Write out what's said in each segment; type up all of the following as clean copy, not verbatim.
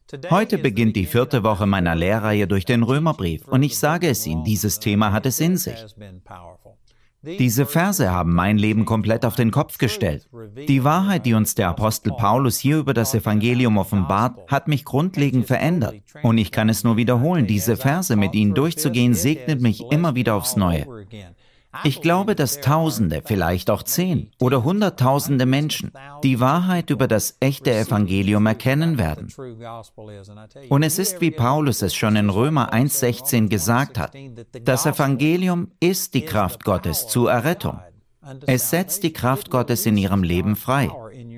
Heute beginnt die 4. Woche meiner Lehrreihe durch den Römerbrief und ich sage es Ihnen, dieses Thema hat es in sich. Diese Verse haben mein Leben komplett auf den Kopf gestellt. Die Wahrheit, die uns der Apostel Paulus hier über das Evangelium offenbart, hat mich grundlegend verändert. Und ich kann es nur wiederholen, diese Verse mit Ihnen durchzugehen, segnet mich immer wieder aufs Neue. Ich glaube, dass Tausende, vielleicht auch 10 oder Hunderttausende Menschen die Wahrheit über das echte Evangelium erkennen werden. Und es ist, wie Paulus es schon in Römer 1,16 gesagt hat, das Evangelium ist die Kraft Gottes zur Errettung. Es setzt die Kraft Gottes in ihrem Leben frei.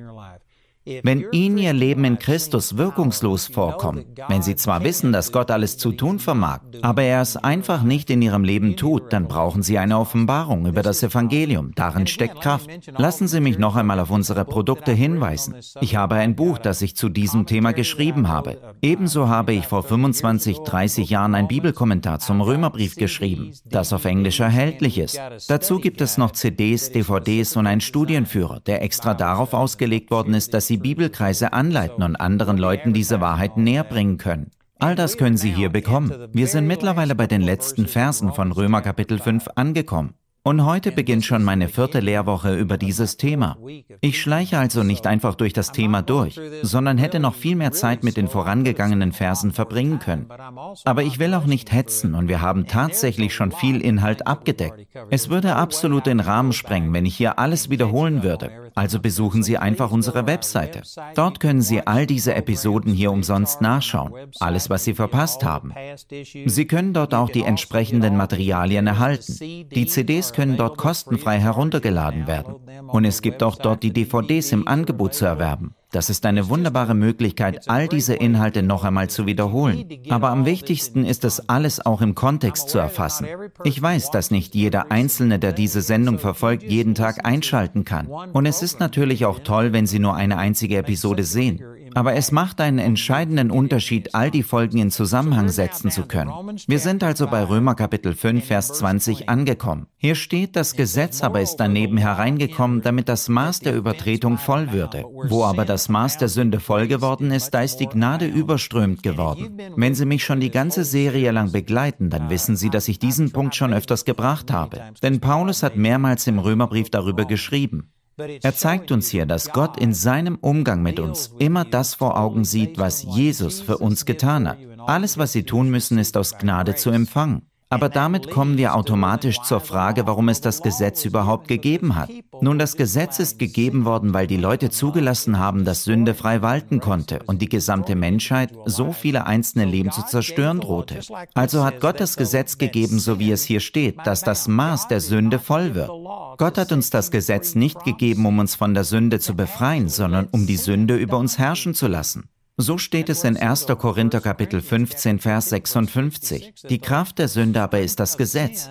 Wenn Ihnen Ihr Leben in Christus wirkungslos vorkommt, wenn Sie zwar wissen, dass Gott alles zu tun vermag, aber er es einfach nicht in Ihrem Leben tut, dann brauchen Sie eine Offenbarung über das Evangelium. Darin steckt Kraft. Lassen Sie mich noch einmal auf unsere Produkte hinweisen. Ich habe ein Buch, das ich zu diesem Thema geschrieben habe. Ebenso habe ich vor 25, 30 Jahren ein Bibelkommentar zum Römerbrief geschrieben, das auf Englisch erhältlich ist. Dazu gibt es noch CDs, DVDs und einen Studienführer, der extra darauf ausgelegt worden ist, dass Sie Bibelkreise anleiten und anderen Leuten diese Wahrheiten näher bringen können. All das können Sie hier bekommen. Wir sind mittlerweile bei den letzten Versen von Römer Kapitel 5 angekommen. Und heute beginnt schon meine 4. Lehrwoche über dieses Thema. Ich schleiche also nicht einfach durch das Thema durch, sondern hätte noch viel mehr Zeit mit den vorangegangenen Versen verbringen können. Aber ich will auch nicht hetzen und wir haben tatsächlich schon viel Inhalt abgedeckt. Es würde absolut den Rahmen sprengen, wenn ich hier alles wiederholen würde. Also besuchen Sie einfach unsere Webseite. Dort können Sie all diese Episoden hier umsonst nachschauen, alles, was Sie verpasst haben. Sie können dort auch die entsprechenden Materialien erhalten. Die CDs können dort kostenfrei heruntergeladen werden. Und es gibt auch dort die DVDs im Angebot zu erwerben. Das ist eine wunderbare Möglichkeit, all diese Inhalte noch einmal zu wiederholen. Aber am wichtigsten ist es, alles auch im Kontext zu erfassen. Ich weiß, dass nicht jeder Einzelne, der diese Sendung verfolgt, jeden Tag einschalten kann. Und es ist natürlich auch toll, wenn Sie nur eine einzige Episode sehen. Aber es macht einen entscheidenden Unterschied, all die Folgen in Zusammenhang setzen zu können. Wir sind also bei Römer Kapitel 5, Vers 20 angekommen. Hier steht, das Gesetz aber ist daneben hereingekommen, damit das Maß der Übertretung voll würde. Wo aber das Maß der Sünde voll geworden ist, da ist die Gnade überströmend geworden. Wenn Sie mich schon die ganze Serie lang begleiten, dann wissen Sie, dass ich diesen Punkt schon öfters gebracht habe. Denn Paulus hat mehrmals im Römerbrief darüber geschrieben. Er zeigt uns hier, dass Gott in seinem Umgang mit uns immer das vor Augen sieht, was Jesus für uns getan hat. Alles, was Sie tun müssen, ist aus Gnade zu empfangen. Aber damit kommen wir automatisch zur Frage, warum es das Gesetz überhaupt gegeben hat. Nun, das Gesetz ist gegeben worden, weil die Leute zugelassen haben, dass Sünde frei walten konnte und die gesamte Menschheit so viele einzelne Leben zu zerstören drohte. Also hat Gott das Gesetz gegeben, so wie es hier steht, dass das Maß der Sünde voll wird. Gott hat uns das Gesetz nicht gegeben, um uns von der Sünde zu befreien, sondern um die Sünde über uns herrschen zu lassen. So steht es in 1. Korinther Kapitel 15, Vers 56. Die Kraft der Sünde aber ist das Gesetz.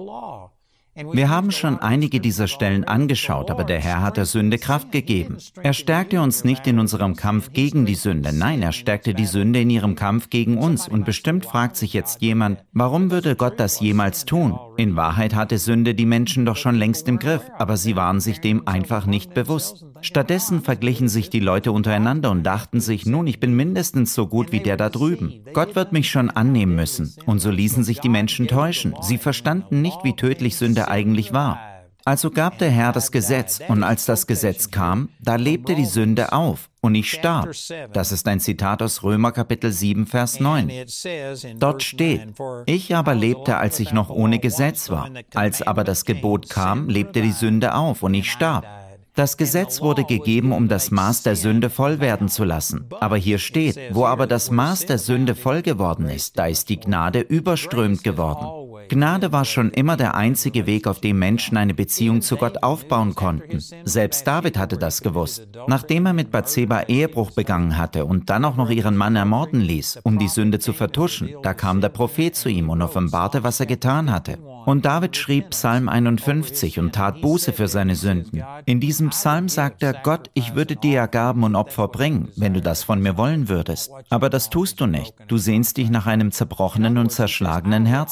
Wir haben schon einige dieser Stellen angeschaut, aber der Herr hat der Sünde Kraft gegeben. Er stärkte uns nicht in unserem Kampf gegen die Sünde. Nein, er stärkte die Sünde in ihrem Kampf gegen uns. Und bestimmt fragt sich jetzt jemand, warum würde Gott das jemals tun? In Wahrheit hatte Sünde die Menschen doch schon längst im Griff, aber sie waren sich dem einfach nicht bewusst. Stattdessen verglichen sich die Leute untereinander und dachten sich, nun, ich bin mindestens so gut wie der da drüben. Gott wird mich schon annehmen müssen. Und so ließen sich die Menschen täuschen. Sie verstanden nicht, wie tödlich Sünde eigentlich war. Also gab der Herr das Gesetz, und als das Gesetz kam, da lebte die Sünde auf, und ich starb. Das ist ein Zitat aus Römer Kapitel 7, Vers 9. Dort steht, ich aber lebte, als ich noch ohne Gesetz war. Als aber das Gebot kam, lebte die Sünde auf, und ich starb. Das Gesetz wurde gegeben, um das Maß der Sünde voll werden zu lassen. Aber hier steht, wo aber das Maß der Sünde voll geworden ist, da ist die Gnade überströmend geworden. Gnade war schon immer der einzige Weg, auf dem Menschen eine Beziehung zu Gott aufbauen konnten. Selbst David hatte das gewusst. Nachdem er mit Bathseba Ehebruch begangen hatte und dann auch noch ihren Mann ermorden ließ, um die Sünde zu vertuschen, da kam der Prophet zu ihm und offenbarte, was er getan hatte. Und David schrieb Psalm 51 und tat Buße für seine Sünden. In diesem Psalm sagt er, Gott, ich würde dir ja Gaben und Opfer bringen, wenn du das von mir wollen würdest. Aber das tust du nicht. Du sehnst dich nach einem zerbrochenen und zerschlagenen Herzen.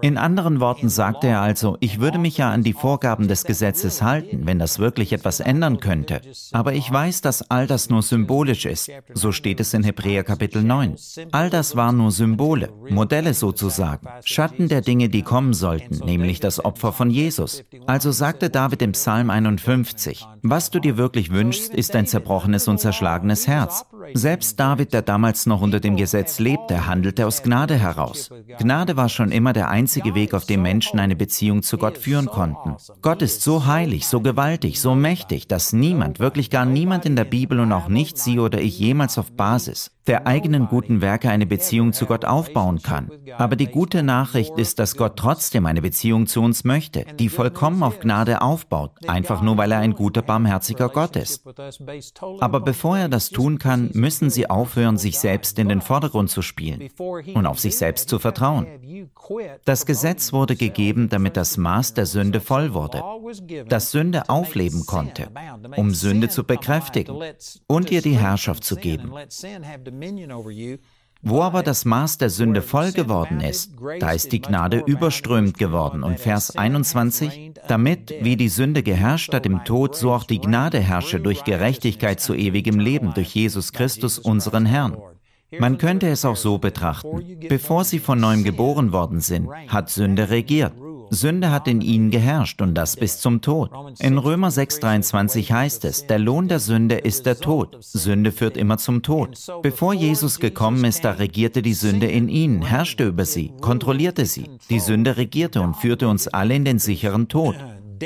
In anderen Worten sagte er also, ich würde mich ja an die Vorgaben des Gesetzes halten, wenn das wirklich etwas ändern könnte. Aber ich weiß, dass all das nur symbolisch ist. So steht es in Hebräer Kapitel 9. All das waren nur Symbole, Modelle sozusagen, Schatten der Dinge, die kommen sollten, nämlich das Opfer von Jesus. Also sagte David im Psalm 51, was du dir wirklich wünschst, ist ein zerbrochenes und zerschlagenes Herz. Selbst David, der damals noch unter dem Gesetz lebte, handelte aus Gnade heraus. Gnade war schon immer der einzige Weg, auf dem Menschen eine Beziehung zu Gott führen konnten. Gott ist so heilig, so gewaltig, so mächtig, dass niemand, wirklich gar niemand in der Bibel und auch nicht Sie oder ich jemals auf Basis der eigenen guten Werke eine Beziehung zu Gott aufbauen kann. Aber die gute Nachricht ist, dass Gott trotzdem eine Beziehung zu uns möchte, die vollkommen auf Gnade aufbaut, einfach nur weil er ein guter, barmherziger Gott ist. Aber bevor er das tun kann, müssen Sie aufhören, sich selbst in den Vordergrund zu spielen und auf sich selbst zu vertrauen. Das Gesetz wurde gegeben, damit das Maß der Sünde voll wurde, dass Sünde aufleben konnte, um Sünde zu bekräftigen und ihr die Herrschaft zu geben. Wo aber das Maß der Sünde voll geworden ist, da ist die Gnade überströmend geworden. Und Vers 21, damit, wie die Sünde geherrscht hat im Tod, so auch die Gnade herrsche durch Gerechtigkeit zu ewigem Leben, durch Jesus Christus, unseren Herrn. Man könnte es auch so betrachten. Bevor sie von neuem geboren worden sind, hat Sünde regiert. Sünde hat in ihnen geherrscht und das bis zum Tod. In Römer 6,23 heißt es, der Lohn der Sünde ist der Tod. Sünde führt immer zum Tod. Bevor Jesus gekommen ist, da regierte die Sünde in ihnen, herrschte über sie, kontrollierte sie. Die Sünde regierte und führte uns alle in den sicheren Tod.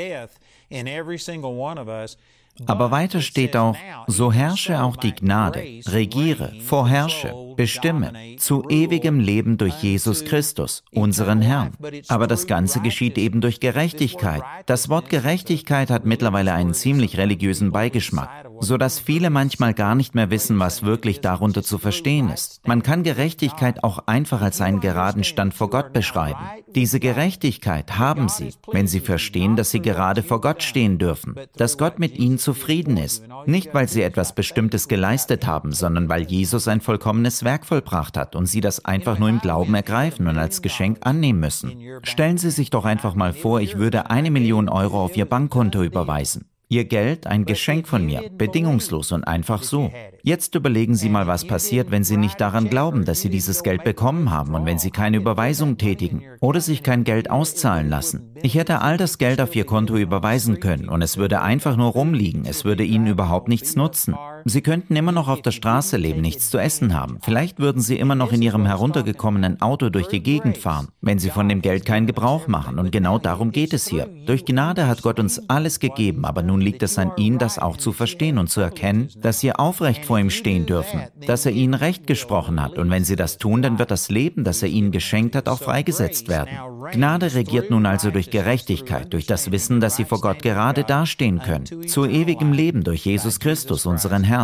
Aber weiter steht auch, so herrsche auch die Gnade, regiere, vorherrsche, bestimme, zu ewigem Leben durch Jesus Christus, unseren Herrn. Aber das Ganze geschieht eben durch Gerechtigkeit. Das Wort Gerechtigkeit hat mittlerweile einen ziemlich religiösen Beigeschmack, sodass viele manchmal gar nicht mehr wissen, was wirklich darunter zu verstehen ist. Man kann Gerechtigkeit auch einfach als einen geraden Stand vor Gott beschreiben. Diese Gerechtigkeit haben sie, wenn sie verstehen, dass sie gerade vor Gott stehen dürfen, dass Gott mit ihnen zufrieden ist, nicht weil sie etwas Bestimmtes geleistet haben, sondern weil Jesus ein vollkommenes Werk vollbracht hat und sie das einfach nur im Glauben ergreifen und als Geschenk annehmen müssen. Stellen Sie sich doch einfach mal vor, ich würde 1 Million Euro auf Ihr Bankkonto überweisen. Ihr Geld, ein Geschenk von mir, bedingungslos und einfach so. Jetzt überlegen Sie mal, was passiert, wenn Sie nicht daran glauben, dass Sie dieses Geld bekommen haben und wenn Sie keine Überweisung tätigen oder sich kein Geld auszahlen lassen. Ich hätte all das Geld auf Ihr Konto überweisen können und es würde einfach nur rumliegen, es würde Ihnen überhaupt nichts nutzen. Sie könnten immer noch auf der Straße leben, nichts zu essen haben. Vielleicht würden Sie immer noch in Ihrem heruntergekommenen Auto durch die Gegend fahren, wenn Sie von dem Geld keinen Gebrauch machen. Und genau darum geht es hier. Durch Gnade hat Gott uns alles gegeben, aber nun liegt es an Ihnen, das auch zu verstehen und zu erkennen, dass Sie aufrecht vor ihm stehen dürfen, dass er Ihnen Recht gesprochen hat. Und wenn Sie das tun, dann wird das Leben, das er Ihnen geschenkt hat, auch freigesetzt werden. Gnade regiert nun also durch Gerechtigkeit, durch das Wissen, dass Sie vor Gott gerade dastehen können, zu ewigem Leben durch Jesus Christus, unseren Herrn.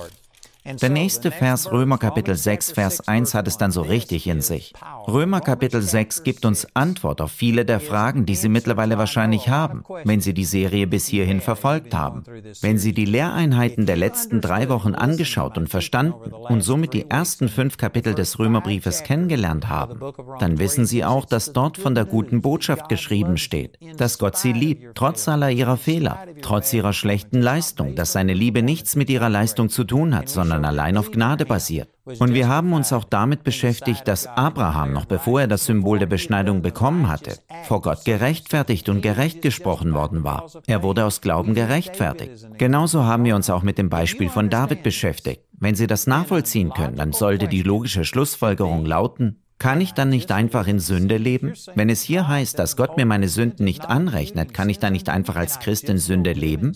Der nächste Vers, Römer Kapitel 6, Vers 1, hat es dann so richtig in sich. Römer Kapitel 6 gibt uns Antwort auf viele der Fragen, die Sie mittlerweile wahrscheinlich haben, wenn Sie die Serie bis hierhin verfolgt haben. Wenn Sie die Lehreinheiten der letzten 3 Wochen angeschaut und verstanden und somit die ersten 5 Kapitel des Römerbriefes kennengelernt haben, dann wissen Sie auch, dass dort von der guten Botschaft geschrieben steht, dass Gott Sie liebt, trotz aller ihrer Fehler, trotz ihrer schlechten Leistung, dass seine Liebe nichts mit ihrer Leistung zu tun hat, sondern allein auf Gnade basiert. Und wir haben uns auch damit beschäftigt, dass Abraham, noch bevor er das Symbol der Beschneidung bekommen hatte, vor Gott gerechtfertigt und gerecht gesprochen worden war. Er wurde aus Glauben gerechtfertigt. Genauso haben wir uns auch mit dem Beispiel von David beschäftigt. Wenn Sie das nachvollziehen können, dann sollte die logische Schlussfolgerung lauten, kann ich dann nicht einfach in Sünde leben? Wenn es hier heißt, dass Gott mir meine Sünden nicht anrechnet, kann ich dann nicht einfach als Christ in Sünde leben?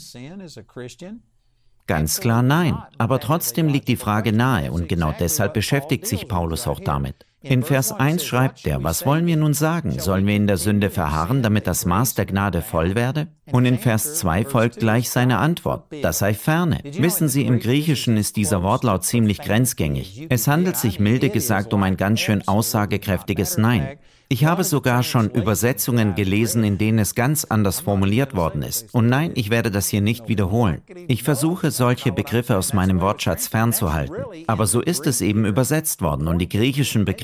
Ganz klar nein, aber trotzdem liegt die Frage nahe und genau deshalb beschäftigt sich Paulus auch damit. In Vers 1 schreibt er, was wollen wir nun sagen? Sollen wir in der Sünde verharren, damit das Maß der Gnade voll werde? Und in Vers 2 folgt gleich seine Antwort, das sei ferne. Wissen Sie, im Griechischen ist dieser Wortlaut ziemlich grenzgängig. Es handelt sich milde gesagt um ein ganz schön aussagekräftiges Nein. Ich habe sogar schon Übersetzungen gelesen, in denen es ganz anders formuliert worden ist. Und nein, ich werde das hier nicht wiederholen. Ich versuche, solche Begriffe aus meinem Wortschatz fernzuhalten. Aber so ist es eben übersetzt worden und die griechischen Begriffe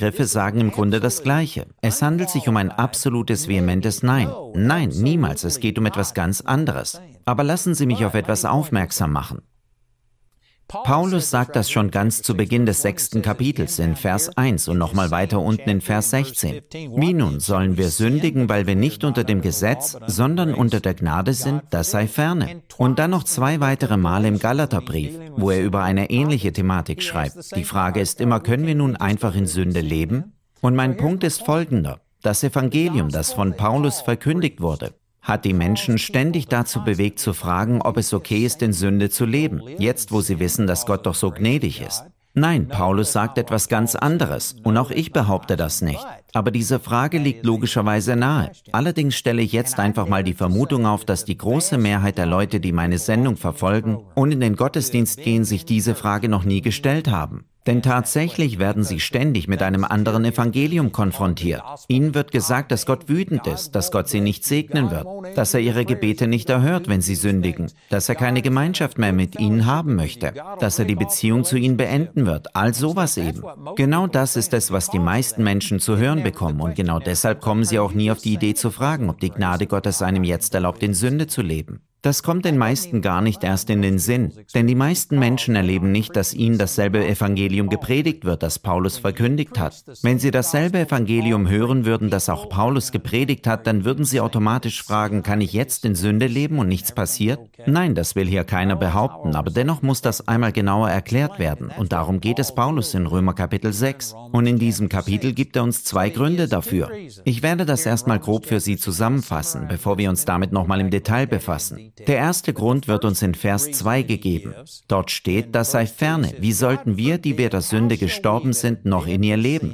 Begriffe sagen im Grunde das Gleiche. Es handelt sich um ein absolutes, vehementes Nein. Nein, niemals, es geht um etwas ganz anderes. Aber lassen Sie mich auf etwas aufmerksam machen. Paulus sagt das schon ganz zu Beginn des 6. Kapitels in Vers 1 und nochmal weiter unten in Vers 16. Wie nun, sollen wir sündigen, weil wir nicht unter dem Gesetz, sondern unter der Gnade sind? Das sei ferne. Und dann noch 2 weitere Male im Galaterbrief, wo er über eine ähnliche Thematik schreibt. Die Frage ist immer, können wir nun einfach in Sünde leben? Und mein Punkt ist folgender. Das Evangelium, das von Paulus verkündigt wurde, hat die Menschen ständig dazu bewegt zu fragen, ob es okay ist, in Sünde zu leben, jetzt wo sie wissen, dass Gott doch so gnädig ist. Nein, Paulus sagt etwas ganz anderes und auch ich behaupte das nicht. Aber diese Frage liegt logischerweise nahe. Allerdings stelle ich jetzt einfach mal die Vermutung auf, dass die große Mehrheit der Leute, die meine Sendung verfolgen und in den Gottesdienst gehen, sich diese Frage noch nie gestellt haben. Denn tatsächlich werden sie ständig mit einem anderen Evangelium konfrontiert. Ihnen wird gesagt, dass Gott wütend ist, dass Gott sie nicht segnen wird, dass er ihre Gebete nicht erhört, wenn sie sündigen, dass er keine Gemeinschaft mehr mit ihnen haben möchte, dass er die Beziehung zu ihnen beenden wird, all sowas eben. Genau das ist es, was die meisten Menschen zu hören bekommen und genau deshalb kommen sie auch nie auf die Idee zu fragen, ob die Gnade Gottes einem jetzt erlaubt, in Sünde zu leben. Das kommt den meisten gar nicht erst in den Sinn, denn die meisten Menschen erleben nicht, dass ihnen dasselbe Evangelium gepredigt wird, das Paulus verkündigt hat. Wenn sie dasselbe Evangelium hören würden, das auch Paulus gepredigt hat, dann würden sie automatisch fragen, kann ich jetzt in Sünde leben und nichts passiert? Nein, das will hier keiner behaupten, aber dennoch muss das einmal genauer erklärt werden und darum geht es Paulus in Römer Kapitel 6. Und in diesem Kapitel gibt er uns 2 Gründe dafür. Ich werde das erstmal grob für Sie zusammenfassen, bevor wir uns damit nochmal im Detail befassen. Der erste Grund wird uns in Vers 2 gegeben. Dort steht, das sei ferne. Wie sollten wir, die wir der Sünde gestorben sind, noch in ihr leben?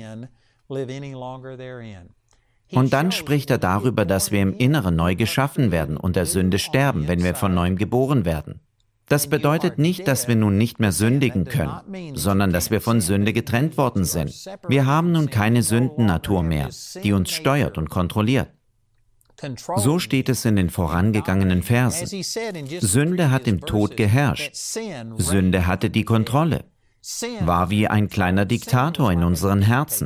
Und dann spricht er darüber, dass wir im Inneren neu geschaffen werden und der Sünde sterben, wenn wir von neuem geboren werden. Das bedeutet nicht, dass wir nun nicht mehr sündigen können, sondern dass wir von Sünde getrennt worden sind. Wir haben nun keine Sündennatur mehr, die uns steuert und kontrolliert. So steht es in den vorangegangenen Versen. Sünde hat im Tod geherrscht. Sünde hatte die Kontrolle. War wie ein kleiner Diktator in unseren Herzen.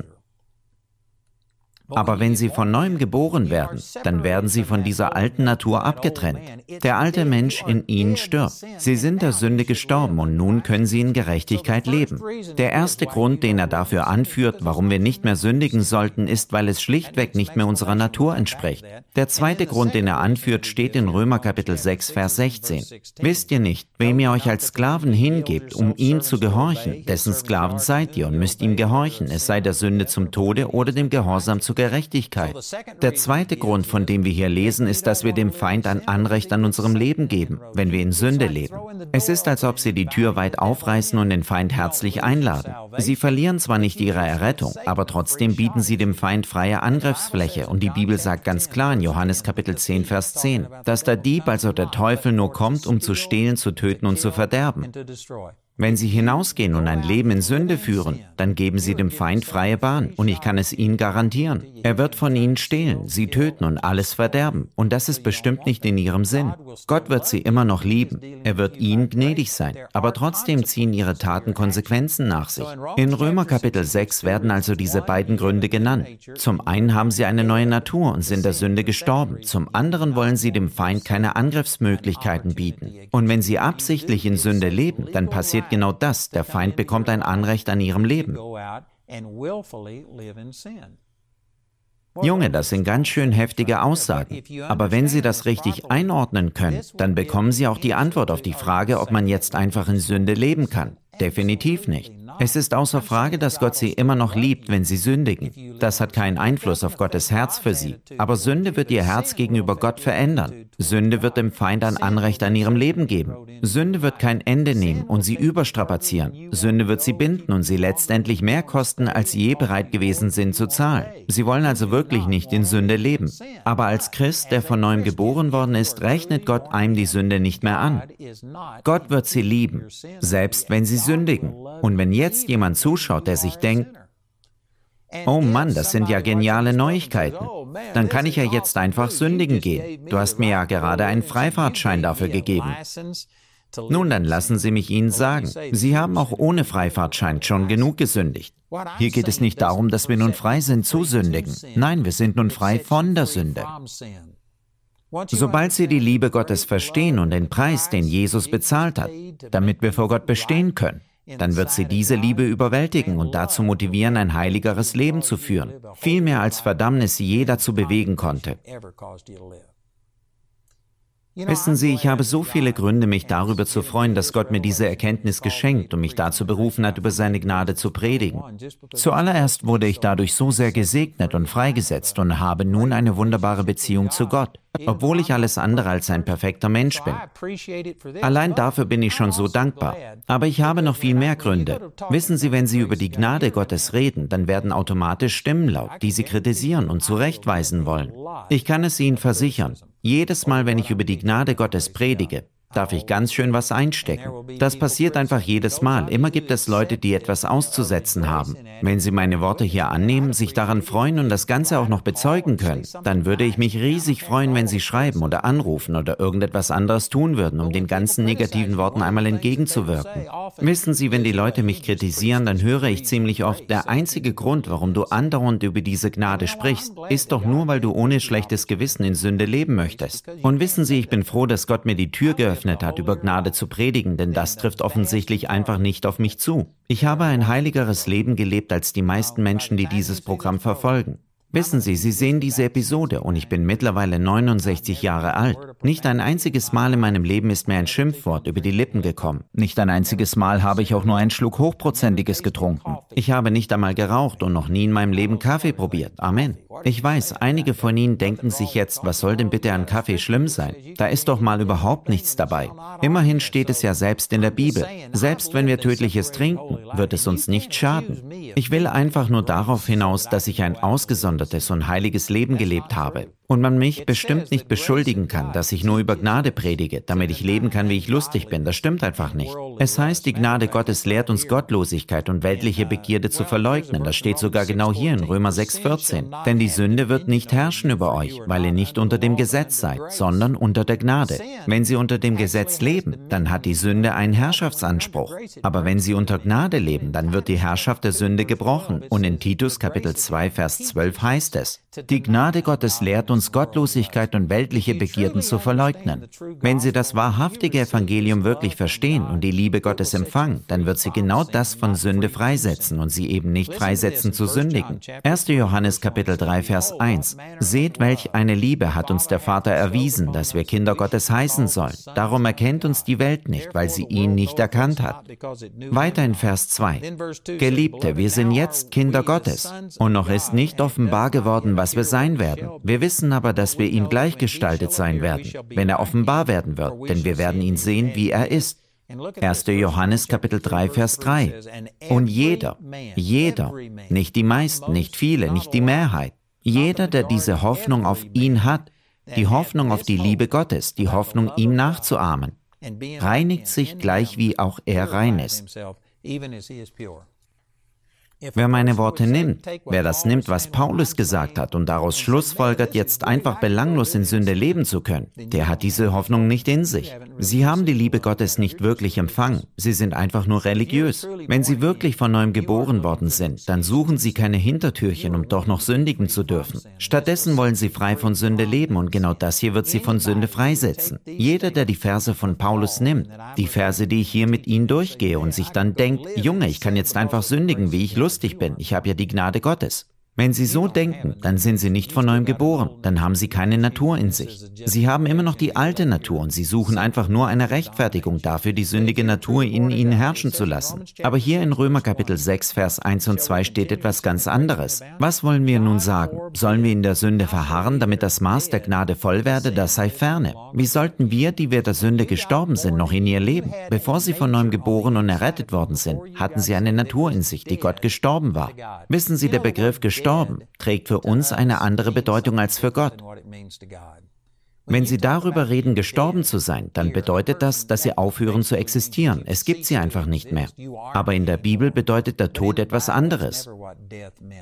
Aber wenn sie von neuem geboren werden, dann werden sie von dieser alten Natur abgetrennt. Der alte Mensch in ihnen stirbt. Sie sind der Sünde gestorben und nun können sie in Gerechtigkeit leben. Der erste Grund, den er dafür anführt, warum wir nicht mehr sündigen sollten, ist, weil es schlichtweg nicht mehr unserer Natur entspricht. Der zweite Grund, den er anführt, steht in Römer Kapitel 6, Vers 16. Wisst ihr nicht, wem ihr euch als Sklaven hingebt, um ihm zu gehorchen, dessen Sklaven seid ihr und müsst ihm gehorchen, es sei der Sünde zum Tode oder dem Gehorsam zu Gerechtigkeit. Der zweite Grund, von dem wir hier lesen, ist, dass wir dem Feind ein Anrecht an unserem Leben geben, wenn wir in Sünde leben. Es ist, als ob sie die Tür weit aufreißen und den Feind herzlich einladen. Sie verlieren zwar nicht ihre Errettung, aber trotzdem bieten sie dem Feind freie Angriffsfläche und die Bibel sagt ganz klar in Johannes Kapitel 10, Vers 10, dass der Dieb, also der Teufel, nur kommt, um zu stehlen, zu töten und zu verderben. Wenn sie hinausgehen und ein Leben in Sünde führen, dann geben sie dem Feind freie Bahn und ich kann es ihnen garantieren. Er wird von ihnen stehlen, sie töten und alles verderben und das ist bestimmt nicht in ihrem Sinn. Gott wird sie immer noch lieben, er wird ihnen gnädig sein, aber trotzdem ziehen ihre Taten Konsequenzen nach sich. In Römer Kapitel 6 werden also diese beiden Gründe genannt. Zum einen haben sie eine neue Natur und sind der Sünde gestorben, zum anderen wollen sie dem Feind keine Angriffsmöglichkeiten bieten. Und wenn sie absichtlich in Sünde leben, dann passiert genau das, der Feind bekommt ein Anrecht an ihrem Leben. Junge, das sind ganz schön heftige Aussagen. Aber wenn Sie das richtig einordnen können, dann bekommen Sie auch die Antwort auf die Frage, ob man jetzt einfach in Sünde leben kann. Definitiv nicht. Es ist außer Frage, dass Gott sie immer noch liebt, wenn sie sündigen. Das hat keinen Einfluss auf Gottes Herz für sie. Aber Sünde wird ihr Herz gegenüber Gott verändern. Sünde wird dem Feind ein Anrecht an ihrem Leben geben. Sünde wird kein Ende nehmen und sie überstrapazieren. Sünde wird sie binden und sie letztendlich mehr kosten, als sie je bereit gewesen sind zu zahlen. Sie wollen also wirklich nicht in Sünde leben. Aber als Christ, der von neuem geboren worden ist, rechnet Gott einem die Sünde nicht mehr an. Gott wird sie lieben, selbst wenn sie sündigen. Und wenn jetzt jemand zuschaut, der sich denkt, oh Mann, das sind ja geniale Neuigkeiten, dann kann ich ja jetzt einfach sündigen gehen. Du hast mir ja gerade einen Freifahrtschein dafür gegeben. Nun, dann lassen Sie mich Ihnen sagen, Sie haben auch ohne Freifahrtschein schon genug gesündigt. Hier geht es nicht darum, dass wir nun frei sind zu sündigen. Nein, wir sind nun frei von der Sünde. Sobald Sie die Liebe Gottes verstehen und den Preis, den Jesus bezahlt hat, damit wir vor Gott bestehen können, dann wird Sie diese Liebe überwältigen und dazu motivieren, ein heiligeres Leben zu führen, viel mehr als Verdammnis je dazu bewegen konnte. Wissen Sie, ich habe so viele Gründe, mich darüber zu freuen, dass Gott mir diese Erkenntnis geschenkt und mich dazu berufen hat, über seine Gnade zu predigen. Zuallererst wurde ich dadurch so sehr gesegnet und freigesetzt und habe nun eine wunderbare Beziehung zu Gott, obwohl ich alles andere als ein perfekter Mensch bin. Allein dafür bin ich schon so dankbar. Aber ich habe noch viel mehr Gründe. Wissen Sie, wenn Sie über die Gnade Gottes reden, dann werden automatisch Stimmen laut, die Sie kritisieren und zurechtweisen wollen. Ich kann es Ihnen versichern. Jedes Mal, wenn ich über die Gnade Gottes predige, darf ich ganz schön was einstecken. Das passiert einfach jedes Mal. Immer gibt es Leute, die etwas auszusetzen haben. Wenn Sie meine Worte hier annehmen, sich daran freuen und das Ganze auch noch bezeugen können, dann würde ich mich riesig freuen, wenn Sie schreiben oder anrufen oder irgendetwas anderes tun würden, um den ganzen negativen Worten einmal entgegenzuwirken. Wissen Sie, wenn die Leute mich kritisieren, dann höre ich ziemlich oft, der einzige Grund, warum du andauernd über diese Gnade sprichst, ist doch nur, weil du ohne schlechtes Gewissen in Sünde leben möchtest. Und wissen Sie, ich bin froh, dass Gott mir die Tür geöffnet hat, über Gnade zu predigen, denn das trifft offensichtlich einfach nicht auf mich zu. Ich habe ein heiligeres Leben gelebt als die meisten Menschen, die dieses Programm verfolgen. Wissen Sie, Sie sehen diese Episode und ich bin mittlerweile 69 Jahre alt. Nicht ein einziges Mal in meinem Leben ist mir ein Schimpfwort über die Lippen gekommen. Nicht ein einziges Mal habe ich auch nur einen Schluck Hochprozentiges getrunken. Ich habe nicht einmal geraucht und noch nie in meinem Leben Kaffee probiert. Amen. Ich weiß, einige von Ihnen denken sich jetzt, was soll denn bitte an Kaffee schlimm sein? Da ist doch mal überhaupt nichts dabei. Immerhin steht es ja selbst in der Bibel. Selbst wenn wir Tödliches trinken, wird es uns nicht schaden. Ich will einfach nur darauf hinaus, dass ich ein ausgesondertes und heiliges Leben gelebt habe. Und man mich bestimmt nicht beschuldigen kann, dass ich nur über Gnade predige, damit ich leben kann, wie ich lustig bin. Das stimmt einfach nicht. Es heißt, die Gnade Gottes lehrt uns Gottlosigkeit und weltliche Begierde zu verleugnen. Das steht sogar genau hier in Römer 6,14. Denn die Sünde wird nicht herrschen über euch, weil ihr nicht unter dem Gesetz seid, sondern unter der Gnade. Wenn sie unter dem Gesetz leben, dann hat die Sünde einen Herrschaftsanspruch. Aber wenn sie unter Gnade leben, dann wird die Herrschaft der Sünde gebrochen. Und in Titus Kapitel 2, Vers 12 heißt es, die Gnade Gottes lehrt uns Gottlosigkeit und weltliche Begierden zu verleugnen. Wenn Sie das wahrhaftige Evangelium wirklich verstehen und die Liebe Gottes empfangen, dann wird Sie genau das von Sünde freisetzen und Sie eben nicht freisetzen zu sündigen. 1. Johannes Kapitel 3, Vers 1. Seht, welch eine Liebe hat uns der Vater erwiesen, dass wir Kinder Gottes heißen sollen. Darum erkennt uns die Welt nicht, weil sie ihn nicht erkannt hat. Weiter in Vers 2. Geliebte, wir sind jetzt Kinder Gottes und noch ist nicht offenbar geworden, was wir sein werden. Wir wissen aber, dass wir ihm gleichgestaltet sein werden, wenn er offenbar werden wird, denn wir werden ihn sehen, wie er ist. 1. Johannes Kapitel 3, Vers 3. Und jeder, nicht die meisten, nicht viele, nicht die Mehrheit, jeder, der diese Hoffnung auf ihn hat, die Hoffnung auf die Liebe Gottes, die Hoffnung, ihm nachzuahmen, reinigt sich gleich wie auch er rein ist. Wer meine Worte nimmt, wer das nimmt, was Paulus gesagt hat und daraus schlussfolgert, jetzt einfach belanglos in Sünde leben zu können, der hat diese Hoffnung nicht in sich. Sie haben die Liebe Gottes nicht wirklich empfangen. Sie sind einfach nur religiös. Wenn Sie wirklich von neuem geboren worden sind, dann suchen Sie keine Hintertürchen, um doch noch sündigen zu dürfen. Stattdessen wollen Sie frei von Sünde leben und genau das hier wird Sie von Sünde freisetzen. Jeder, der die Verse von Paulus nimmt, die Verse, die ich hier mit Ihnen durchgehe und sich dann denkt, Junge, ich kann jetzt einfach sündigen, wie ich lustig bin, ich habe ja die Gnade Gottes. Wenn Sie so denken, dann sind Sie nicht von neuem geboren, dann haben Sie keine Natur in sich. Sie haben immer noch die alte Natur und Sie suchen einfach nur eine Rechtfertigung dafür, die sündige Natur in Ihnen herrschen zu lassen. Aber hier in Römer Kapitel 6, Vers 1 und 2 steht etwas ganz anderes. Was wollen wir nun sagen? Sollen wir in der Sünde verharren, damit das Maß der Gnade voll werde? Das sei ferne. Wie sollten wir, die wir der Sünde gestorben sind, noch in ihr leben? Bevor Sie von neuem geboren und errettet worden sind, hatten Sie eine Natur in sich, die Gott gestorben war. Wissen Sie, der Begriff gestorben trägt für uns eine andere Bedeutung als für Gott. Wenn Sie darüber reden, gestorben zu sein, dann bedeutet das, dass Sie aufhören zu existieren. Es gibt Sie einfach nicht mehr. Aber in der Bibel bedeutet der Tod etwas anderes.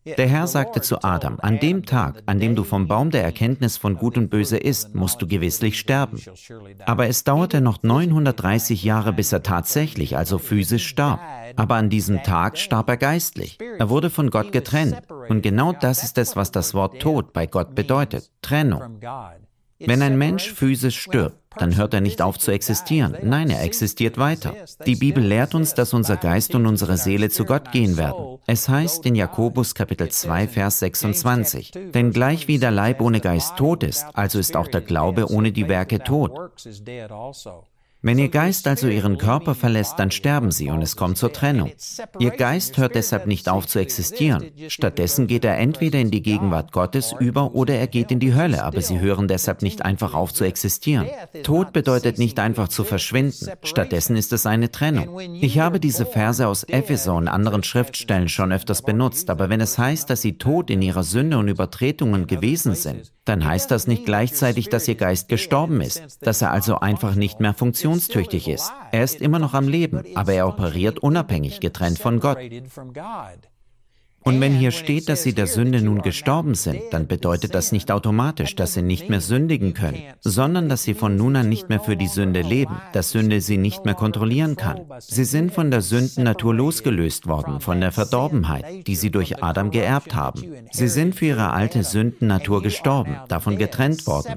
Der Herr sagte zu Adam, an dem Tag, an dem du vom Baum der Erkenntnis von Gut und Böse isst, musst du gewisslich sterben. Aber es dauerte noch 930 Jahre, bis er tatsächlich, also physisch, starb. Aber an diesem Tag starb er geistlich. Er wurde von Gott getrennt. Und genau das ist es, was das Wort Tod bei Gott bedeutet, Trennung. Wenn ein Mensch physisch stirbt, dann hört er nicht auf zu existieren. Nein, er existiert weiter. Die Bibel lehrt uns, dass unser Geist und unsere Seele zu Gott gehen werden. Es heißt in Jakobus Kapitel 2, Vers 26, denn gleich wie der Leib ohne Geist tot ist, also ist auch der Glaube ohne die Werke tot. Wenn Ihr Geist also Ihren Körper verlässt, dann sterben Sie und es kommt zur Trennung. Ihr Geist hört deshalb nicht auf zu existieren. Stattdessen geht er entweder in die Gegenwart Gottes über oder er geht in die Hölle, aber Sie hören deshalb nicht einfach auf zu existieren. Tod bedeutet nicht einfach zu verschwinden. Stattdessen ist es eine Trennung. Ich habe diese Verse aus Epheser und anderen Schriftstellen schon öfters benutzt, aber wenn es heißt, dass Sie tot in ihrer Sünde und Übertretungen gewesen sind, dann heißt das nicht gleichzeitig, dass Ihr Geist gestorben ist, dass er also einfach nicht mehr funktionstüchtig ist. Er ist immer noch am Leben, aber er operiert unabhängig, getrennt von Gott. Und wenn hier steht, dass Sie der Sünde nun gestorben sind, dann bedeutet das nicht automatisch, dass Sie nicht mehr sündigen können, sondern dass Sie von nun an nicht mehr für die Sünde leben, dass Sünde Sie nicht mehr kontrollieren kann. Sie sind von der Sündennatur losgelöst worden, von der Verdorbenheit, die Sie durch Adam geerbt haben. Sie sind für Ihre alte Sündennatur gestorben, davon getrennt worden.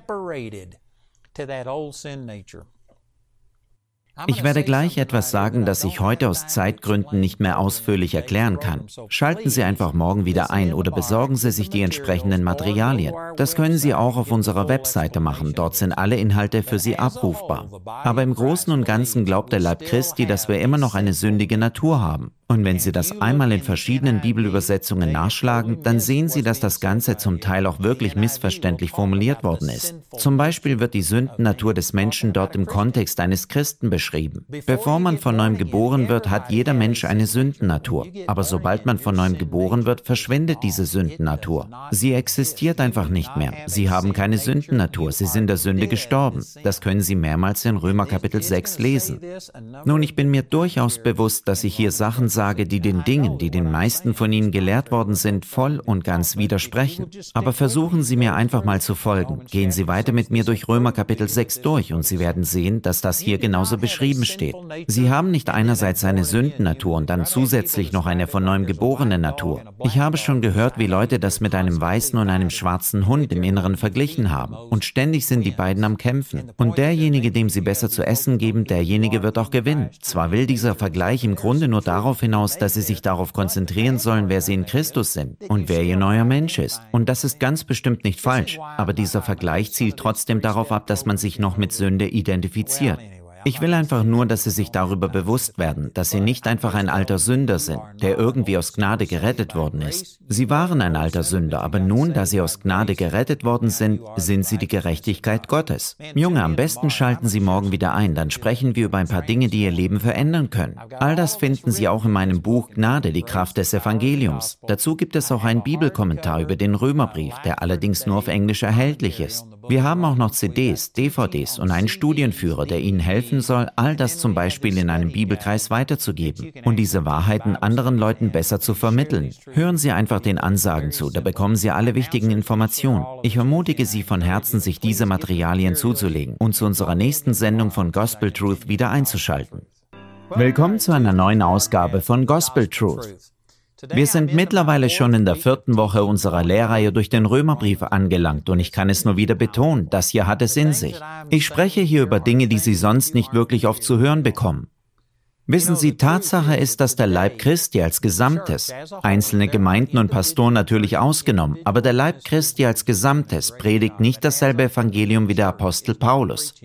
Ich werde gleich etwas sagen, das ich heute aus Zeitgründen nicht mehr ausführlich erklären kann. Schalten Sie einfach morgen wieder ein oder besorgen Sie sich die entsprechenden Materialien. Das können Sie auch auf unserer Webseite machen, dort sind alle Inhalte für Sie abrufbar. Aber im Großen und Ganzen glaubt der Leib Christi, dass wir immer noch eine sündige Natur haben. Und wenn Sie das einmal in verschiedenen Bibelübersetzungen nachschlagen, dann sehen Sie, dass das Ganze zum Teil auch wirklich missverständlich formuliert worden ist. Zum Beispiel wird die Sündennatur des Menschen dort im Kontext eines Christen beschrieben. Bevor man von neuem geboren wird, hat jeder Mensch eine Sündennatur. Aber sobald man von neuem geboren wird, verschwindet diese Sündennatur. Sie existiert einfach nicht mehr. Sie haben keine Sündennatur. Sie sind der Sünde gestorben. Das können Sie mehrmals in Römer Kapitel 6 lesen. Nun, ich bin mir durchaus bewusst, dass ich hier Sachen sage, die den Dingen, die den meisten von Ihnen gelehrt worden sind, voll und ganz widersprechen. Aber versuchen Sie mir einfach mal zu folgen. Gehen Sie weiter mit mir durch Römer Kapitel 6 durch und Sie werden sehen, dass das hier genauso beschrieben steht. Sie haben nicht einerseits eine Sündennatur und dann zusätzlich noch eine von neuem geborene Natur. Ich habe schon gehört, wie Leute das mit einem weißen und einem schwarzen Hund im Inneren verglichen haben. Und ständig sind die beiden am Kämpfen. Und derjenige, dem sie besser zu essen geben, derjenige wird auch gewinnen. Zwar will dieser Vergleich im Grunde nur darauf hinaus, dass sie sich darauf konzentrieren sollen, wer sie in Christus sind und wer ihr neuer Mensch ist. Und das ist ganz bestimmt nicht falsch. Aber dieser Vergleich zielt trotzdem darauf ab, dass man sich noch mit Sünde identifiziert. Ich will einfach nur, dass Sie sich darüber bewusst werden, dass Sie nicht einfach ein alter Sünder sind, der irgendwie aus Gnade gerettet worden ist. Sie waren ein alter Sünder, aber nun, da Sie aus Gnade gerettet worden sind, sind Sie die Gerechtigkeit Gottes. Junge, am besten schalten Sie morgen wieder ein, dann sprechen wir über ein paar Dinge, die Ihr Leben verändern können. All das finden Sie auch in meinem Buch Gnade, die Kraft des Evangeliums. Dazu gibt es auch einen Bibelkommentar über den Römerbrief, der allerdings nur auf Englisch erhältlich ist. Wir haben auch noch CDs, DVDs und einen Studienführer, der Ihnen helfen soll, all das zum Beispiel in einem Bibelkreis weiterzugeben und diese Wahrheiten anderen Leuten besser zu vermitteln. Hören Sie einfach den Ansagen zu, da bekommen Sie alle wichtigen Informationen. Ich ermutige Sie von Herzen, sich diese Materialien zuzulegen und zu unserer nächsten Sendung von Gospel Truth wieder einzuschalten. Willkommen zu einer neuen Ausgabe von Gospel Truth. Wir sind mittlerweile schon in der 4. Woche unserer Lehrreihe durch den Römerbrief angelangt und ich kann es nur wieder betonen, das hier hat es in sich. Ich spreche hier über Dinge, die Sie sonst nicht wirklich oft zu hören bekommen. Wissen Sie, Tatsache ist, dass der Leib Christi als Gesamtes, einzelne Gemeinden und Pastoren natürlich ausgenommen, aber der Leib Christi als Gesamtes predigt nicht dasselbe Evangelium wie der Apostel Paulus.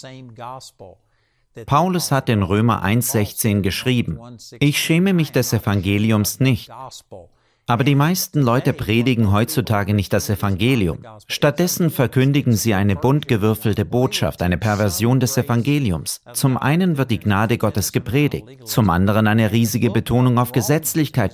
Paulus hat in Römer 1,16 geschrieben, ich schäme mich des Evangeliums nicht. Aber die meisten Leute predigen heutzutage nicht das Evangelium. Stattdessen verkündigen sie eine bunt gewürfelte Botschaft, eine Perversion des Evangeliums. Zum einen wird die Gnade Gottes gepredigt, zum anderen eine riesige Betonung auf Gesetzlichkeit gelegt.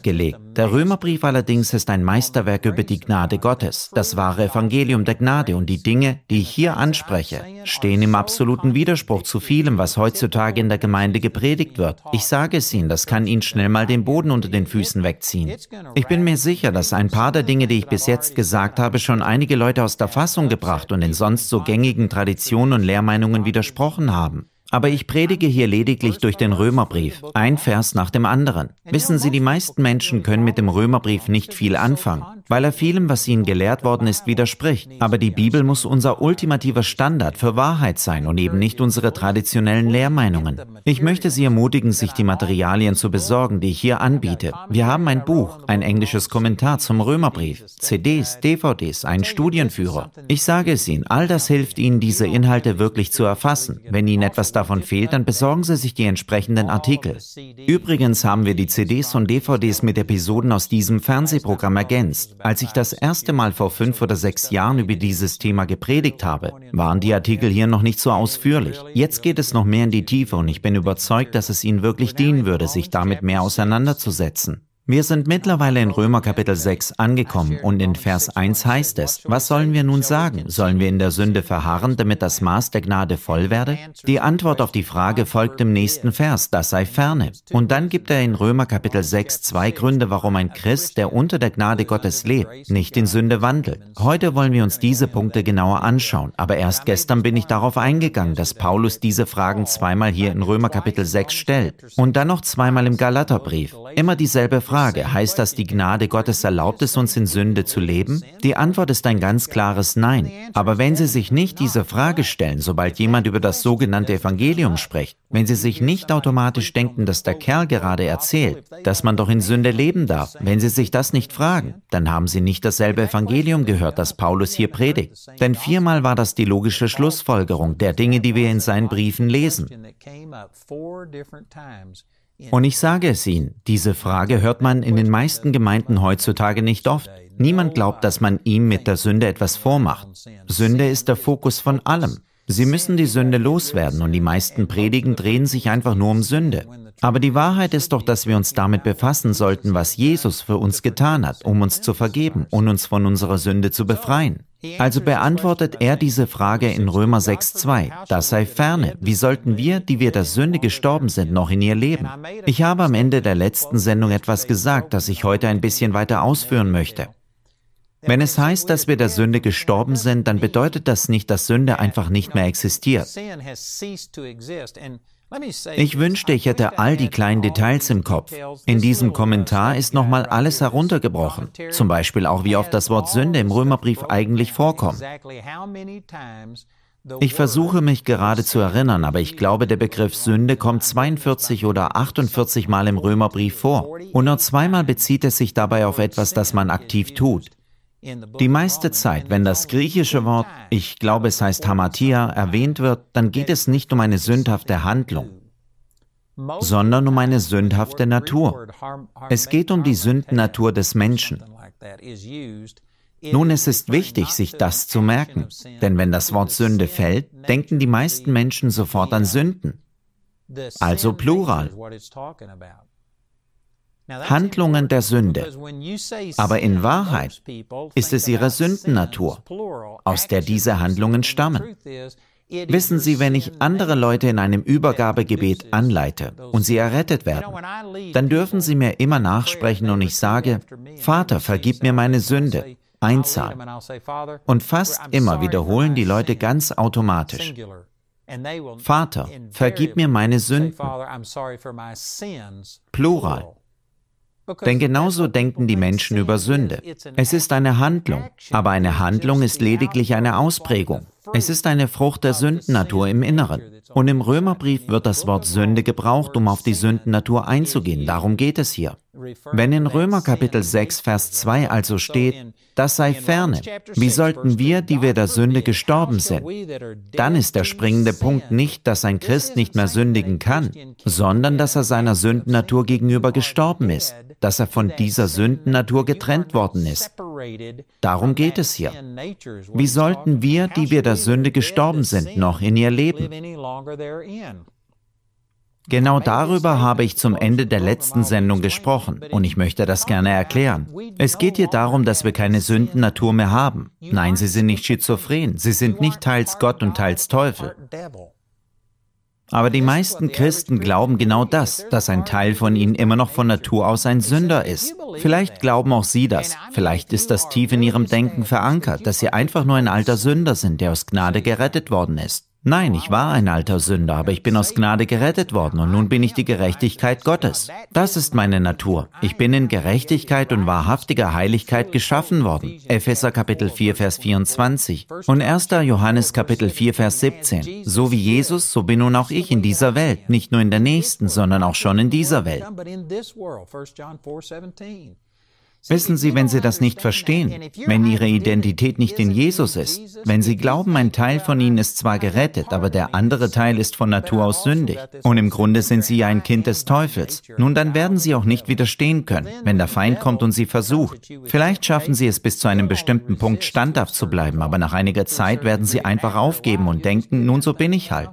Der Römerbrief allerdings ist ein Meisterwerk über die Gnade Gottes, das wahre Evangelium der Gnade, und die Dinge, die ich hier anspreche, stehen im absoluten Widerspruch zu vielem, was heutzutage in der Gemeinde gepredigt wird. Ich sage es Ihnen, das kann Ihnen schnell mal den Boden unter den Füßen wegziehen. Ich bin mir sicher, dass ein paar der Dinge, die ich bis jetzt gesagt habe, schon einige Leute aus der Fassung gebracht und den sonst so gängigen Traditionen und Lehrmeinungen widersprochen haben. Aber ich predige hier lediglich durch den Römerbrief, ein Vers nach dem anderen. Wissen Sie, die meisten Menschen können mit dem Römerbrief nicht viel anfangen, weil er vielem, was ihnen gelehrt worden ist, widerspricht. Aber die Bibel muss unser ultimativer Standard für Wahrheit sein und eben nicht unsere traditionellen Lehrmeinungen. Ich möchte Sie ermutigen, sich die Materialien zu besorgen, die ich hier anbiete. Wir haben ein Buch, ein englisches Kommentar zum Römerbrief, CDs, DVDs, einen Studienführer. Ich sage es Ihnen, all das hilft Ihnen, diese Inhalte wirklich zu erfassen. Wenn Ihnen etwas davon fehlt, dann besorgen Sie sich die entsprechenden Artikel. Übrigens haben wir die CDs und DVDs mit Episoden aus diesem Fernsehprogramm ergänzt. Als ich das erste Mal vor 5 oder 6 Jahren über dieses Thema gepredigt habe, waren die Artikel hier noch nicht so ausführlich. Jetzt geht es noch mehr in die Tiefe und ich bin überzeugt, dass es Ihnen wirklich dienen würde, sich damit mehr auseinanderzusetzen. Wir sind mittlerweile in Römer Kapitel 6 angekommen und in Vers 1 heißt es, was sollen wir nun sagen? Sollen wir in der Sünde verharren, damit das Maß der Gnade voll werde? Die Antwort auf die Frage folgt im nächsten Vers, das sei ferne. Und dann gibt er in Römer Kapitel 6 2 Gründe, warum ein Christ, der unter der Gnade Gottes lebt, nicht in Sünde wandelt. Heute wollen wir uns diese Punkte genauer anschauen, aber erst gestern bin ich darauf eingegangen, dass Paulus diese Fragen zweimal hier in Römer Kapitel 6 stellt und dann noch zweimal im Galaterbrief. Immer dieselbe Frage. Heißt das, die Gnade Gottes erlaubt es uns in Sünde zu leben? Die Antwort ist ein ganz klares Nein. Aber wenn Sie sich nicht diese Frage stellen, sobald jemand über das sogenannte Evangelium spricht, wenn Sie sich nicht automatisch denken, dass der Kerl gerade erzählt, dass man doch in Sünde leben darf, wenn Sie sich das nicht fragen, dann haben Sie nicht dasselbe Evangelium gehört, das Paulus hier predigt. Denn 4-mal war das die logische Schlussfolgerung der Dinge, die wir in seinen Briefen lesen. Und ich sage es Ihnen, diese Frage hört man in den meisten Gemeinden heutzutage nicht oft. Niemand glaubt, dass man ihm mit der Sünde etwas vormacht. Sünde ist der Fokus von allem. Sie müssen die Sünde loswerden und die meisten Predigen drehen sich einfach nur um Sünde. Aber die Wahrheit ist doch, dass wir uns damit befassen sollten, was Jesus für uns getan hat, um uns zu vergeben und uns von unserer Sünde zu befreien. Also beantwortet er diese Frage in Römer 6,2. Das sei ferne. Wie sollten wir, die wir der Sünde gestorben sind, noch in ihr leben? Ich habe am Ende der letzten Sendung etwas gesagt, das ich heute ein bisschen weiter ausführen möchte. Wenn es heißt, dass wir der Sünde gestorben sind, dann bedeutet das nicht, dass Sünde einfach nicht mehr existiert. Ich wünschte, ich hätte all die kleinen Details im Kopf. In diesem Kommentar ist nochmal alles heruntergebrochen. Zum Beispiel auch, wie oft das Wort Sünde im Römerbrief eigentlich vorkommt. Ich versuche mich gerade zu erinnern, aber ich glaube, der Begriff Sünde kommt 42 oder 48 Mal im Römerbrief vor. Und nur 2-mal bezieht es sich dabei auf etwas, das man aktiv tut. Die meiste Zeit, wenn das griechische Wort, ich glaube es heißt Hamatia, erwähnt wird, dann geht es nicht um eine sündhafte Handlung, sondern um eine sündhafte Natur. Es geht um die Sündennatur des Menschen. Nun, es ist wichtig, sich das zu merken, denn wenn das Wort Sünde fällt, denken die meisten Menschen sofort an Sünden, also Plural. Handlungen der Sünde. Aber in Wahrheit ist es ihre Sündennatur, aus der diese Handlungen stammen. Wissen Sie, wenn ich andere Leute in einem Übergabegebet anleite und sie errettet werden, dann dürfen sie mir immer nachsprechen und ich sage, Vater, vergib mir meine Sünde, einzahlen. Und fast immer wiederholen die Leute ganz automatisch, Vater, vergib mir meine Sünden, Plural. Denn genauso denken die Menschen über Sünde. Es ist eine Handlung, aber eine Handlung ist lediglich eine Ausprägung. Es ist eine Frucht der Sündennatur im Inneren. Und im Römerbrief wird das Wort Sünde gebraucht, um auf die Sündennatur einzugehen. Darum geht es hier. Wenn in Römer Kapitel 6, Vers 2 also steht, das sei ferne, wie sollten wir, die wir der Sünde gestorben sind? Dann ist der springende Punkt nicht, dass ein Christ nicht mehr sündigen kann, sondern dass er seiner Sündennatur gegenüber gestorben ist, dass er von dieser Sündennatur getrennt worden ist. Darum geht es hier. Wie sollten wir, die wir der Sünde gestorben sind, noch in ihr leben? Genau darüber habe ich zum Ende der letzten Sendung gesprochen und ich möchte das gerne erklären. Es geht hier darum, dass wir keine Sündennatur mehr haben. Nein, Sie sind nicht schizophren, Sie sind nicht teils Gott und teils Teufel. Aber die meisten Christen glauben genau das, dass ein Teil von ihnen immer noch von Natur aus ein Sünder ist. Vielleicht glauben auch Sie das. Vielleicht ist das tief in Ihrem Denken verankert, dass Sie einfach nur ein alter Sünder sind, der aus Gnade gerettet worden ist. Nein, ich war ein alter Sünder, aber ich bin aus Gnade gerettet worden und nun bin ich die Gerechtigkeit Gottes. Das ist meine Natur. Ich bin in Gerechtigkeit und wahrhaftiger Heiligkeit geschaffen worden. Epheser Kapitel 4, Vers 24 und 1. Johannes Kapitel 4, Vers 17. So wie Jesus, so bin nun auch ich in dieser Welt, nicht nur in der nächsten, sondern auch schon in dieser Welt. Wissen Sie, wenn Sie das nicht verstehen, wenn Ihre Identität nicht in Jesus ist, wenn Sie glauben, ein Teil von Ihnen ist zwar gerettet, aber der andere Teil ist von Natur aus sündig und im Grunde sind Sie ja ein Kind des Teufels, nun dann werden Sie auch nicht widerstehen können, wenn der Feind kommt und Sie versucht. Vielleicht schaffen Sie es bis zu einem bestimmten Punkt standhaft zu bleiben, aber nach einiger Zeit werden Sie einfach aufgeben und denken, nun so bin ich halt.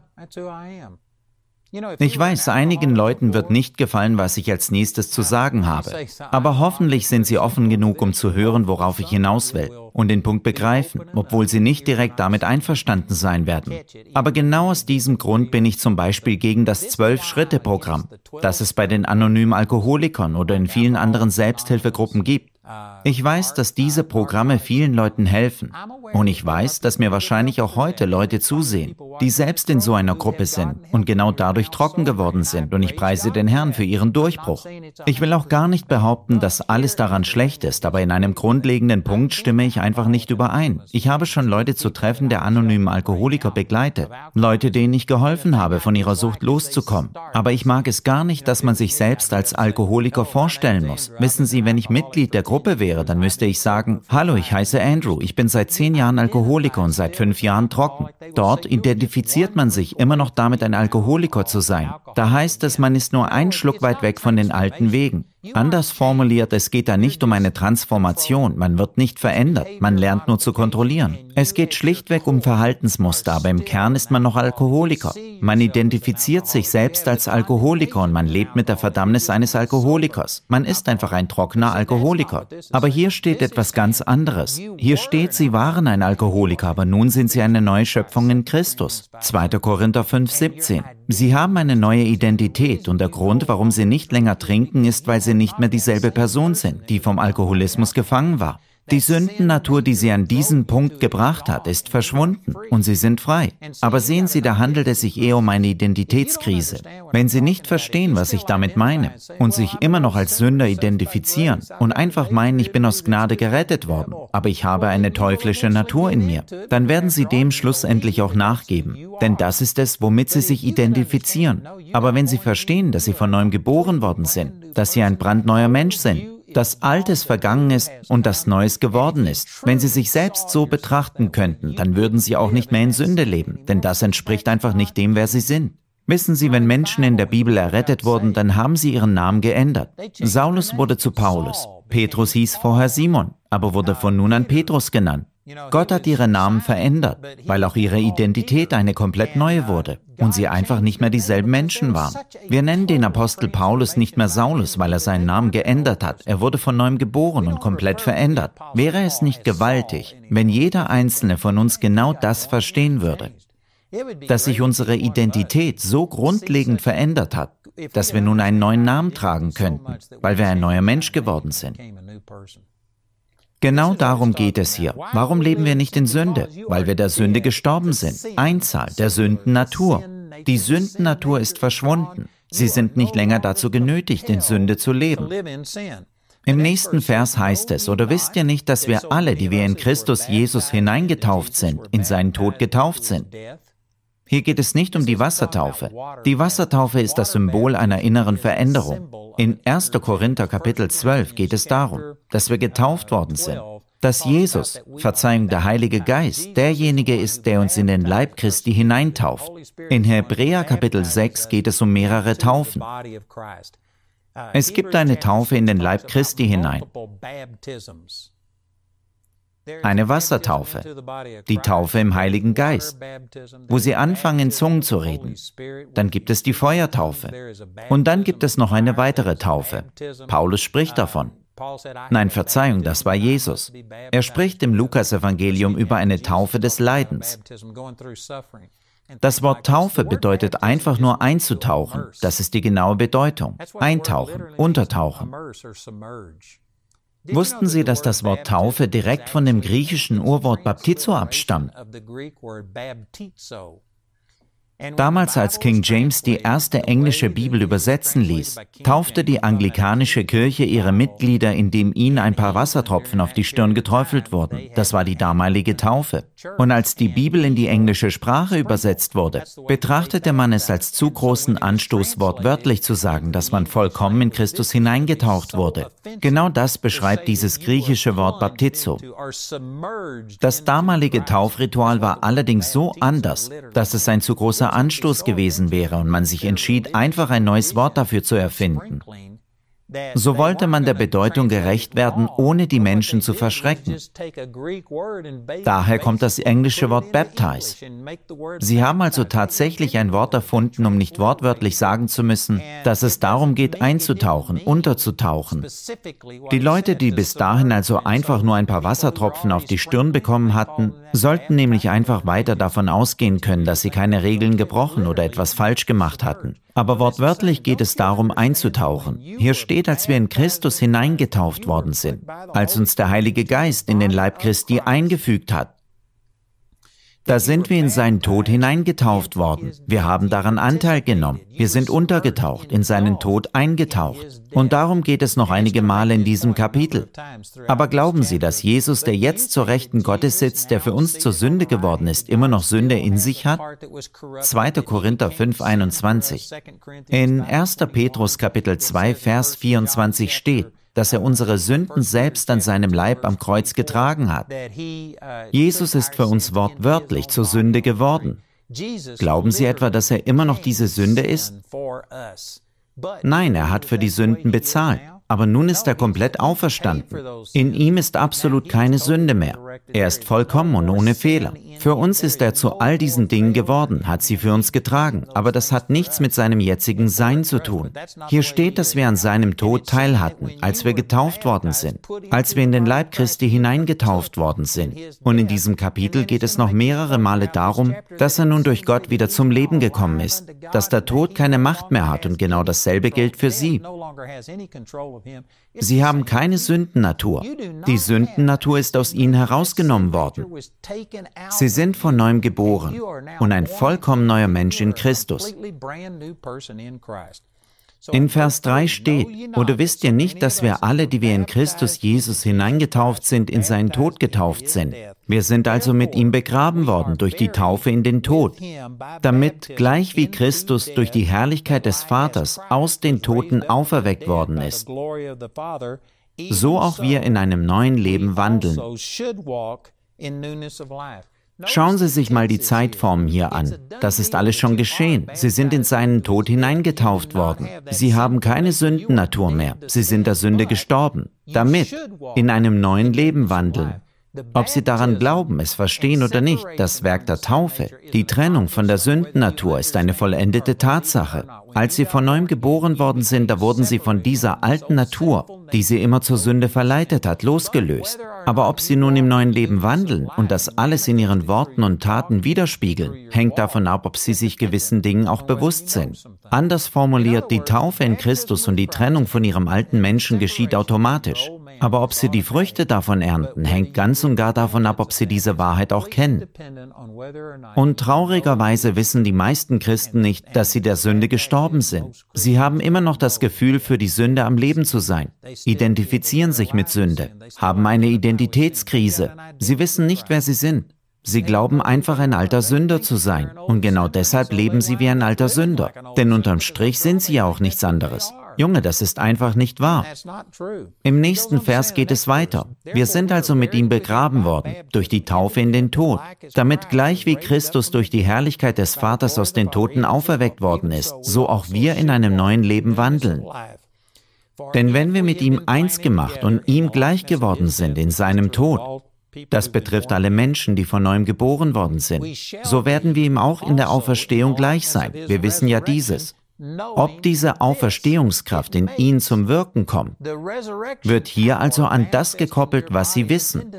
Ich weiß, einigen Leuten wird nicht gefallen, was ich als nächstes zu sagen habe. Aber hoffentlich sind sie offen genug, um zu hören, worauf ich hinaus will und den Punkt begreifen, obwohl sie nicht direkt damit einverstanden sein werden. Aber genau aus diesem Grund bin ich zum Beispiel gegen das 12-Schritte-Programm, das es bei den anonymen Alkoholikern oder in vielen anderen Selbsthilfegruppen gibt. Ich weiß, dass diese Programme vielen Leuten helfen. Und ich weiß, dass mir wahrscheinlich auch heute Leute zusehen, die selbst in so einer Gruppe sind und genau dadurch trocken geworden sind. Und ich preise den Herrn für ihren Durchbruch. Ich will auch gar nicht behaupten, dass alles daran schlecht ist, aber in einem grundlegenden Punkt stimme ich einfach nicht überein. Ich habe schon Leute zu Treffen der anonymen Alkoholiker begleitet. Leute, denen ich geholfen habe, von ihrer Sucht loszukommen. Aber ich mag es gar nicht, dass man sich selbst als Alkoholiker vorstellen muss. Wissen Sie, wenn ich Mitglied der Gruppe wäre, dann müsste ich sagen, hallo, ich heiße Andrew, ich bin seit 10 Jahren Alkoholiker und seit 5 Jahren trocken. Dort identifiziert man sich immer noch damit, ein Alkoholiker zu sein. Da heißt es, man ist nur einen Schluck weit weg von den alten Wegen. Anders formuliert, es geht da nicht um eine Transformation, man wird nicht verändert, man lernt nur zu kontrollieren. Es geht schlichtweg um Verhaltensmuster, aber im Kern ist man noch Alkoholiker. Man identifiziert sich selbst als Alkoholiker und man lebt mit der Verdammnis eines Alkoholikers. Man ist einfach ein trockener Alkoholiker. Aber hier steht etwas ganz anderes. Hier steht, sie waren ein Alkoholiker, aber nun sind sie eine neue Schöpfung in Christus. 2. Korinther 5, 17. Sie haben eine neue Identität und der Grund, warum sie nicht länger trinken, ist, weil sie nicht mehr dieselbe Person sind, die vom Alkoholismus gefangen war. Die Sündennatur, die sie an diesen Punkt gebracht hat, ist verschwunden und sie sind frei. Aber sehen Sie, da handelt es sich eher um eine Identitätskrise. Wenn Sie nicht verstehen, was ich damit meine und sich immer noch als Sünder identifizieren und einfach meinen, ich bin aus Gnade gerettet worden, aber ich habe eine teuflische Natur in mir, dann werden Sie dem schlussendlich auch nachgeben. Denn das ist es, womit Sie sich identifizieren. Aber wenn Sie verstehen, dass Sie von neuem geboren worden sind, dass Sie ein brandneuer Mensch sind, dass Altes vergangen ist und das Neues geworden ist. Wenn Sie sich selbst so betrachten könnten, dann würden Sie auch nicht mehr in Sünde leben, denn das entspricht einfach nicht dem, wer Sie sind. Wissen Sie, wenn Menschen in der Bibel errettet wurden, dann haben sie ihren Namen geändert. Saulus wurde zu Paulus, Petrus hieß vorher Simon, aber wurde von nun an Petrus genannt. Gott hat ihre Namen verändert, weil auch ihre Identität eine komplett neue wurde und sie einfach nicht mehr dieselben Menschen waren. Wir nennen den Apostel Paulus nicht mehr Saulus, weil er seinen Namen geändert hat. Er wurde von neuem geboren und komplett verändert. Wäre es nicht gewaltig, wenn jeder Einzelne von uns genau das verstehen würde? Dass sich unsere Identität so grundlegend verändert hat, dass wir nun einen neuen Namen tragen könnten, weil wir ein neuer Mensch geworden sind. Genau darum geht es hier. Warum leben wir nicht in Sünde? Weil wir der Sünde gestorben sind. Einzahl der Sündennatur. Die Sündennatur ist verschwunden. Sie sind nicht länger dazu genötigt, in Sünde zu leben. Im nächsten Vers heißt es, oder wisst ihr nicht, dass wir alle, die wir in Christus Jesus hineingetauft sind, in seinen Tod getauft sind? Hier geht es nicht um die Wassertaufe. Die Wassertaufe ist das Symbol einer inneren Veränderung. In 1. Korinther Kapitel 12 geht es darum, dass wir getauft worden sind. Dass Jesus, Verzeihung, der Heilige Geist, derjenige ist, der uns in den Leib Christi hineintauft. In Hebräer Kapitel 6 geht es um mehrere Taufen. Es gibt eine Taufe in den Leib Christi hinein. eine Wassertaufe, die Taufe im Heiligen Geist, wo sie anfangen, in Zungen zu reden. Dann gibt es die Feuertaufe. Und dann gibt es noch eine weitere Taufe. Paulus spricht davon. Nein, Verzeihung, das war Jesus. Er spricht im Lukas-Evangelium über eine Taufe des Leidens. Das Wort Taufe bedeutet einfach nur einzutauchen. Das ist die genaue Bedeutung. Eintauchen, untertauchen. Wussten Sie, dass das Wort Taufe direkt von dem griechischen Urwort Baptizo abstammt? Damals, als King James die erste englische Bibel übersetzen ließ, taufte die anglikanische Kirche ihre Mitglieder, indem ihnen ein paar Wassertropfen auf die Stirn geträufelt wurden. Das war die damalige Taufe. Und als die Bibel in die englische Sprache übersetzt wurde, betrachtete man es als zu großen Anstoß, wortwörtlich zu sagen, dass man vollkommen in Christus hineingetaucht wurde. Genau das beschreibt dieses griechische Wort Baptizo. Das damalige Taufritual war allerdings so anders, dass es ein zu großer Anstoß gewesen wäre und man sich entschied, einfach ein neues Wort dafür zu erfinden. So wollte man der Bedeutung gerecht werden, ohne die Menschen zu verschrecken. Daher kommt das englische Wort baptize. Sie haben also tatsächlich ein Wort erfunden, um nicht wortwörtlich sagen zu müssen, dass es darum geht, einzutauchen, unterzutauchen. Die Leute, die bis dahin also einfach nur ein paar Wassertropfen auf die Stirn bekommen hatten, sollten nämlich einfach weiter davon ausgehen können, dass sie keine Regeln gebrochen oder etwas falsch gemacht hatten. Aber wortwörtlich geht es darum, einzutauchen. Hier steht, als wir in Christus hineingetauft worden sind, als uns der Heilige Geist in den Leib Christi eingefügt hat. Da sind wir in seinen Tod hineingetauft worden. Wir haben daran Anteil genommen. Wir sind untergetaucht, in seinen Tod eingetaucht. Und darum geht es noch einige Male in diesem Kapitel. Aber glauben Sie, dass Jesus, der jetzt zur Rechten Gottes sitzt, der für uns zur Sünde geworden ist, immer noch Sünde in sich hat? 2. Korinther 5,21. In 1. Petrus Kapitel 2, Vers 24 steht, dass er unsere Sünden selbst an seinem Leib am Kreuz getragen hat. Jesus ist für uns wortwörtlich zur Sünde geworden. Glauben Sie etwa, dass er immer noch diese Sünde ist? Nein, er hat für die Sünden bezahlt. Aber nun ist er komplett auferstanden. In ihm ist absolut keine Sünde mehr. Er ist vollkommen und ohne Fehler. Für uns ist er zu all diesen Dingen geworden, hat sie für uns getragen, aber das hat nichts mit seinem jetzigen Sein zu tun. Hier steht, dass wir an seinem Tod teil hatten, als wir getauft worden sind, als wir in den Leib Christi hineingetauft worden sind. Und in diesem Kapitel geht es noch mehrere Male darum, dass er nun durch Gott wieder zum Leben gekommen ist, dass der Tod keine Macht mehr hat und genau dasselbe gilt für Sie. Sie haben keine Sündennatur. Die Sündennatur ist aus ihnen herausgenommen worden. Sie sind von neuem geboren und ein vollkommen neuer Mensch in Christus. In Vers 3 steht, oder wisst ihr nicht, dass wir alle, die wir in Christus Jesus hineingetauft sind, in seinen Tod getauft sind? Wir sind also mit ihm begraben worden durch die Taufe in den Tod, damit, gleich wie Christus durch die Herrlichkeit des Vaters aus den Toten auferweckt worden ist, so auch wir in einem neuen Leben wandeln. Schauen Sie sich mal die Zeitformen hier an. Das ist alles schon geschehen. Sie sind in seinen Tod hineingetauft worden. Sie haben keine Sündennatur mehr. Sie sind der Sünde gestorben. Damit in einem neuen Leben wandeln. Ob Sie daran glauben, es verstehen oder nicht, das Werk der Taufe, die Trennung von der Sündennatur ist eine vollendete Tatsache. Als Sie von neuem geboren worden sind, da wurden Sie von dieser alten Natur, die Sie immer zur Sünde verleitet hat, losgelöst. Aber ob Sie nun im neuen Leben wandeln und das alles in Ihren Worten und Taten widerspiegeln, hängt davon ab, ob Sie sich gewissen Dingen auch bewusst sind. Anders formuliert, die Taufe in Christus und die Trennung von Ihrem alten Menschen geschieht automatisch. Aber ob Sie die Früchte davon ernten, hängt ganz und gar davon ab, ob Sie diese Wahrheit auch kennen. Und traurigerweise wissen die meisten Christen nicht, dass sie der Sünde gestorben sind. Sie haben immer noch das Gefühl, für die Sünde am Leben zu sein, identifizieren sich mit Sünde, haben eine Identitätskrise. Sie wissen nicht, wer sie sind. Sie glauben einfach, ein alter Sünder zu sein. Und genau deshalb leben sie wie ein alter Sünder. Denn unterm Strich sind sie ja auch nichts anderes. Junge, das ist einfach nicht wahr. Im nächsten Vers geht es weiter. Wir sind also mit ihm begraben worden, durch die Taufe in den Tod, damit gleich wie Christus durch die Herrlichkeit des Vaters aus den Toten auferweckt worden ist, so auch wir in einem neuen Leben wandeln. Denn wenn wir mit ihm eins gemacht und ihm gleich geworden sind in seinem Tod, Das betrifft alle Menschen, die von neuem geboren worden sind. So werden wir ihm auch in der Auferstehung gleich sein. Wir wissen ja dieses. Ob diese Auferstehungskraft in ihnen zum Wirken kommt, wird hier also an das gekoppelt, was sie wissen.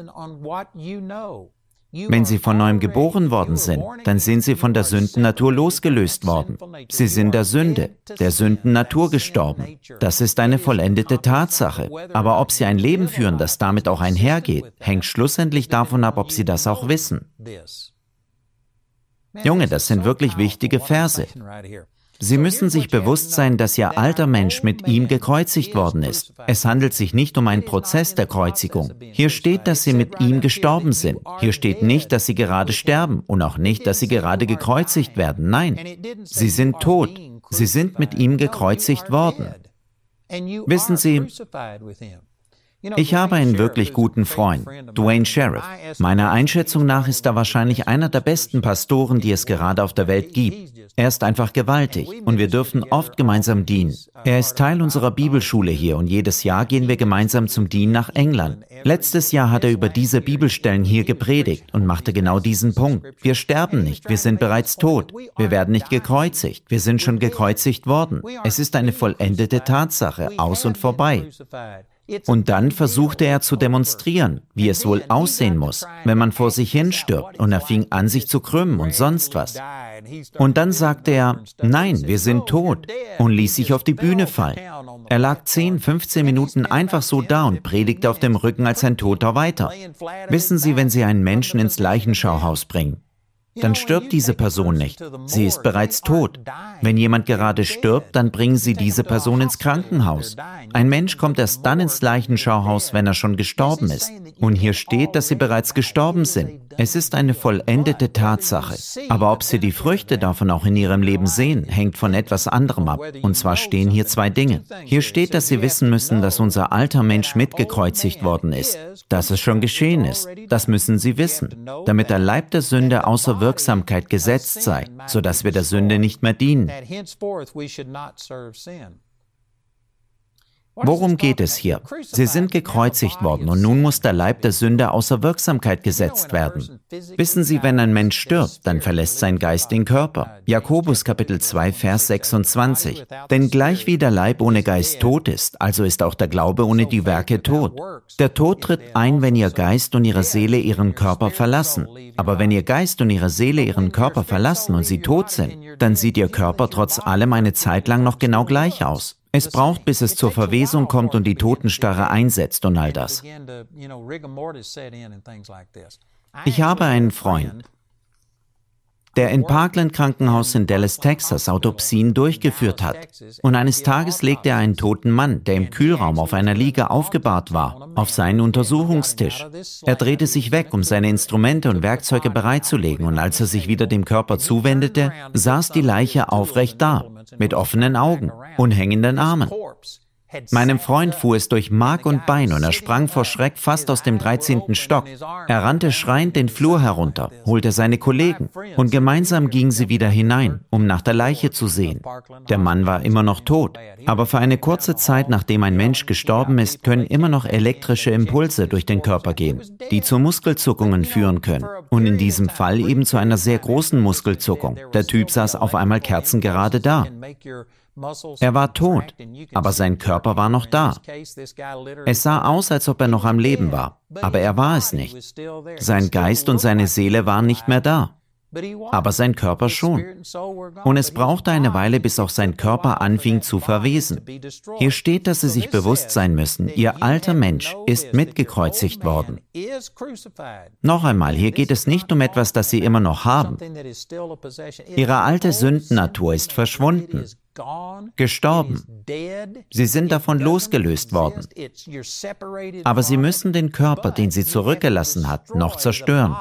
Wenn sie von neuem geboren worden sind, dann sind sie von der Sündennatur losgelöst worden. Sie sind der Sünde, der Sündennatur gestorben. Das ist eine vollendete Tatsache. Aber ob sie ein Leben führen, das damit auch einhergeht, hängt schlussendlich davon ab, ob sie das auch wissen. Junge, das sind wirklich wichtige Verse. Sie müssen sich bewusst sein, dass Ihr alter Mensch mit ihm gekreuzigt worden ist. Es handelt sich nicht um einen Prozess der Kreuzigung. Hier steht, dass Sie mit ihm gestorben sind. Hier steht nicht, dass Sie gerade sterben und auch nicht, dass Sie gerade gekreuzigt werden. Nein, Sie sind tot. Sie sind mit ihm gekreuzigt worden. Wissen Sie, ich habe einen wirklich guten Freund, Duane Sheriff. Meiner Einschätzung nach ist er wahrscheinlich einer der besten Pastoren, die es gerade auf der Welt gibt. Er ist einfach gewaltig und wir dürfen oft gemeinsam dienen. Er ist Teil unserer Bibelschule hier und jedes Jahr gehen wir gemeinsam zum Dienen nach England. Letztes Jahr hat er über diese Bibelstellen hier gepredigt und machte genau diesen Punkt. Wir sterben nicht, wir sind bereits tot. Wir werden nicht gekreuzigt, wir sind schon gekreuzigt worden. Es ist eine vollendete Tatsache, aus und vorbei. Und dann versuchte er zu demonstrieren, wie es wohl aussehen muss, wenn man vor sich hin stirbt, und er fing an, sich zu krümmen und sonst was. Und dann sagte er, nein, wir sind tot, und ließ sich auf die Bühne fallen. Er lag 10, 15 Minuten einfach so da und predigte auf dem Rücken als ein Toter weiter. Wissen Sie, wenn Sie einen Menschen ins Leichenschauhaus bringen, dann stirbt diese Person nicht. Sie ist bereits tot. Wenn jemand gerade stirbt, dann bringen Sie diese Person ins Krankenhaus. Ein Mensch kommt erst dann ins Leichenschauhaus, wenn er schon gestorben ist. Und hier steht, dass sie bereits gestorben sind. Es ist eine vollendete Tatsache. Aber ob Sie die Früchte davon auch in Ihrem Leben sehen, hängt von etwas anderem ab. Und zwar stehen hier zwei Dinge. Hier steht, dass Sie wissen müssen, dass unser alter Mensch mitgekreuzigt worden ist. Dass es schon geschehen ist. Das müssen Sie wissen. Damit der Leib der Sünde außer Wirksamkeit gesetzt sei, sodass wir der Sünde nicht mehr dienen. Worum geht es hier? Sie sind gekreuzigt worden und nun muss der Leib der Sünde außer Wirksamkeit gesetzt werden. Wissen Sie, wenn ein Mensch stirbt, dann verlässt sein Geist den Körper. Jakobus Kapitel 2, Vers 26. Denn gleich wie der Leib ohne Geist tot ist, also ist auch der Glaube ohne die Werke tot. Der Tod tritt ein, wenn Ihr Geist und Ihre Seele Ihren Körper verlassen. Aber wenn Ihr Geist und Ihre Seele Ihren Körper verlassen und Sie tot sind, dann sieht Ihr Körper trotz allem eine Zeit lang noch genau gleich aus. Es braucht, bis es zur Verwesung kommt und die Totenstarre einsetzt und all das. Ich habe einen Freund, der in Parkland Krankenhaus in Dallas, Texas, Autopsien durchgeführt hat. Und eines Tages legte er einen toten Mann, der im Kühlraum auf einer Liege aufgebahrt war, auf seinen Untersuchungstisch. Er drehte sich weg, um seine Instrumente und Werkzeuge bereitzulegen, und als er sich wieder dem Körper zuwendete, saß die Leiche aufrecht da, mit offenen Augen und hängenden Armen. Meinem Freund fuhr es durch Mark und Bein und er sprang vor Schreck fast aus dem 13. Stock. Er rannte schreiend den Flur herunter, holte seine Kollegen und gemeinsam gingen sie wieder hinein, um nach der Leiche zu sehen. Der Mann war immer noch tot, aber für eine kurze Zeit, nachdem ein Mensch gestorben ist, können immer noch elektrische Impulse durch den Körper gehen, die zu Muskelzuckungen führen können. Und in diesem Fall eben zu einer sehr großen Muskelzuckung. Der Typ saß auf einmal kerzengerade da. Er war tot, aber sein Körper war noch da. Es sah aus, als ob er noch am Leben war, aber er war es nicht. Sein Geist und seine Seele waren nicht mehr da, aber sein Körper schon. Und es brauchte eine Weile, bis auch sein Körper anfing zu verwesen. Hier steht, dass Sie sich bewusst sein müssen, Ihr alter Mensch ist mitgekreuzigt worden. Noch einmal, hier geht es nicht um etwas, das Sie immer noch haben. Ihre alte Sündennatur ist verschwunden, gestorben. Sie sind davon losgelöst worden. Aber Sie müssen den Körper, den Sie zurückgelassen hat, noch zerstören.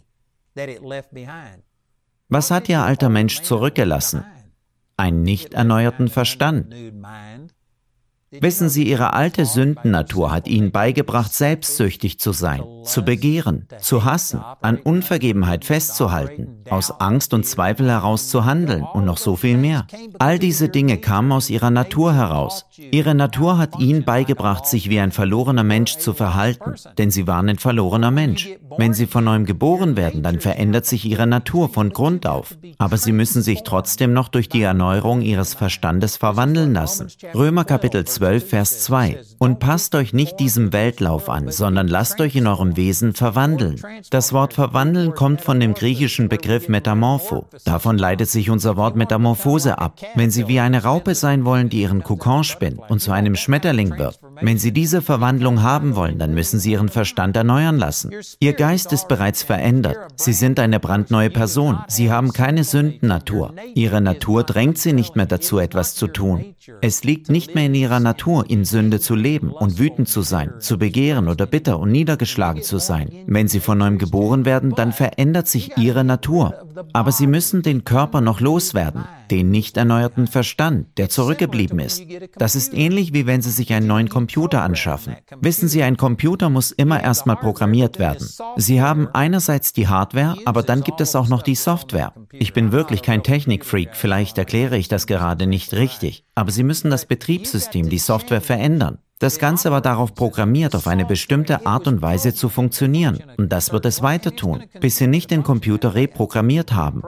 Was hat Ihr alter Mensch zurückgelassen? Einen nicht erneuerten Verstand. Wissen Sie, Ihre alte Sündennatur hat Ihnen beigebracht, selbstsüchtig zu sein, zu begehren, zu hassen, an Unvergebenheit festzuhalten, aus Angst und Zweifel heraus zu handeln und noch so viel mehr. All diese Dinge kamen aus Ihrer Natur heraus. Ihre Natur hat Ihnen beigebracht, sich wie ein verlorener Mensch zu verhalten, denn Sie waren ein verlorener Mensch. Wenn Sie von neuem geboren werden, dann verändert sich Ihre Natur von Grund auf. Aber Sie müssen sich trotzdem noch durch die Erneuerung Ihres Verstandes verwandeln lassen. Römer Kapitel 12, Vers 2. Und passt euch nicht diesem Weltlauf an, sondern lasst euch in eurem Wesen verwandeln. Das Wort verwandeln kommt von dem griechischen Begriff Metamorpho. Davon leitet sich unser Wort Metamorphose ab. Wenn Sie wie eine Raupe sein wollen, die ihren Kokon spinnt und zu einem Schmetterling wird, wenn Sie diese Verwandlung haben wollen, dann müssen Sie Ihren Verstand erneuern lassen. Ihr Geist ist bereits verändert. Sie sind eine brandneue Person. Sie haben keine Sündennatur. Ihre Natur drängt Sie nicht mehr dazu, etwas zu tun. Es liegt nicht mehr in Ihrer Natur, in Sünde zu leben und wütend zu sein, zu begehren oder bitter und niedergeschlagen zu sein. Wenn Sie von neuem geboren werden, dann verändert sich Ihre Natur. Aber Sie müssen den Körper noch loswerden, den nicht erneuerten Verstand, der zurückgeblieben ist. Das ist ähnlich, wie wenn Sie sich einen neuen Computer anschaffen. Wissen Sie, ein Computer muss immer erstmal programmiert werden. Sie haben einerseits die Hardware, aber dann gibt es auch noch die Software. Ich bin wirklich kein Technikfreak, vielleicht erkläre ich das gerade nicht richtig, aber Sie müssen das Betriebssystem, die Software verändern. Das Ganze war darauf programmiert, auf eine bestimmte Art und Weise zu funktionieren. Und das wird es weiter tun, bis Sie nicht den Computer reprogrammiert haben.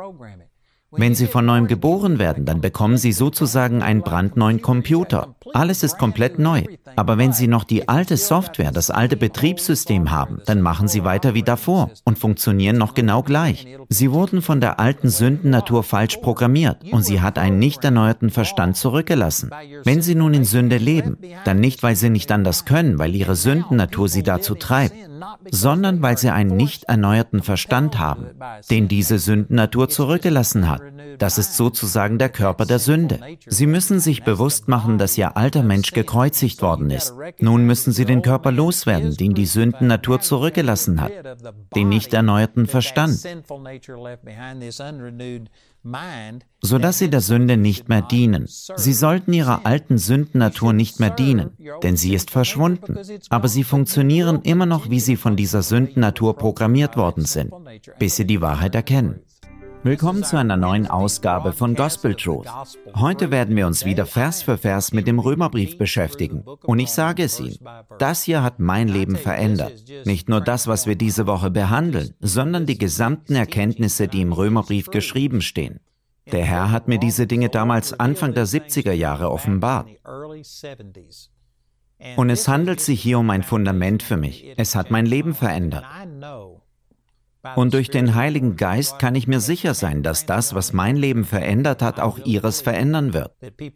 Wenn Sie von neuem geboren werden, dann bekommen Sie sozusagen einen brandneuen Computer. Alles ist komplett neu. Aber wenn Sie noch die alte Software, das alte Betriebssystem haben, dann machen Sie weiter wie davor und funktionieren noch genau gleich. Sie wurden von der alten Sündennatur falsch programmiert und sie hat einen nicht erneuerten Verstand zurückgelassen. Wenn Sie nun in Sünde leben, dann nicht, weil Sie nicht anders können, weil Ihre Sündennatur Sie dazu treibt, sondern weil Sie einen nicht erneuerten Verstand haben, den diese Sündennatur zurückgelassen hat. Das ist sozusagen der Körper der Sünde. Sie müssen sich bewusst machen, dass Ihr alter Mensch gekreuzigt worden ist. Nun müssen Sie den Körper loswerden, den die Sündennatur zurückgelassen hat, den nicht erneuerten Verstand, sodass Sie der Sünde nicht mehr dienen. Sie sollten Ihrer alten Sündennatur nicht mehr dienen, denn sie ist verschwunden. Aber Sie funktionieren immer noch, wie Sie von dieser Sündennatur programmiert worden sind, bis Sie die Wahrheit erkennen. Willkommen zu einer neuen Ausgabe von Gospel Truth. Heute werden wir uns wieder Vers für Vers mit dem Römerbrief beschäftigen. Und ich sage es Ihnen, das hier hat mein Leben verändert. Nicht nur das, was wir diese Woche behandeln, sondern die gesamten Erkenntnisse, die im Römerbrief geschrieben stehen. Der Herr hat mir diese Dinge damals Anfang der 70er Jahre offenbart. Und es handelt sich hier um ein Fundament für mich. Es hat mein Leben verändert. Und durch den Heiligen Geist kann ich mir sicher sein, dass das, was mein Leben verändert hat, auch Ihres verändern wird.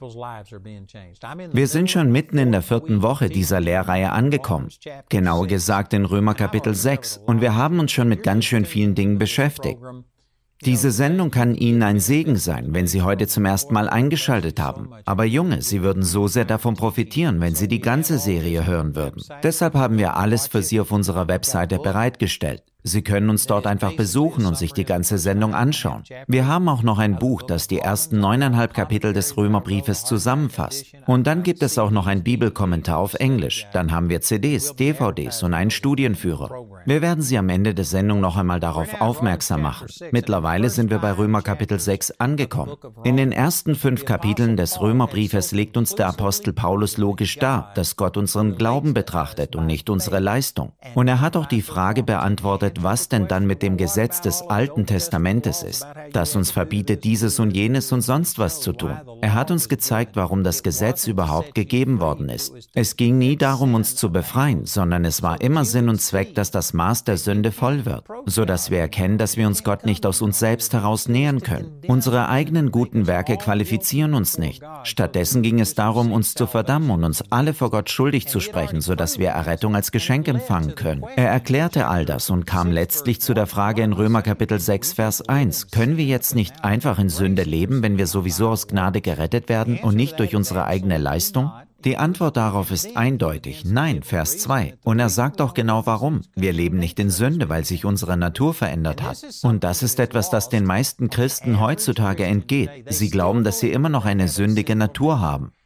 Wir sind schon mitten in der 4. Woche dieser Lehrreihe angekommen, genauer gesagt in Römer Kapitel 6, und wir haben uns schon mit ganz schön vielen Dingen beschäftigt. Diese Sendung kann Ihnen ein Segen sein, wenn Sie heute zum ersten Mal eingeschaltet haben. Aber Junge, Sie würden so sehr davon profitieren, wenn Sie die ganze Serie hören würden. Deshalb haben wir alles für Sie auf unserer Webseite bereitgestellt. Sie können uns dort einfach besuchen und sich die ganze Sendung anschauen. Wir haben auch noch ein Buch, das die ersten 9,5 Kapitel des Römerbriefes zusammenfasst. Und dann gibt es auch noch ein Bibelkommentar auf Englisch. Dann haben wir CDs, DVDs und einen Studienführer. Wir werden Sie am Ende der Sendung noch einmal darauf aufmerksam machen. Mittlerweile sind wir bei Römer Kapitel 6 angekommen. In den ersten 5 Kapiteln des Römerbriefes legt uns der Apostel Paulus logisch dar, dass Gott unseren Glauben betrachtet und nicht unsere Leistung. Und er hat auch die Frage beantwortet, was denn dann mit dem Gesetz des Alten Testamentes ist, das uns verbietet, dieses und jenes und sonst was zu tun. Er hat uns gezeigt, warum das Gesetz überhaupt gegeben worden ist. Es ging nie darum, uns zu befreien, sondern es war immer Sinn und Zweck, dass das Maß der Sünde voll wird, sodass wir erkennen, dass wir uns Gott nicht aus uns selbst heraus nähern können. Unsere eigenen guten Werke qualifizieren uns nicht. Stattdessen ging es darum, uns zu verdammen und uns alle vor Gott schuldig zu sprechen, sodass wir Errettung als Geschenk empfangen können. Er erklärte all das und kam letztlich zu der Frage in Römer Kapitel 6, Vers 1. Können wir jetzt nicht einfach in Sünde leben, wenn wir sowieso aus Gnade gerettet werden und nicht durch unsere eigene Leistung? Die Antwort darauf ist eindeutig. Nein, Vers 2. Und er sagt auch genau warum. Wir leben nicht in Sünde, weil sich unsere Natur verändert hat. Und das ist etwas, das den meisten Christen heutzutage entgeht. Sie glauben, dass sie immer noch eine sündige Natur haben.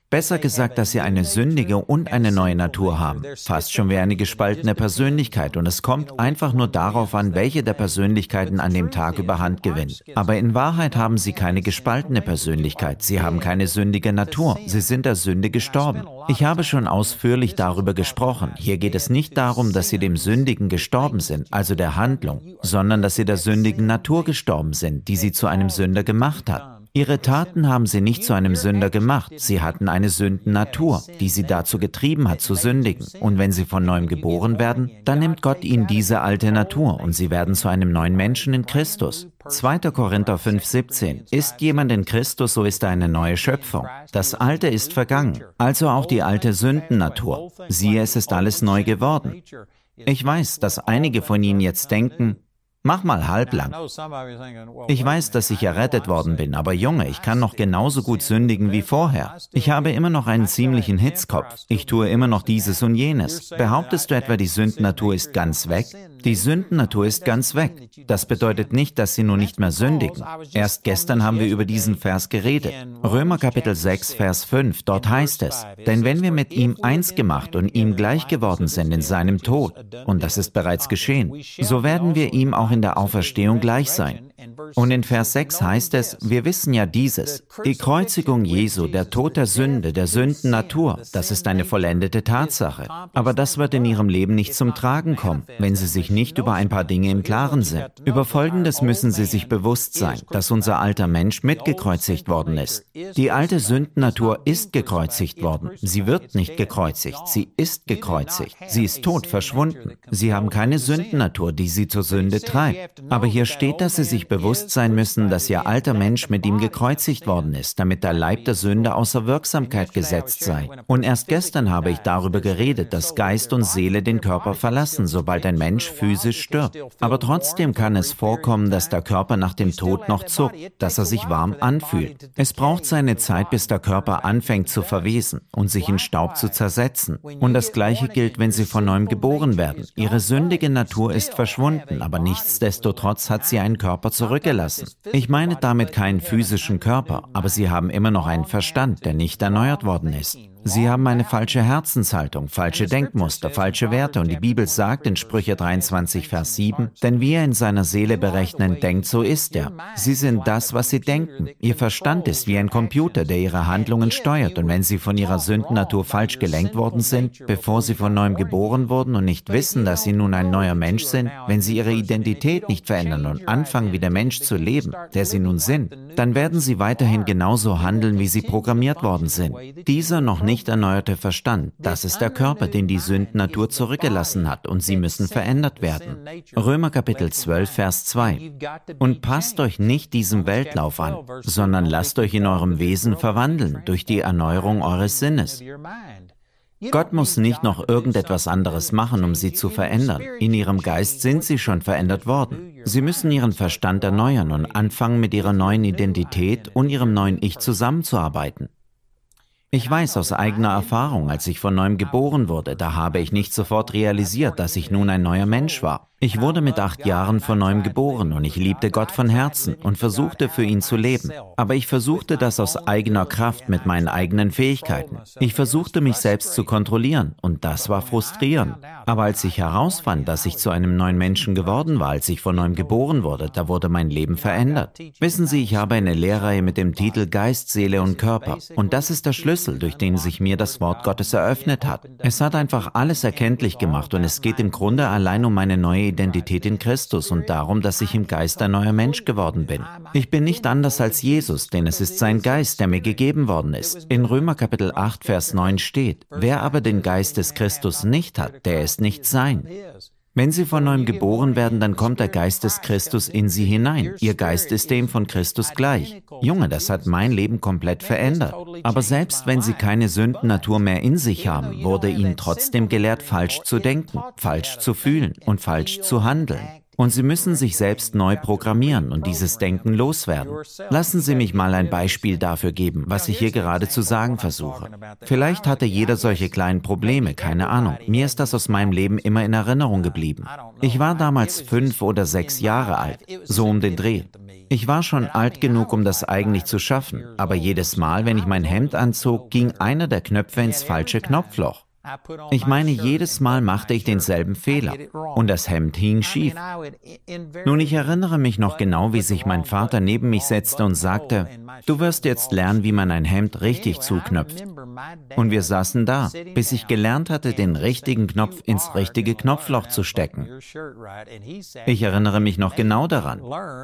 Besser gesagt, dass sie eine sündige und eine neue Natur haben. Fast schon wie eine gespaltene Persönlichkeit. Und es kommt einfach nur darauf an, welche der Persönlichkeiten an dem Tag überhand gewinnt. Aber in Wahrheit haben sie keine gespaltene Persönlichkeit. Sie haben keine sündige Natur. Sie sind der Sünde gestorben. Ich habe schon ausführlich darüber gesprochen. Hier geht es nicht darum, dass sie dem Sündigen gestorben sind, also der Handlung, sondern dass sie der sündigen Natur gestorben sind, die sie zu einem Sünder gemacht hat. Ihre Taten haben sie nicht zu einem Sünder gemacht. Sie hatten eine Sündennatur, die sie dazu getrieben hat, zu sündigen. Und wenn sie von neuem geboren werden, dann nimmt Gott ihnen diese alte Natur und sie werden zu einem neuen Menschen in Christus. 2. Korinther 5,17. Ist jemand in Christus, so ist er eine neue Schöpfung. Das Alte ist vergangen, also auch die alte Sündennatur. Siehe, es ist alles neu geworden. Ich weiß, dass einige von Ihnen jetzt denken, mach mal halblang. Ich weiß, dass ich errettet worden bin, aber Junge, ich kann noch genauso gut sündigen wie vorher. Ich habe immer noch einen ziemlichen Hitzkopf. Ich tue immer noch dieses und jenes. Behauptest du etwa, die Sündennatur ist ganz weg? Die Sündennatur ist ganz weg. Das bedeutet nicht, dass sie nun nicht mehr sündigen. Erst gestern haben wir über diesen Vers geredet. Römer Kapitel 6, Vers 5, dort heißt es, denn wenn wir mit ihm eins gemacht und ihm gleich geworden sind in seinem Tod, und das ist bereits geschehen, so werden wir ihm auch in der Auferstehung gleich sein. Und in Vers 6 heißt es, wir wissen ja dieses, die Kreuzigung Jesu, der Tod der Sünde, der Sündennatur, das ist eine vollendete Tatsache. Aber das wird in ihrem Leben nicht zum Tragen kommen, wenn sie sich nicht über ein paar Dinge im Klaren sind. Über Folgendes müssen sie sich bewusst sein, dass unser alter Mensch mitgekreuzigt worden ist. Die alte Sündennatur ist gekreuzigt worden. Sie wird nicht gekreuzigt, sie ist gekreuzigt. Sie ist tot, verschwunden. Sie haben keine Sündennatur, die sie zur Sünde treibt. Aber hier steht, dass sie sich bewusst sein müssen, dass ihr alter Mensch mit ihm gekreuzigt worden ist, damit der Leib der Sünde außer Wirksamkeit gesetzt sei. Und erst gestern habe ich darüber geredet, dass Geist und Seele den Körper verlassen, sobald ein Mensch physisch stirbt. Aber trotzdem kann es vorkommen, dass der Körper nach dem Tod noch zuckt, dass er sich warm anfühlt. Es braucht seine Zeit, bis der Körper anfängt zu verwesen und sich in Staub zu zersetzen. Und das Gleiche gilt, wenn sie von neuem geboren werden. Ihre sündige Natur ist verschwunden, aber nichtsdestotrotz hat sie einen Körper zurückgelassen. Ich meine damit keinen physischen Körper, aber sie haben immer noch einen Verstand, der nicht erneuert worden ist. Sie haben eine falsche Herzenshaltung, falsche Denkmuster, falsche Werte und die Bibel sagt in Sprüche 23, Vers 7, denn wie er in seiner Seele berechnend denkt, so ist er. Sie sind das, was sie denken. Ihr Verstand ist wie ein Computer, der ihre Handlungen steuert und wenn sie von ihrer Sündennatur falsch gelenkt worden sind, bevor sie von neuem geboren wurden und nicht wissen, dass sie nun ein neuer Mensch sind, wenn sie ihre Identität nicht verändern und anfangen, wie der Mensch zu leben, der sie nun sind, dann werden sie weiterhin genauso handeln, wie sie programmiert worden sind. Dieser noch nicht erneuerte Verstand, das ist der Körper, den die Sündennatur zurückgelassen hat und sie müssen verändert werden. Römer Kapitel 12, Vers 2. Und passt euch nicht diesem Weltlauf an, sondern lasst euch in eurem Wesen verwandeln durch die Erneuerung eures Sinnes. Gott muss nicht noch irgendetwas anderes machen, um sie zu verändern. In ihrem Geist sind sie schon verändert worden. Sie müssen ihren Verstand erneuern und anfangen, mit ihrer neuen Identität und ihrem neuen Ich zusammenzuarbeiten. Ich weiß aus eigener Erfahrung, als ich von neuem geboren wurde, da habe ich nicht sofort realisiert, dass ich nun ein neuer Mensch war. Ich wurde mit 8 Jahren von neuem geboren und ich liebte Gott von Herzen und versuchte für ihn zu leben. Aber ich versuchte das aus eigener Kraft mit meinen eigenen Fähigkeiten. Ich versuchte mich selbst zu kontrollieren und das war frustrierend. Aber als ich herausfand, dass ich zu einem neuen Menschen geworden war, als ich von neuem geboren wurde, da wurde mein Leben verändert. Wissen Sie, ich habe eine Lehrreihe mit dem Titel Geist, Seele und Körper und das ist der Schlüssel, durch den sich mir das Wort Gottes eröffnet hat. Es hat einfach alles erkenntlich gemacht und es geht im Grunde allein um meine neue Identität in Christus und darum, dass ich im Geist ein neuer Mensch geworden bin. Ich bin nicht anders als Jesus, denn es ist sein Geist, der mir gegeben worden ist. In Römer Kapitel 8, Vers 9 steht, wer aber den Geist des Christus nicht hat, der ist nicht sein. Wenn sie von neuem geboren werden, dann kommt der Geist des Christus in sie hinein. Ihr Geist ist dem von Christus gleich. Junge, das hat mein Leben komplett verändert. Aber selbst wenn sie keine Sündennatur mehr in sich haben, wurde ihnen trotzdem gelehrt, falsch zu denken, falsch zu fühlen und falsch zu handeln. Und Sie müssen sich selbst neu programmieren und dieses Denken loswerden. Lassen Sie mich mal ein Beispiel dafür geben, was ich hier gerade zu sagen versuche. Vielleicht hatte jeder solche kleinen Probleme, keine Ahnung. Mir ist das aus meinem Leben immer in Erinnerung geblieben. Ich war damals 5 oder 6 Jahre alt, so um den Dreh. Ich war schon alt genug, um das eigentlich zu schaffen, aber jedes Mal, wenn ich mein Hemd anzog, ging einer der Knöpfe ins falsche Knopfloch. Ich meine, jedes Mal machte ich denselben Fehler und das Hemd hing schief. Nun, ich erinnere mich noch genau, wie sich mein Vater neben mich setzte und sagte, du wirst jetzt lernen, wie man ein Hemd richtig zuknöpft. Und wir saßen da, bis ich gelernt hatte, den richtigen Knopf ins richtige Knopfloch zu stecken. Ich erinnere mich noch genau daran.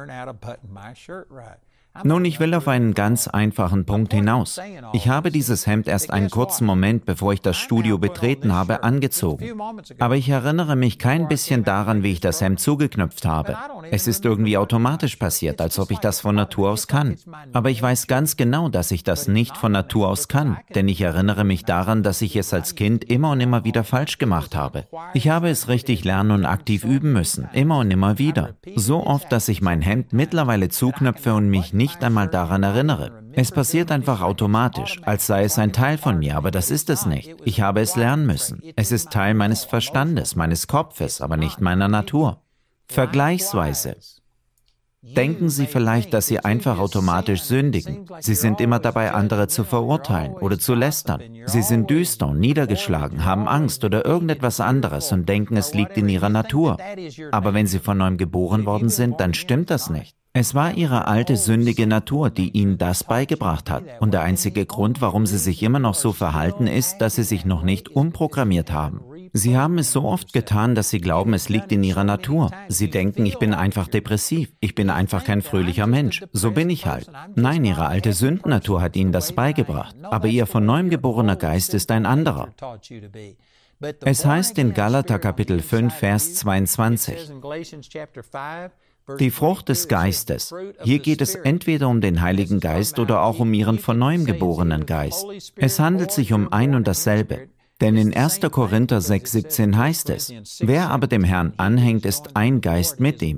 Nun, ich will auf einen ganz einfachen Punkt hinaus. Ich habe dieses Hemd erst einen kurzen Moment, bevor ich das Studio betreten habe, angezogen. Aber ich erinnere mich kein bisschen daran, wie ich das Hemd zugeknöpft habe. Es ist irgendwie automatisch passiert, als ob ich das von Natur aus kann. Aber ich weiß ganz genau, dass ich das nicht von Natur aus kann, denn ich erinnere mich daran, dass ich es als Kind immer und immer wieder falsch gemacht habe. Ich habe es richtig lernen und aktiv üben müssen, immer und immer wieder. So oft, dass ich mein Hemd mittlerweile zuknöpfe und mich nicht einmal daran erinnere. Es passiert einfach automatisch, als sei es ein Teil von mir, aber das ist es nicht. Ich habe es lernen müssen. Es ist Teil meines Verstandes, meines Kopfes, aber nicht meiner Natur. Vergleichsweise. Denken Sie vielleicht, dass Sie einfach automatisch sündigen. Sie sind immer dabei, andere zu verurteilen oder zu lästern. Sie sind düster und niedergeschlagen, haben Angst oder irgendetwas anderes und denken, es liegt in Ihrer Natur. Aber wenn Sie von neuem geboren worden sind, dann stimmt das nicht. Es war Ihre alte sündige Natur, die Ihnen das beigebracht hat. Und der einzige Grund, warum Sie sich immer noch so verhalten, ist, dass Sie sich noch nicht umprogrammiert haben. Sie haben es so oft getan, dass Sie glauben, es liegt in Ihrer Natur. Sie denken, ich bin einfach depressiv, ich bin einfach kein fröhlicher Mensch. So bin ich halt. Nein, Ihre alte Sündennatur hat Ihnen das beigebracht. Aber Ihr von neuem geborener Geist ist ein anderer. Es heißt in Galater Kapitel 5, Vers 22, die Frucht des Geistes. Hier geht es entweder um den Heiligen Geist oder auch um Ihren von neuem geborenen Geist. Es handelt sich um ein und dasselbe. Denn in 1. Korinther 6,17 heißt es, wer aber dem Herrn anhängt, ist ein Geist mit ihm.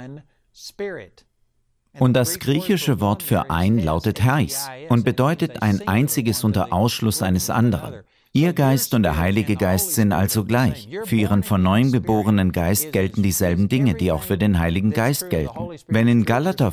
Und das griechische Wort für ein lautet Heis und bedeutet ein einziges unter Ausschluss eines anderen. Ihr Geist und der Heilige Geist sind also gleich. Für Ihren von neuem geborenen Geist gelten dieselben Dinge, die auch für den Heiligen Geist gelten. Wenn in Galater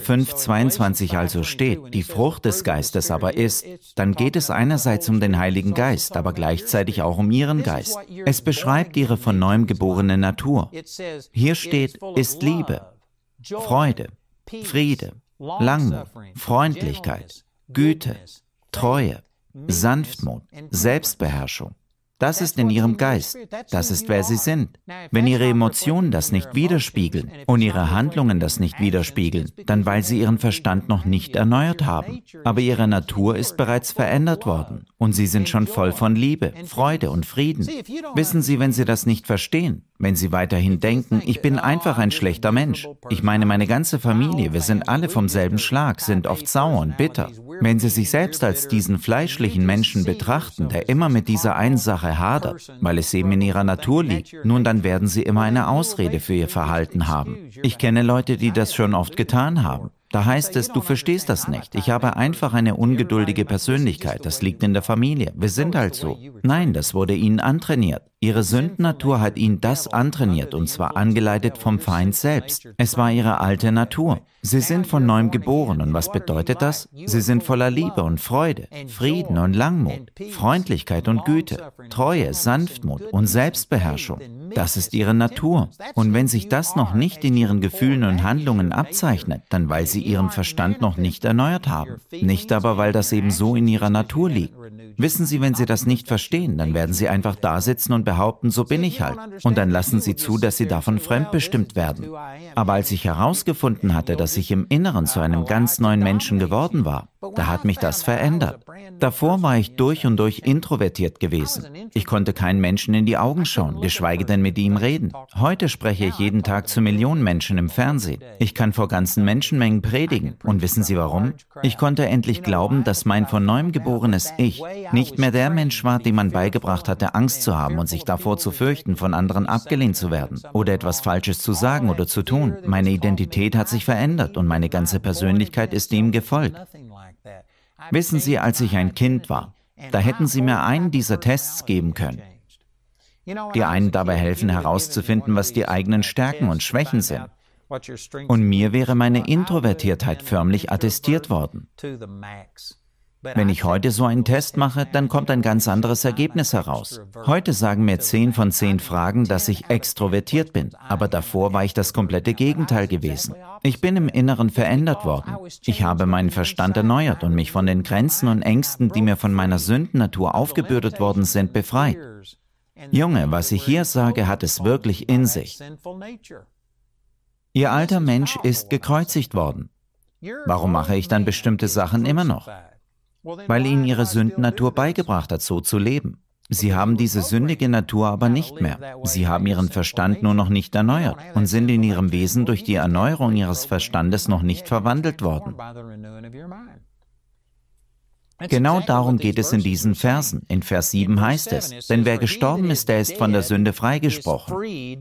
5,22 also steht, die Frucht des Geistes aber ist, dann geht es einerseits um den Heiligen Geist, aber gleichzeitig auch um Ihren Geist. Es beschreibt Ihre von neuem geborene Natur. Hier steht, ist Liebe, Freude, Friede, Langmut, Freundlichkeit, Güte, Treue, Sanftmut, Selbstbeherrschung. Das ist in Ihrem Geist. Das ist, wer Sie sind. Wenn Ihre Emotionen das nicht widerspiegeln und Ihre Handlungen das nicht widerspiegeln, dann weil Sie Ihren Verstand noch nicht erneuert haben. Aber Ihre Natur ist bereits verändert worden und Sie sind schon voll von Liebe, Freude und Frieden. Wissen Sie, wenn Sie das nicht verstehen, wenn Sie weiterhin denken, ich bin einfach ein schlechter Mensch. Ich meine, meine ganze Familie, wir sind alle vom selben Schlag, sind oft sauer und bitter. Wenn Sie sich selbst als diesen fleischlichen Menschen betrachten, der immer mit dieser einen Sache hadert, weil es eben in ihrer Natur liegt, nun dann werden Sie immer eine Ausrede für Ihr Verhalten haben. Ich kenne Leute, die das schon oft getan haben. Da heißt es, du verstehst das nicht. Ich habe einfach eine ungeduldige Persönlichkeit. Das liegt in der Familie. Wir sind halt so. Nein, das wurde ihnen antrainiert. Ihre Sündennatur hat ihnen das antrainiert und zwar angeleitet vom Feind selbst. Es war ihre alte Natur. Sie sind von neuem geboren und was bedeutet das? Sie sind voller Liebe und Freude, Frieden und Langmut, Freundlichkeit und Güte, Treue, Sanftmut und Selbstbeherrschung. Das ist ihre Natur. Und wenn sich das noch nicht in ihren Gefühlen und Handlungen abzeichnet, dann weil sie ihren Verstand noch nicht erneuert haben. Nicht aber, weil das eben so in ihrer Natur liegt. Wissen Sie, wenn Sie das nicht verstehen, dann werden Sie einfach da sitzen und behaupten, so bin ich halt. Und dann lassen Sie zu, dass Sie davon fremdbestimmt werden. Aber als ich herausgefunden hatte, dass ich im Inneren zu einem ganz neuen Menschen geworden war, Da hat mich das verändert. Davor war ich durch und durch introvertiert gewesen. Ich konnte keinen Menschen in die Augen schauen, geschweige denn mit ihm reden. Heute spreche ich jeden Tag zu Millionen Menschen im Fernsehen. Ich kann vor ganzen Menschenmengen predigen. Und wissen Sie warum? Ich konnte endlich glauben, dass mein von neuem geborenes Ich nicht mehr der Mensch war, dem man beigebracht hatte, Angst zu haben und sich davor zu fürchten, von anderen abgelehnt zu werden oder etwas Falsches zu sagen oder zu tun. Meine Identität hat sich verändert und meine ganze Persönlichkeit ist ihm gefolgt. Wissen Sie, als ich ein Kind war, da hätten Sie mir einen dieser Tests geben können, die einen dabei helfen herauszufinden, was die eigenen Stärken und Schwächen sind. Und mir wäre meine Introvertiertheit förmlich attestiert worden. Wenn ich heute so einen Test mache, dann kommt ein ganz anderes Ergebnis heraus. Heute sagen mir 10 von 10 Fragen, dass ich extrovertiert bin, aber davor war ich das komplette Gegenteil gewesen. Ich bin im Inneren verändert worden. Ich habe meinen Verstand erneuert und mich von den Grenzen und Ängsten, die mir von meiner Sündennatur aufgebürdet worden sind, befreit. Junge, was ich hier sage, hat es wirklich in sich. Ihr alter Mensch ist gekreuzigt worden. Warum mache ich dann bestimmte Sachen immer noch? Weil ihnen ihre Sündennatur beigebracht hat, so zu leben. Sie haben diese sündige Natur aber nicht mehr. Sie haben ihren Verstand nur noch nicht erneuert und sind in ihrem Wesen durch die Erneuerung ihres Verstandes noch nicht verwandelt worden. Genau darum geht es in diesen Versen. In Vers 7 heißt es, denn wer gestorben ist, der ist von der Sünde freigesprochen.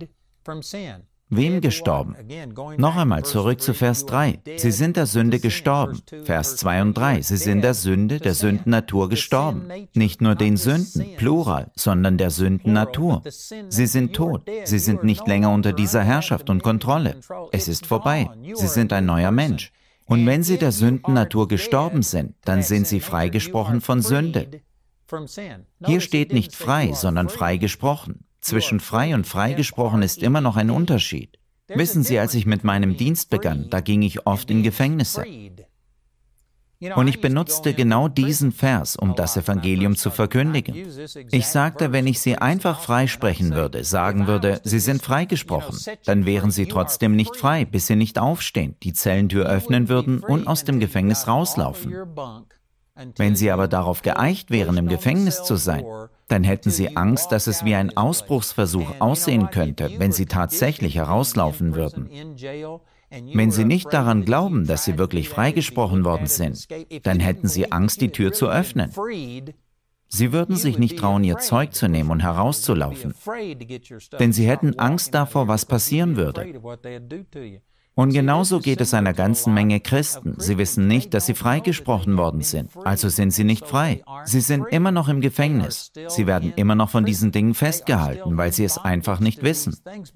Wem gestorben? Noch einmal zurück zu Vers 3. Sie sind der Sünde gestorben. Vers 2 und 3. Sie sind der Sünde, der Sündennatur gestorben. Nicht nur den Sünden, Plural, sondern der Sündennatur. Sie sind tot. Sie sind nicht länger unter dieser Herrschaft und Kontrolle. Es ist vorbei. Sie sind ein neuer Mensch. Und wenn sie der Sündennatur gestorben sind, dann sind sie freigesprochen von Sünde. Hier steht nicht frei, sondern freigesprochen. Zwischen frei und freigesprochen ist immer noch ein Unterschied. Wissen Sie, als ich mit meinem Dienst begann, da ging ich oft in Gefängnisse. Und ich benutzte genau diesen Vers, um das Evangelium zu verkündigen. Ich sagte, wenn ich Sie einfach freisprechen würde, sagen würde, Sie sind freigesprochen, dann wären Sie trotzdem nicht frei, bis Sie nicht aufstehen, die Zellentür öffnen würden und aus dem Gefängnis rauslaufen. Wenn Sie aber darauf geeicht wären, im Gefängnis zu sein, dann hätten Sie Angst, dass es wie ein Ausbruchsversuch aussehen könnte, wenn Sie tatsächlich herauslaufen würden. Wenn Sie nicht daran glauben, dass Sie wirklich freigesprochen worden sind, dann hätten Sie Angst, die Tür zu öffnen. Sie würden sich nicht trauen, Ihr Zeug zu nehmen und herauszulaufen, denn Sie hätten Angst davor, was passieren würde. Und genauso geht es einer ganzen Menge Christen. Sie wissen nicht, dass sie freigesprochen worden sind. Also sind sie nicht frei. Sie sind immer noch im Gefängnis. Sie werden immer noch von diesen Dingen festgehalten, weil sie es einfach nicht wissen.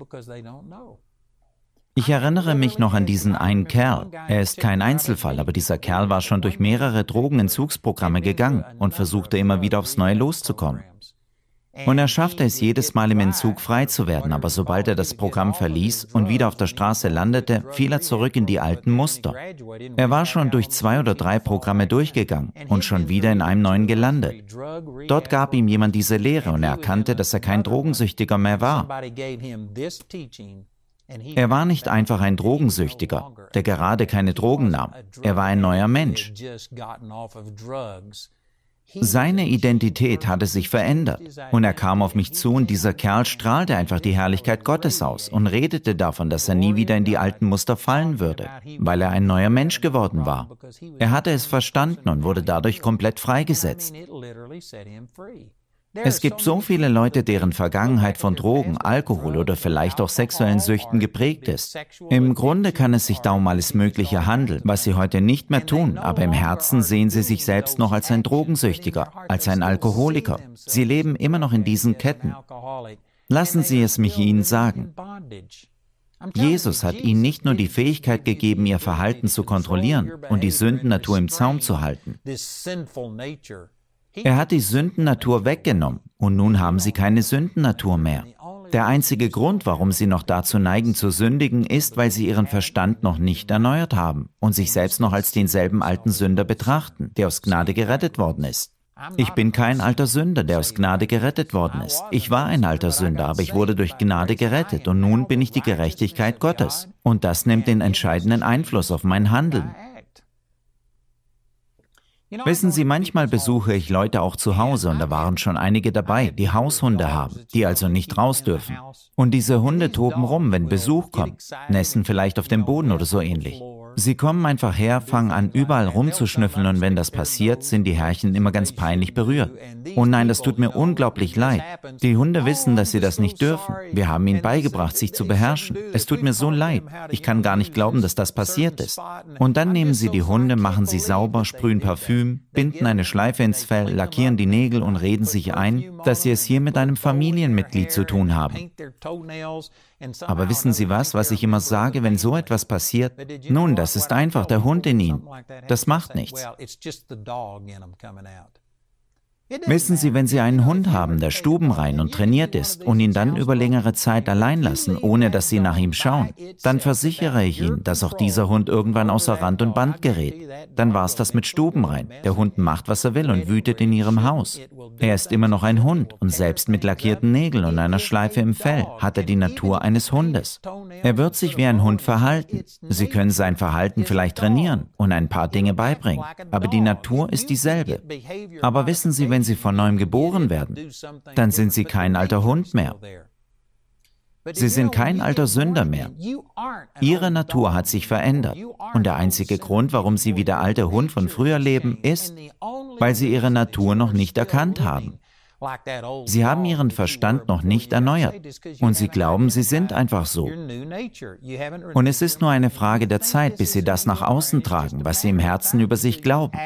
Ich erinnere mich noch an diesen einen Kerl. Er ist kein Einzelfall, aber dieser Kerl war schon durch mehrere Drogenentzugsprogramme gegangen und versuchte immer wieder aufs Neue loszukommen. Und er schaffte es jedes Mal im Entzug frei zu werden, aber sobald er das Programm verließ und wieder auf der Straße landete, fiel er zurück in die alten Muster. Er war schon durch 2 oder 3 Programme durchgegangen und schon wieder in einem neuen gelandet. Dort gab ihm jemand diese Lehre und er erkannte, dass er kein Drogensüchtiger mehr war. Er war nicht einfach ein Drogensüchtiger, der gerade keine Drogen nahm. Er war ein neuer Mensch. Seine Identität hatte sich verändert und er kam auf mich zu und dieser Kerl strahlte einfach die Herrlichkeit Gottes aus und redete davon, dass er nie wieder in die alten Muster fallen würde, weil er ein neuer Mensch geworden war. Er hatte es verstanden und wurde dadurch komplett freigesetzt. Es gibt so viele Leute, deren Vergangenheit von Drogen, Alkohol oder vielleicht auch sexuellen Süchten geprägt ist. Im Grunde kann es sich da um alles Mögliche handeln, was sie heute nicht mehr tun, aber im Herzen sehen sie sich selbst noch als ein Drogensüchtiger, als ein Alkoholiker. Sie leben immer noch in diesen Ketten. Lassen Sie es mich Ihnen sagen. Jesus hat ihnen nicht nur die Fähigkeit gegeben, ihr Verhalten zu kontrollieren und die Sündennatur im Zaum zu halten. Er hat die Sündennatur weggenommen und nun haben sie keine Sündennatur mehr. Der einzige Grund, warum sie noch dazu neigen zu sündigen, ist, weil sie ihren Verstand noch nicht erneuert haben und sich selbst noch als denselben alten Sünder betrachten, der aus Gnade gerettet worden ist. Ich bin kein alter Sünder, der aus Gnade gerettet worden ist. Ich war ein alter Sünder, aber ich wurde durch Gnade gerettet und nun bin ich die Gerechtigkeit Gottes. Und das nimmt den entscheidenden Einfluss auf mein Handeln. Wissen Sie, manchmal besuche ich Leute auch zu Hause und da waren schon einige dabei, die Haushunde haben, die also nicht raus dürfen. Und diese Hunde toben rum, wenn Besuch kommt, nässen vielleicht auf dem Boden oder so ähnlich. Sie kommen einfach her, fangen an, überall rumzuschnüffeln und wenn das passiert, sind die Herrchen immer ganz peinlich berührt. Oh nein, das tut mir unglaublich leid. Die Hunde wissen, dass sie das nicht dürfen. Wir haben ihnen beigebracht, sich zu beherrschen. Es tut mir so leid. Ich kann gar nicht glauben, dass das passiert ist. Und dann nehmen sie die Hunde, machen sie sauber, sprühen Parfüm, binden eine Schleife ins Fell, lackieren die Nägel und reden sich ein, dass sie es hier mit einem Familienmitglied zu tun haben. Aber wissen Sie was ich immer sage, wenn so etwas passiert? Nun, das ist einfach der Hund in ihnen. Das macht nichts. Wissen Sie, wenn Sie einen Hund haben, der stubenrein und trainiert ist und ihn dann über längere Zeit allein lassen, ohne dass Sie nach ihm schauen, dann versichere ich Ihnen, dass auch dieser Hund irgendwann außer Rand und Band gerät. Dann war es das mit stubenrein. Der Hund macht, was er will und wütet in Ihrem Haus. Er ist immer noch ein Hund und selbst mit lackierten Nägeln und einer Schleife im Fell hat er die Natur eines Hundes. Er wird sich wie ein Hund verhalten. Sie können sein Verhalten vielleicht trainieren und ein paar Dinge beibringen, aber die Natur ist dieselbe. Aber wissen Sie, wenn Sie von neuem geboren werden, dann sind Sie kein alter Hund mehr. Sie sind kein alter Sünder mehr. Ihre Natur hat sich verändert. Und der einzige Grund, warum Sie wie der alte Hund von früher leben, ist, weil Sie Ihre Natur noch nicht erkannt haben. Sie haben Ihren Verstand noch nicht erneuert. Und Sie glauben, Sie sind einfach so. Und es ist nur eine Frage der Zeit, bis Sie das nach außen tragen, was Sie im Herzen über sich glauben.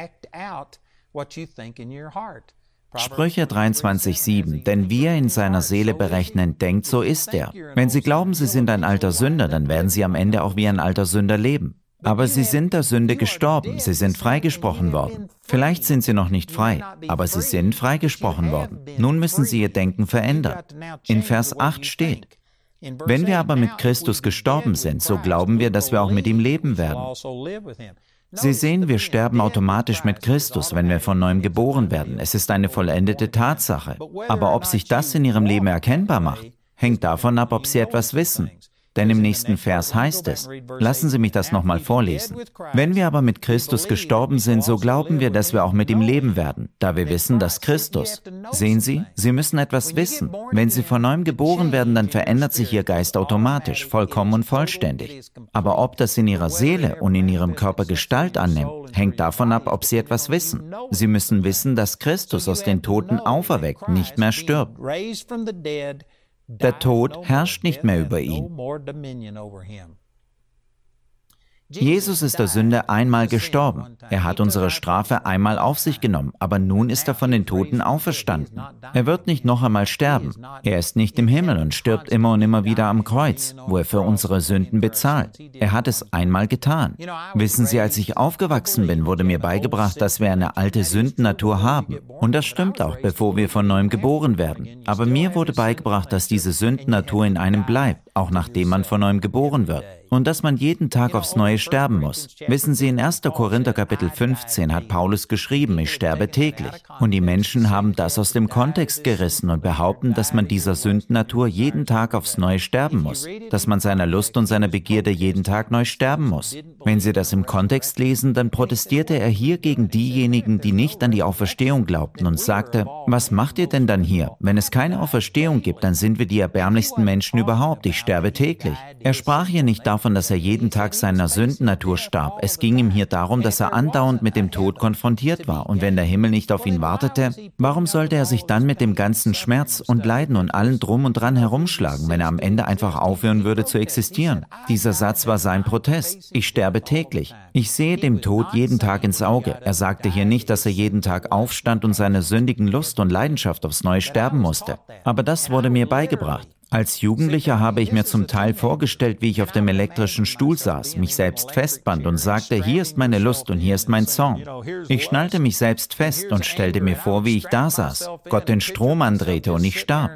Sprüche 23,7, denn wie er in seiner Seele berechnend denkt, so ist er. Wenn Sie glauben, Sie sind ein alter Sünder, dann werden Sie am Ende auch wie ein alter Sünder leben. Aber Sie sind der Sünde gestorben, Sie sind freigesprochen worden. Vielleicht sind Sie noch nicht frei, aber Sie sind freigesprochen worden. Nun müssen Sie Ihr Denken verändern. In Vers 8 steht, wenn wir aber mit Christus gestorben sind, so glauben wir, dass wir auch mit ihm leben werden. Sie sehen, wir sterben automatisch mit Christus, wenn wir von neuem geboren werden. Es ist eine vollendete Tatsache. Aber ob sich das in Ihrem Leben erkennbar macht, hängt davon ab, ob Sie etwas wissen. Denn im nächsten Vers heißt es, lassen Sie mich das nochmal vorlesen. Wenn wir aber mit Christus gestorben sind, so glauben wir, dass wir auch mit ihm leben werden, da wir wissen, dass Christus. Sehen Sie, Sie müssen etwas wissen. Wenn Sie von neuem geboren werden, dann verändert sich Ihr Geist automatisch, vollkommen und vollständig. Aber ob das in Ihrer Seele und in Ihrem Körper Gestalt annimmt, hängt davon ab, ob Sie etwas wissen. Sie müssen wissen, dass Christus aus den Toten auferweckt, nicht mehr stirbt. Der Tod herrscht nicht mehr über ihn. Jesus ist der Sünde einmal gestorben. Er hat unsere Strafe einmal auf sich genommen, aber nun ist er von den Toten auferstanden. Er wird nicht noch einmal sterben. Er ist nicht im Himmel und stirbt immer und immer wieder am Kreuz, wo er für unsere Sünden bezahlt. Er hat es einmal getan. Wissen Sie, als ich aufgewachsen bin, wurde mir beigebracht, dass wir eine alte Sündennatur haben. Und das stimmt auch, bevor wir von neuem geboren werden. Aber mir wurde beigebracht, dass diese Sündennatur in einem bleibt, auch nachdem man von neuem geboren wird. Und dass man jeden Tag aufs Neue sterben muss. Wissen Sie, in 1. Korinther Kapitel 15 hat Paulus geschrieben, ich sterbe täglich. Und die Menschen haben das aus dem Kontext gerissen und behaupten, dass man dieser Sündennatur jeden Tag aufs Neue sterben muss. Dass man seiner Lust und seiner Begierde jeden Tag neu sterben muss. Wenn Sie das im Kontext lesen, dann protestierte er hier gegen diejenigen, die nicht an die Auferstehung glaubten und sagte, was macht ihr denn dann hier? Wenn es keine Auferstehung gibt, dann sind wir die erbärmlichsten Menschen überhaupt. Ich sterbe täglich. Er sprach hier nicht davon, dass er jeden Tag seiner Sündennatur starb. Es ging ihm hier darum, dass er andauernd mit dem Tod konfrontiert war. Und wenn der Himmel nicht auf ihn wartete, warum sollte er sich dann mit dem ganzen Schmerz und Leiden und allem Drum und Dran herumschlagen, wenn er am Ende einfach aufhören würde zu existieren? Dieser Satz war sein Protest. Ich sterbe täglich. Ich sehe dem Tod jeden Tag ins Auge. Er sagte hier nicht, dass er jeden Tag aufstand und seine sündigen Lust und Leidenschaft aufs Neue sterben musste. Aber das wurde mir beigebracht. Als Jugendlicher habe ich mir zum Teil vorgestellt, wie ich auf dem elektrischen Stuhl saß, mich selbst festband und sagte, hier ist meine Lust und hier ist mein Zorn. Ich schnallte mich selbst fest und stellte mir vor, wie ich da saß, Gott den Strom andrehte und ich starb.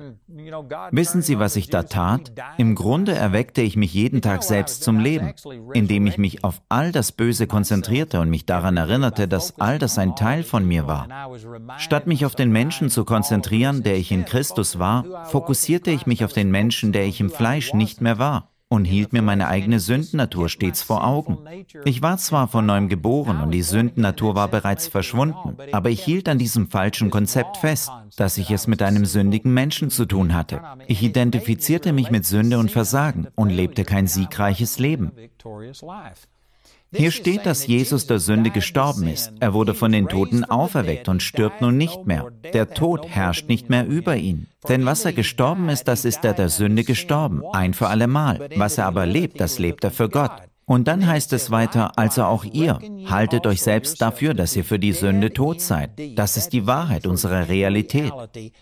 Wissen Sie, was ich da tat? Im Grunde erweckte ich mich jeden Tag selbst zum Leben, indem ich mich auf all das Böse konzentrierte und mich daran erinnerte, dass all das ein Teil von mir war. Statt mich auf den Menschen zu konzentrieren, der ich in Christus war, fokussierte ich mich auf den Menschen, der ich im Fleisch nicht mehr war. und hielt mir meine eigene Sündennatur stets vor Augen. Ich war zwar von neuem geboren und die Sündennatur war bereits verschwunden, aber ich hielt an diesem falschen Konzept fest, dass ich es mit einem sündigen Menschen zu tun hatte. Ich identifizierte mich mit Sünde und Versagen und lebte kein siegreiches Leben. Hier steht, dass Jesus der Sünde gestorben ist. Er wurde von den Toten auferweckt und stirbt nun nicht mehr. Der Tod herrscht nicht mehr über ihn. Denn was er gestorben ist, das ist er der Sünde gestorben, ein für allemal. Was er aber lebt, das lebt er für Gott. Und dann heißt es weiter, also auch ihr, haltet euch selbst dafür, dass ihr für die Sünde tot seid. Das ist die Wahrheit, unsere Realität.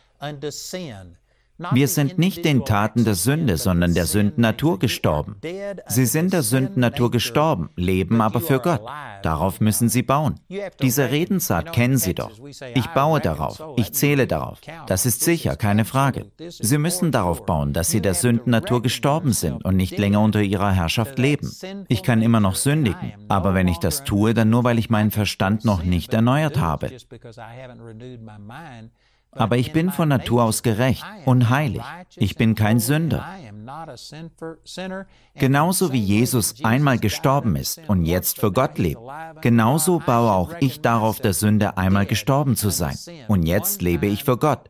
Wir sind nicht den Taten der Sünde, sondern der Sündennatur gestorben. Sie sind der Sündennatur gestorben, leben aber für Gott. Darauf müssen Sie bauen. Diese Redensart kennen Sie doch. Ich baue darauf, ich zähle darauf. Das ist sicher, keine Frage. Sie müssen darauf bauen, dass Sie der Sündennatur gestorben sind und nicht länger unter ihrer Herrschaft leben. Ich kann immer noch sündigen, aber wenn ich das tue, dann nur, weil ich meinen Verstand noch nicht erneuert habe. Aber ich bin von Natur aus gerecht und heilig. Ich bin kein Sünder. Genauso wie Jesus einmal gestorben ist und jetzt für Gott lebt, genauso baue auch ich darauf, der Sünde einmal gestorben zu sein. Und jetzt lebe ich für Gott.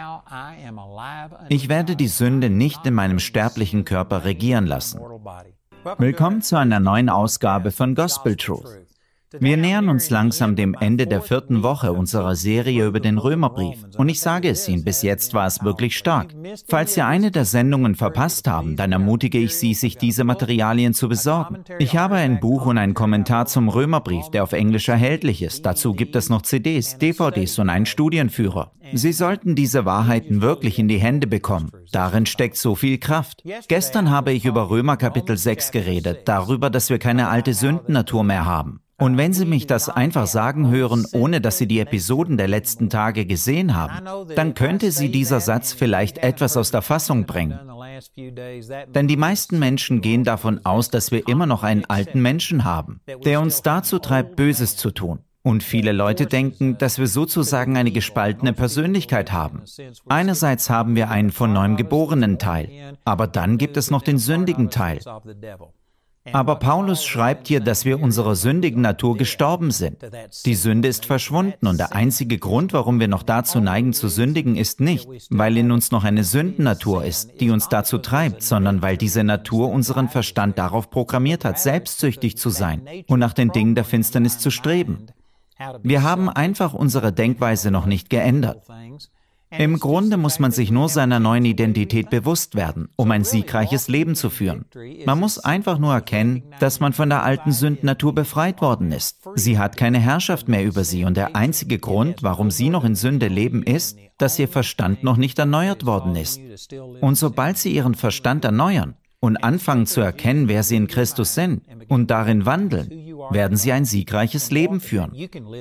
Ich werde die Sünde nicht in meinem sterblichen Körper regieren lassen. Willkommen zu einer neuen Ausgabe von Gospel Truth. Wir nähern uns langsam dem Ende der 4. Woche unserer Serie über den Römerbrief. Und ich sage es Ihnen, bis jetzt war es wirklich stark. Falls Sie eine der Sendungen verpasst haben, dann ermutige ich Sie, sich diese Materialien zu besorgen. Ich habe ein Buch und einen Kommentar zum Römerbrief, der auf Englisch erhältlich ist. Dazu gibt es noch CDs, DVDs und einen Studienführer. Sie sollten diese Wahrheiten wirklich in die Hände bekommen. Darin steckt so viel Kraft. Gestern habe ich über Römer Kapitel 6 geredet, darüber, dass wir keine alte Sündennatur mehr haben. Und wenn Sie mich das einfach sagen hören, ohne dass Sie die Episoden der letzten Tage gesehen haben, dann könnte Sie dieser Satz vielleicht etwas aus der Fassung bringen. Denn die meisten Menschen gehen davon aus, dass wir immer noch einen alten Menschen haben, der uns dazu treibt, Böses zu tun. Und viele Leute denken, dass wir sozusagen eine gespaltene Persönlichkeit haben. Einerseits haben wir einen von neuem geborenen Teil, aber dann gibt es noch den sündigen Teil. Aber Paulus schreibt hier, dass wir unserer sündigen Natur gestorben sind. Die Sünde ist verschwunden und der einzige Grund, warum wir noch dazu neigen zu sündigen, ist nicht, weil in uns noch eine Sündennatur ist, die uns dazu treibt, sondern weil diese Natur unseren Verstand darauf programmiert hat, selbstsüchtig zu sein und nach den Dingen der Finsternis zu streben. Wir haben einfach unsere Denkweise noch nicht geändert. Im Grunde muss man sich nur seiner neuen Identität bewusst werden, um ein siegreiches Leben zu führen. Man muss einfach nur erkennen, dass man von der alten Sündennatur befreit worden ist. Sie hat keine Herrschaft mehr über sie und der einzige Grund, warum sie noch in Sünde leben, ist, dass ihr Verstand noch nicht erneuert worden ist. Und sobald sie ihren Verstand erneuern und anfangen zu erkennen, wer sie in Christus sind und darin wandeln, werden sie ein siegreiches Leben führen.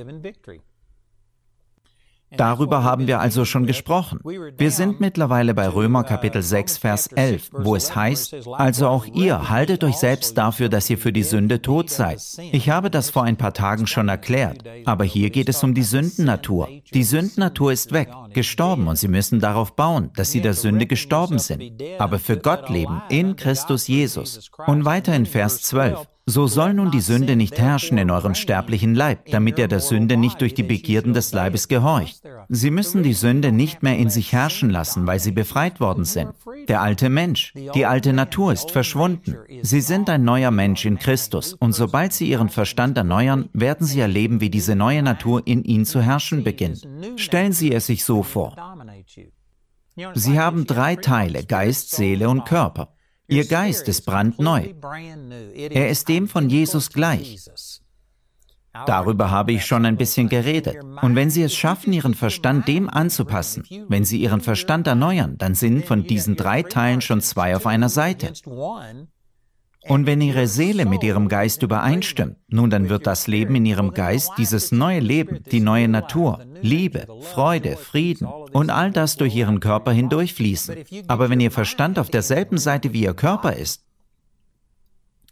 Darüber haben wir also schon gesprochen. Wir sind mittlerweile bei Römer Kapitel 6, Vers 11, wo es heißt, also auch ihr haltet euch selbst dafür, dass ihr für die Sünde tot seid. Ich habe das vor ein paar Tagen schon erklärt, aber hier geht es um die Sündennatur. Die Sündennatur ist weg, gestorben und Sie müssen darauf bauen, dass Sie der Sünde gestorben sind, aber für Gott leben in Christus Jesus. Und weiter in Vers 12. So soll nun die Sünde nicht herrschen in eurem sterblichen Leib, damit ihr der Sünde nicht durch die Begierden des Leibes gehorcht. Sie müssen die Sünde nicht mehr in sich herrschen lassen, weil sie befreit worden sind. Der alte Mensch, die alte Natur ist verschwunden. Sie sind ein neuer Mensch in Christus und sobald sie ihren Verstand erneuern, werden sie erleben, wie diese neue Natur in ihnen zu herrschen beginnt. Stellen Sie es sich so vor. Sie haben 3 Teile, Geist, Seele und Körper. Ihr Geist ist brandneu. Er ist dem von Jesus gleich. Darüber habe ich schon ein bisschen geredet. Und wenn Sie es schaffen, Ihren Verstand dem anzupassen, wenn Sie Ihren Verstand erneuern, dann sind von diesen 3 Teilen schon 2 auf einer Seite. Und wenn Ihre Seele mit Ihrem Geist übereinstimmt, nun dann wird das Leben in Ihrem Geist, dieses neue Leben, die neue Natur, Liebe, Freude, Frieden und all das durch Ihren Körper hindurchfließen. Aber wenn Ihr Verstand auf derselben Seite wie Ihr Körper ist,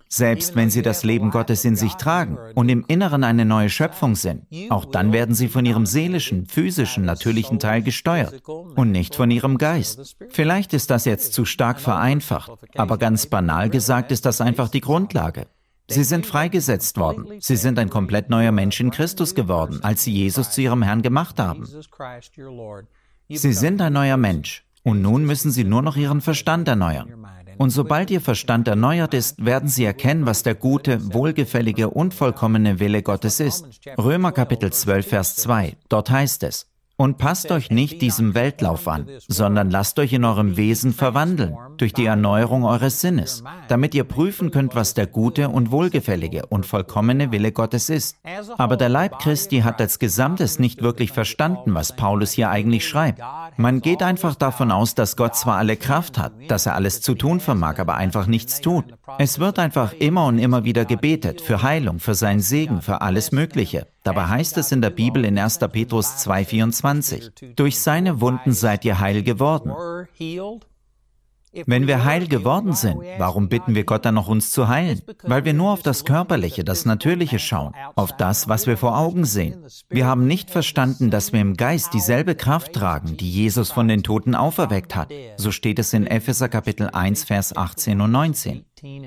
Selbst wenn sie das Leben Gottes in sich tragen und im Inneren eine neue Schöpfung sind, auch dann werden sie von ihrem seelischen, physischen, natürlichen Teil gesteuert und nicht von ihrem Geist. Vielleicht ist das jetzt zu stark vereinfacht, aber ganz banal gesagt ist das einfach die Grundlage. Sie sind freigesetzt worden. Sie sind ein komplett neuer Mensch in Christus geworden, als sie Jesus zu ihrem Herrn gemacht haben. Sie sind ein neuer Mensch und nun müssen sie nur noch ihren Verstand erneuern. Und sobald ihr Verstand erneuert ist, werden sie erkennen, was der gute, wohlgefällige und vollkommene Wille Gottes ist. Römer Kapitel 12, Vers 2, dort heißt es: Und passt euch nicht diesem Weltlauf an, sondern lasst euch in eurem Wesen verwandeln, durch die Erneuerung eures Sinnes, damit ihr prüfen könnt, was der gute und wohlgefällige und vollkommene Wille Gottes ist. Aber der Leib Christi hat als Gesamtes nicht wirklich verstanden, was Paulus hier eigentlich schreibt. Man geht einfach davon aus, dass Gott zwar alle Kraft hat, dass er alles zu tun vermag, aber einfach nichts tut. Es wird einfach immer und immer wieder gebetet, für Heilung, für seinen Segen, für alles Mögliche. Dabei heißt es in der Bibel in 1. Petrus 2,24, durch seine Wunden seid ihr heil geworden. Wenn wir heil geworden sind, warum bitten wir Gott dann noch, uns zu heilen? Weil wir nur auf das Körperliche, das Natürliche schauen, auf das, was wir vor Augen sehen. Wir haben nicht verstanden, dass wir im Geist dieselbe Kraft tragen, die Jesus von den Toten auferweckt hat. So steht es in Epheser Kapitel 1, Vers 18 und 19.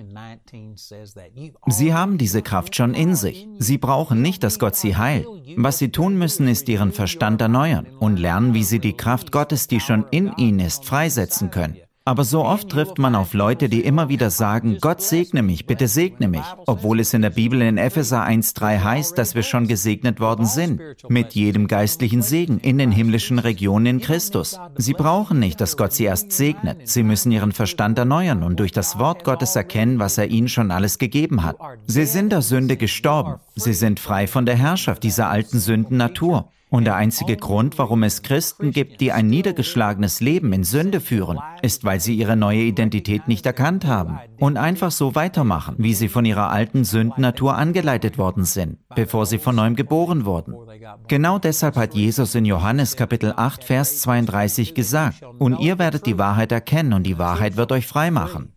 Sie haben diese Kraft schon in sich. Sie brauchen nicht, dass Gott sie heilt. Was sie tun müssen, ist ihren Verstand erneuern und lernen, wie sie die Kraft Gottes, die schon in ihnen ist, freisetzen können. Aber so oft trifft man auf Leute, die immer wieder sagen, Gott segne mich, bitte segne mich, obwohl es in der Bibel in Epheser 1,3 heißt, dass wir schon gesegnet worden sind, mit jedem geistlichen Segen in den himmlischen Regionen in Christus. Sie brauchen nicht, dass Gott sie erst segnet. Sie müssen ihren Verstand erneuern und durch das Wort Gottes erkennen, was er ihnen schon alles gegeben hat. Sie sind der Sünde gestorben. Sie sind frei von der Herrschaft dieser alten Sündennatur. Und der einzige Grund, warum es Christen gibt, die ein niedergeschlagenes Leben in Sünde führen, ist, weil sie ihre neue Identität nicht erkannt haben und einfach so weitermachen, wie sie von ihrer alten Sündennatur angeleitet worden sind, bevor sie von neuem geboren wurden. Genau deshalb hat Jesus in Johannes Kapitel 8, Vers 32 gesagt, und ihr werdet die Wahrheit erkennen und die Wahrheit wird euch frei machen.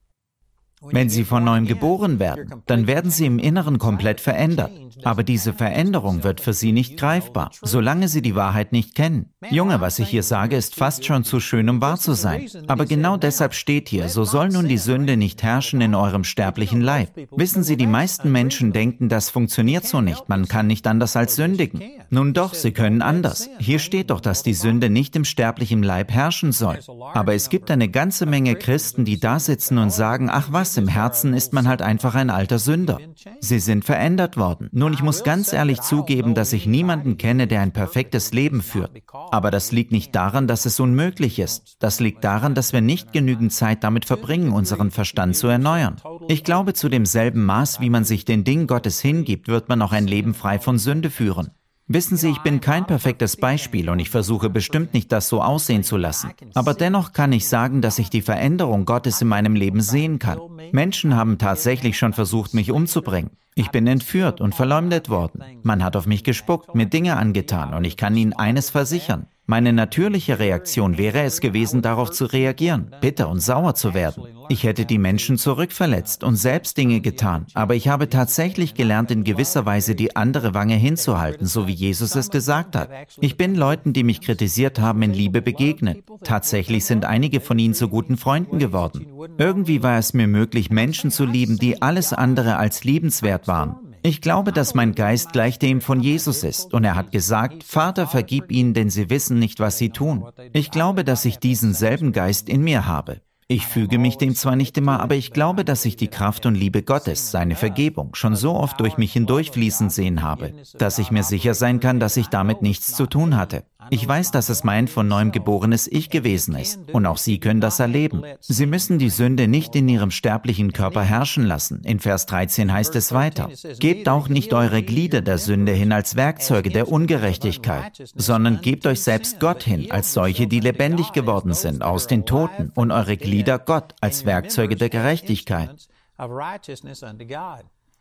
Wenn sie von neuem geboren werden, dann werden sie im Inneren komplett verändert. Aber diese Veränderung wird für sie nicht greifbar, solange sie die Wahrheit nicht kennen. Junge, was ich hier sage, ist fast schon zu schön, um wahr zu sein. Aber genau deshalb steht hier, so soll nun die Sünde nicht herrschen in eurem sterblichen Leib. Wissen Sie, die meisten Menschen denken, das funktioniert so nicht, man kann nicht anders als sündigen. Nun doch, sie können anders. Hier steht doch, dass die Sünde nicht im sterblichen Leib herrschen soll. Aber es gibt eine ganze Menge Christen, die da sitzen und sagen, ach was, im Herzen ist man halt einfach ein alter Sünder. Sie sind verändert worden. Nun, ich muss ganz ehrlich zugeben, dass ich niemanden kenne, der ein perfektes Leben führt. Aber das liegt nicht daran, dass es unmöglich ist. Das liegt daran, dass wir nicht genügend Zeit damit verbringen, unseren Verstand zu erneuern. Ich glaube, zu demselben Maß, wie man sich den Dingen Gottes hingibt, wird man auch ein Leben frei von Sünde führen. Wissen Sie, ich bin kein perfektes Beispiel und ich versuche bestimmt nicht, das so aussehen zu lassen. Aber dennoch kann ich sagen, dass ich die Veränderung Gottes in meinem Leben sehen kann. Menschen haben tatsächlich schon versucht, mich umzubringen. Ich bin entführt und verleumdet worden. Man hat auf mich gespuckt, mir Dinge angetan und ich kann Ihnen eines versichern. Meine natürliche Reaktion wäre es gewesen, darauf zu reagieren, bitter und sauer zu werden. Ich hätte die Menschen zurückverletzt und selbst Dinge getan, aber ich habe tatsächlich gelernt, in gewisser Weise die andere Wange hinzuhalten, so wie Jesus es gesagt hat. Ich bin Leuten, die mich kritisiert haben, in Liebe begegnet. Tatsächlich sind einige von ihnen zu guten Freunden geworden. Irgendwie war es mir möglich, Menschen zu lieben, die alles andere als liebenswert waren. Ich glaube, dass mein Geist gleich dem von Jesus ist und er hat gesagt, Vater, vergib ihnen, denn sie wissen nicht, was sie tun. Ich glaube, dass ich diesen selben Geist in mir habe. Ich füge mich dem zwar nicht immer, aber ich glaube, dass ich die Kraft und Liebe Gottes, seine Vergebung, schon so oft durch mich hindurchfließen sehen habe, dass ich mir sicher sein kann, dass ich damit nichts zu tun hatte. Ich weiß, dass es mein von neuem geborenes Ich gewesen ist und auch Sie können das erleben. Sie müssen die Sünde nicht in Ihrem sterblichen Körper herrschen lassen. In Vers 13 heißt es weiter, gebt auch nicht eure Glieder der Sünde hin als Werkzeuge der Ungerechtigkeit, sondern gebt euch selbst Gott hin als solche, die lebendig geworden sind aus den Toten und eure Glieder Gott als Werkzeuge der Gerechtigkeit.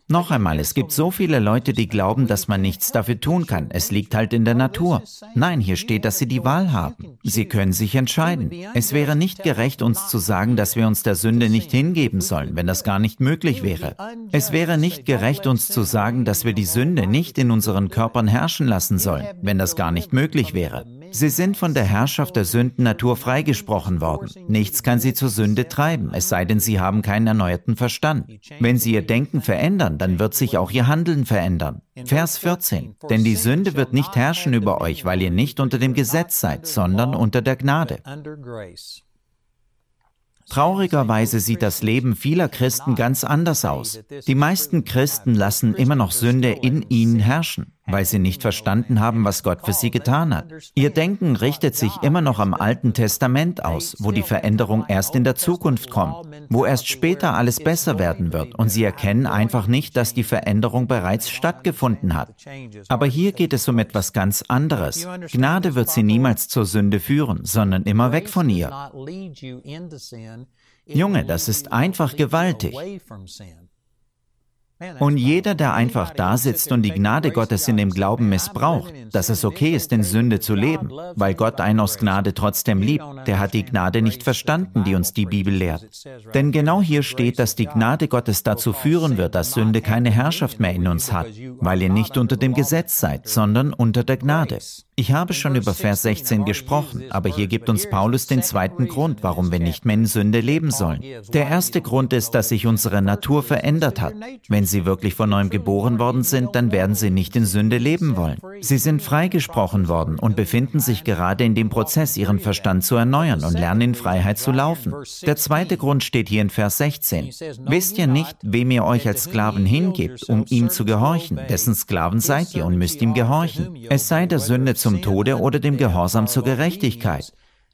Noch einmal, es gibt so viele Leute, die glauben, dass man nichts dafür tun kann. Es liegt halt in der Natur. Nein, hier steht, dass sie die Wahl haben. Sie können sich entscheiden. Es wäre nicht gerecht, uns zu sagen, dass wir uns der Sünde nicht hingeben sollen, wenn das gar nicht möglich wäre. Es wäre nicht gerecht, uns zu sagen, dass wir die Sünde nicht in unseren Körpern herrschen lassen sollen, wenn das gar nicht möglich wäre. Sie sind von der Herrschaft der Sündennatur freigesprochen worden. Nichts kann sie zur Sünde treiben, es sei denn, sie haben keinen erneuerten Verstand. Wenn sie ihr Denken verändern, dann wird sich auch ihr Handeln verändern. Vers 14. Denn die Sünde wird nicht herrschen über euch, weil ihr nicht unter dem Gesetz seid, sondern unter der Gnade. Traurigerweise sieht das Leben vieler Christen ganz anders aus. Die meisten Christen lassen immer noch Sünde in ihnen herrschen, weil sie nicht verstanden haben, was Gott für sie getan hat. Ihr Denken richtet sich immer noch am Alten Testament aus, wo die Veränderung erst in der Zukunft kommt, wo erst später alles besser werden wird, und sie erkennen einfach nicht, dass die Veränderung bereits stattgefunden hat. Aber hier geht es um etwas ganz anderes. Gnade wird sie niemals zur Sünde führen, sondern immer weg von ihr. Junge, das ist einfach gewaltig. Und jeder, der einfach da sitzt und die Gnade Gottes in dem Glauben missbraucht, dass es okay ist, in Sünde zu leben, weil Gott einen aus Gnade trotzdem liebt, der hat die Gnade nicht verstanden, die uns die Bibel lehrt. Denn genau hier steht, dass die Gnade Gottes dazu führen wird, dass Sünde keine Herrschaft mehr in uns hat, weil ihr nicht unter dem Gesetz seid, sondern unter der Gnade. Ich habe schon über Vers 16 gesprochen, aber hier gibt uns Paulus den zweiten Grund, warum wir nicht mehr in Sünde leben sollen. Der erste Grund ist, dass sich unsere Natur verändert hat. Wenn sie wirklich von neuem geboren worden sind, dann werden sie nicht in Sünde leben wollen. Sie sind freigesprochen worden und befinden sich gerade in dem Prozess, ihren Verstand zu erneuern und lernen in Freiheit zu laufen. Der zweite Grund steht hier in Vers 16. Wisst ihr nicht, wem ihr euch als Sklaven hingebt, um ihm zu gehorchen? Dessen Sklaven seid ihr und müsst ihm gehorchen. Es sei der Sünde zum Tode oder dem Gehorsam zur Gerechtigkeit.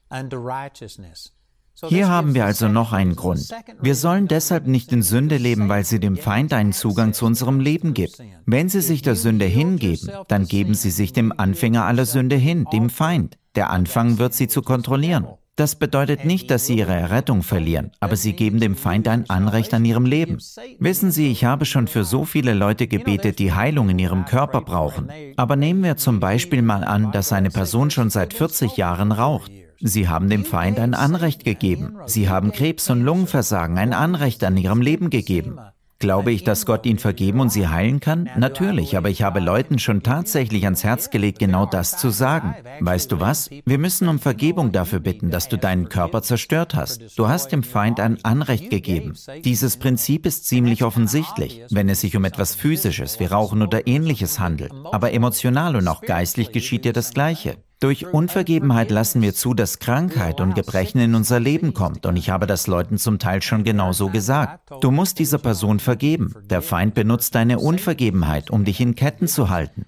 Hier haben wir also noch einen Grund. Wir sollen deshalb nicht in Sünde leben, weil sie dem Feind einen Zugang zu unserem Leben gibt. Wenn sie sich der Sünde hingeben, dann geben sie sich dem Anfänger aller Sünde hin, dem Feind, der anfangen wird, sie zu kontrollieren. Das bedeutet nicht, dass sie ihre Errettung verlieren, aber sie geben dem Feind ein Anrecht an ihrem Leben. Wissen Sie, ich habe schon für so viele Leute gebetet, die Heilung in ihrem Körper brauchen. Aber nehmen wir zum Beispiel mal an, dass eine Person schon seit 40 Jahren raucht. Sie haben dem Feind ein Anrecht gegeben. Sie haben Krebs und Lungenversagen ein Anrecht an ihrem Leben gegeben. Glaube ich, dass Gott ihn vergeben und sie heilen kann? Natürlich, aber ich habe Leuten schon tatsächlich ans Herz gelegt, genau das zu sagen. Weißt du was? Wir müssen um Vergebung dafür bitten, dass du deinen Körper zerstört hast. Du hast dem Feind ein Anrecht gegeben. Dieses Prinzip ist ziemlich offensichtlich, wenn es sich um etwas Physisches wie Rauchen oder Ähnliches handelt. Aber emotional und auch geistlich geschieht dir das Gleiche. Durch Unvergebenheit lassen wir zu, dass Krankheit und Gebrechen in unser Leben kommt, und ich habe das Leuten zum Teil schon genauso gesagt. Du musst dieser Person vergeben. Der Feind benutzt deine Unvergebenheit, um dich in Ketten zu halten.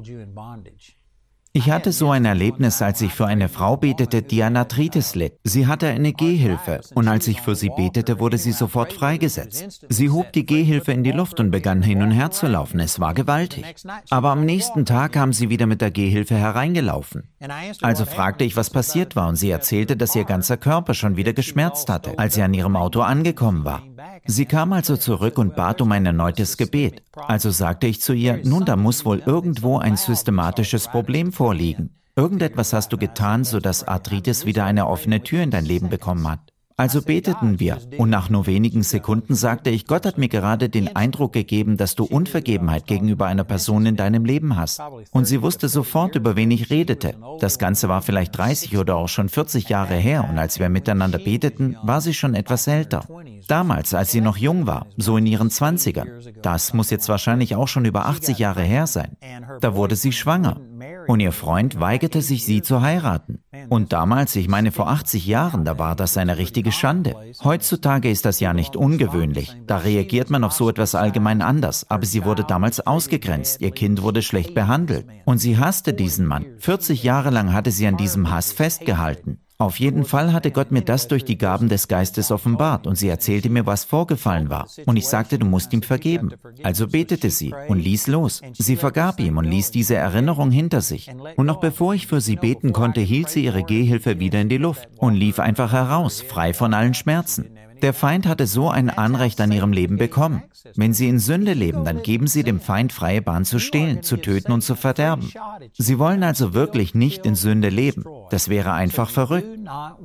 Ich hatte so ein Erlebnis, als ich für eine Frau betete, die an Arthritis litt. Sie hatte eine Gehhilfe, und als ich für sie betete, wurde sie sofort freigesetzt. Sie hob die Gehhilfe in die Luft und begann hin und her zu laufen. Es war gewaltig. Aber am nächsten Tag kam sie wieder mit der Gehhilfe hereingelaufen. Also fragte ich, was passiert war, und sie erzählte, dass ihr ganzer Körper schon wieder geschmerzt hatte, als sie an ihrem Auto angekommen war. Sie kam also zurück und bat um ein erneutes Gebet. Also sagte ich zu ihr, nun, da muss wohl irgendwo ein systematisches Problem vorliegen. Irgendetwas hast du getan, sodass Arthritis wieder eine offene Tür in dein Leben bekommen hat. Also beteten wir, und nach nur wenigen Sekunden sagte ich, Gott hat mir gerade den Eindruck gegeben, dass du Unvergebenheit gegenüber einer Person in deinem Leben hast. Und sie wusste sofort, über wen ich redete. Das Ganze war vielleicht 30 oder auch schon 40 Jahre her, und als wir miteinander beteten, war sie schon etwas älter. Damals, als sie noch jung war, so in ihren 20ern. Das muss jetzt wahrscheinlich auch schon über 80 Jahre her sein. Da wurde sie schwanger. Und ihr Freund weigerte sich, sie zu heiraten. Und damals, ich meine vor 80 Jahren, da war das eine richtige Schande. Heutzutage ist das ja nicht ungewöhnlich. Da reagiert man auf so etwas allgemein anders. Aber sie wurde damals ausgegrenzt. Ihr Kind wurde schlecht behandelt. Und sie hasste diesen Mann. 40 Jahre lang hatte sie an diesem Hass festgehalten. Auf jeden Fall hatte Gott mir das durch die Gaben des Geistes offenbart, und sie erzählte mir, was vorgefallen war. Und ich sagte, du musst ihm vergeben. Also betete sie und ließ los. Sie vergab ihm und ließ diese Erinnerung hinter sich. Und noch bevor ich für sie beten konnte, hielt sie ihre Gehhilfe wieder in die Luft und lief einfach heraus, frei von allen Schmerzen. Der Feind hatte so ein Anrecht an ihrem Leben bekommen. Wenn sie in Sünde leben, dann geben sie dem Feind freie Bahn zu stehlen, zu töten und zu verderben. Sie wollen also wirklich nicht in Sünde leben. Das wäre einfach verrückt.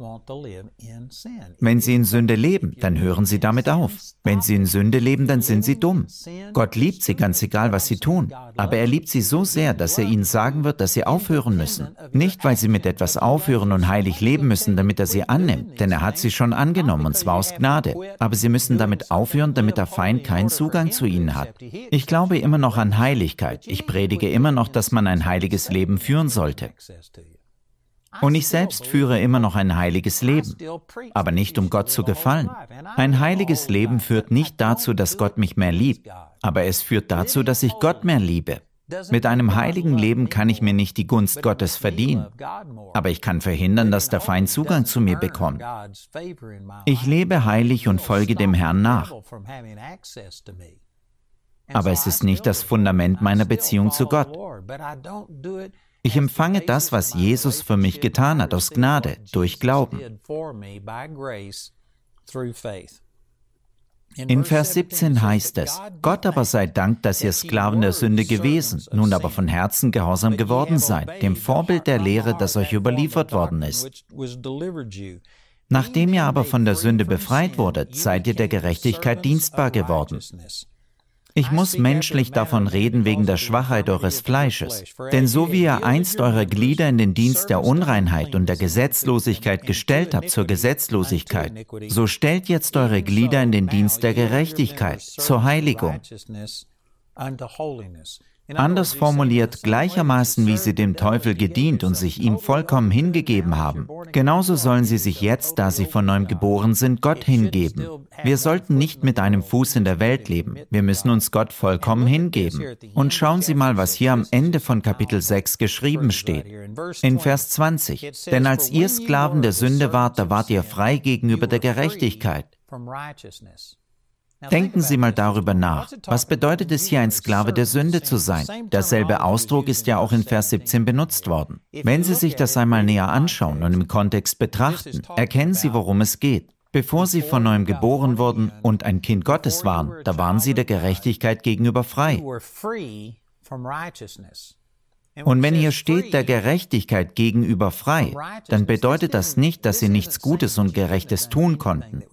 Wenn sie in Sünde leben, dann hören sie damit auf. Wenn sie in Sünde leben, dann sind sie dumm. Gott liebt sie, ganz egal, was sie tun. Aber er liebt sie so sehr, dass er ihnen sagen wird, dass sie aufhören müssen. Nicht, weil sie mit etwas aufhören und heilig leben müssen, damit er sie annimmt, denn er hat sie schon angenommen, und zwar aus Gnade. Aber sie müssen damit aufhören, damit der Feind keinen Zugang zu ihnen hat. Ich glaube immer noch an Heiligkeit. Ich predige immer noch, dass man ein heiliges Leben führen sollte. Und ich selbst führe immer noch ein heiliges Leben, aber nicht um Gott zu gefallen. Ein heiliges Leben führt nicht dazu, dass Gott mich mehr liebt, aber es führt dazu, dass ich Gott mehr liebe. Mit einem heiligen Leben kann ich mir nicht die Gunst Gottes verdienen, aber ich kann verhindern, dass der Feind Zugang zu mir bekommt. Ich lebe heilig und folge dem Herrn nach. Aber es ist nicht das Fundament meiner Beziehung zu Gott. Ich empfange das, was Jesus für mich getan hat, aus Gnade, durch Glauben. In Vers 17 heißt es, Gott aber sei Dank, dass ihr Sklaven der Sünde gewesen, nun aber von Herzen gehorsam geworden seid, dem Vorbild der Lehre, das euch überliefert worden ist. Nachdem ihr aber von der Sünde befreit wurdet, seid ihr der Gerechtigkeit dienstbar geworden. Ich muss menschlich davon reden wegen der Schwachheit eures Fleisches. Denn so wie ihr einst eure Glieder in den Dienst der Unreinheit und der Gesetzlosigkeit gestellt habt zur Gesetzlosigkeit, so stellt jetzt eure Glieder in den Dienst der Gerechtigkeit, zur Heiligung. Anders formuliert, gleichermaßen wie sie dem Teufel gedient und sich ihm vollkommen hingegeben haben, genauso sollen sie sich jetzt, da sie von neuem geboren sind, Gott hingeben. Wir sollten nicht mit einem Fuß in der Welt leben. Wir müssen uns Gott vollkommen hingeben. Und schauen Sie mal, was hier am Ende von Kapitel 6 geschrieben steht. In Vers 20. Denn als ihr Sklaven der Sünde wart, da wart ihr frei gegenüber der Gerechtigkeit. Denken Sie mal darüber nach. Was bedeutet es hier, ein Sklave der Sünde zu sein? Derselbe Ausdruck ist ja auch in Vers 17 benutzt worden. Wenn Sie sich das einmal näher anschauen und im Kontext betrachten, erkennen Sie, worum es geht. Bevor Sie von neuem geboren wurden und ein Kind Gottes waren, da waren Sie der Gerechtigkeit gegenüber frei. Und wenn hier steht, der Gerechtigkeit gegenüber frei, dann bedeutet das nicht, dass Sie nichts Gutes und Gerechtes tun konnten.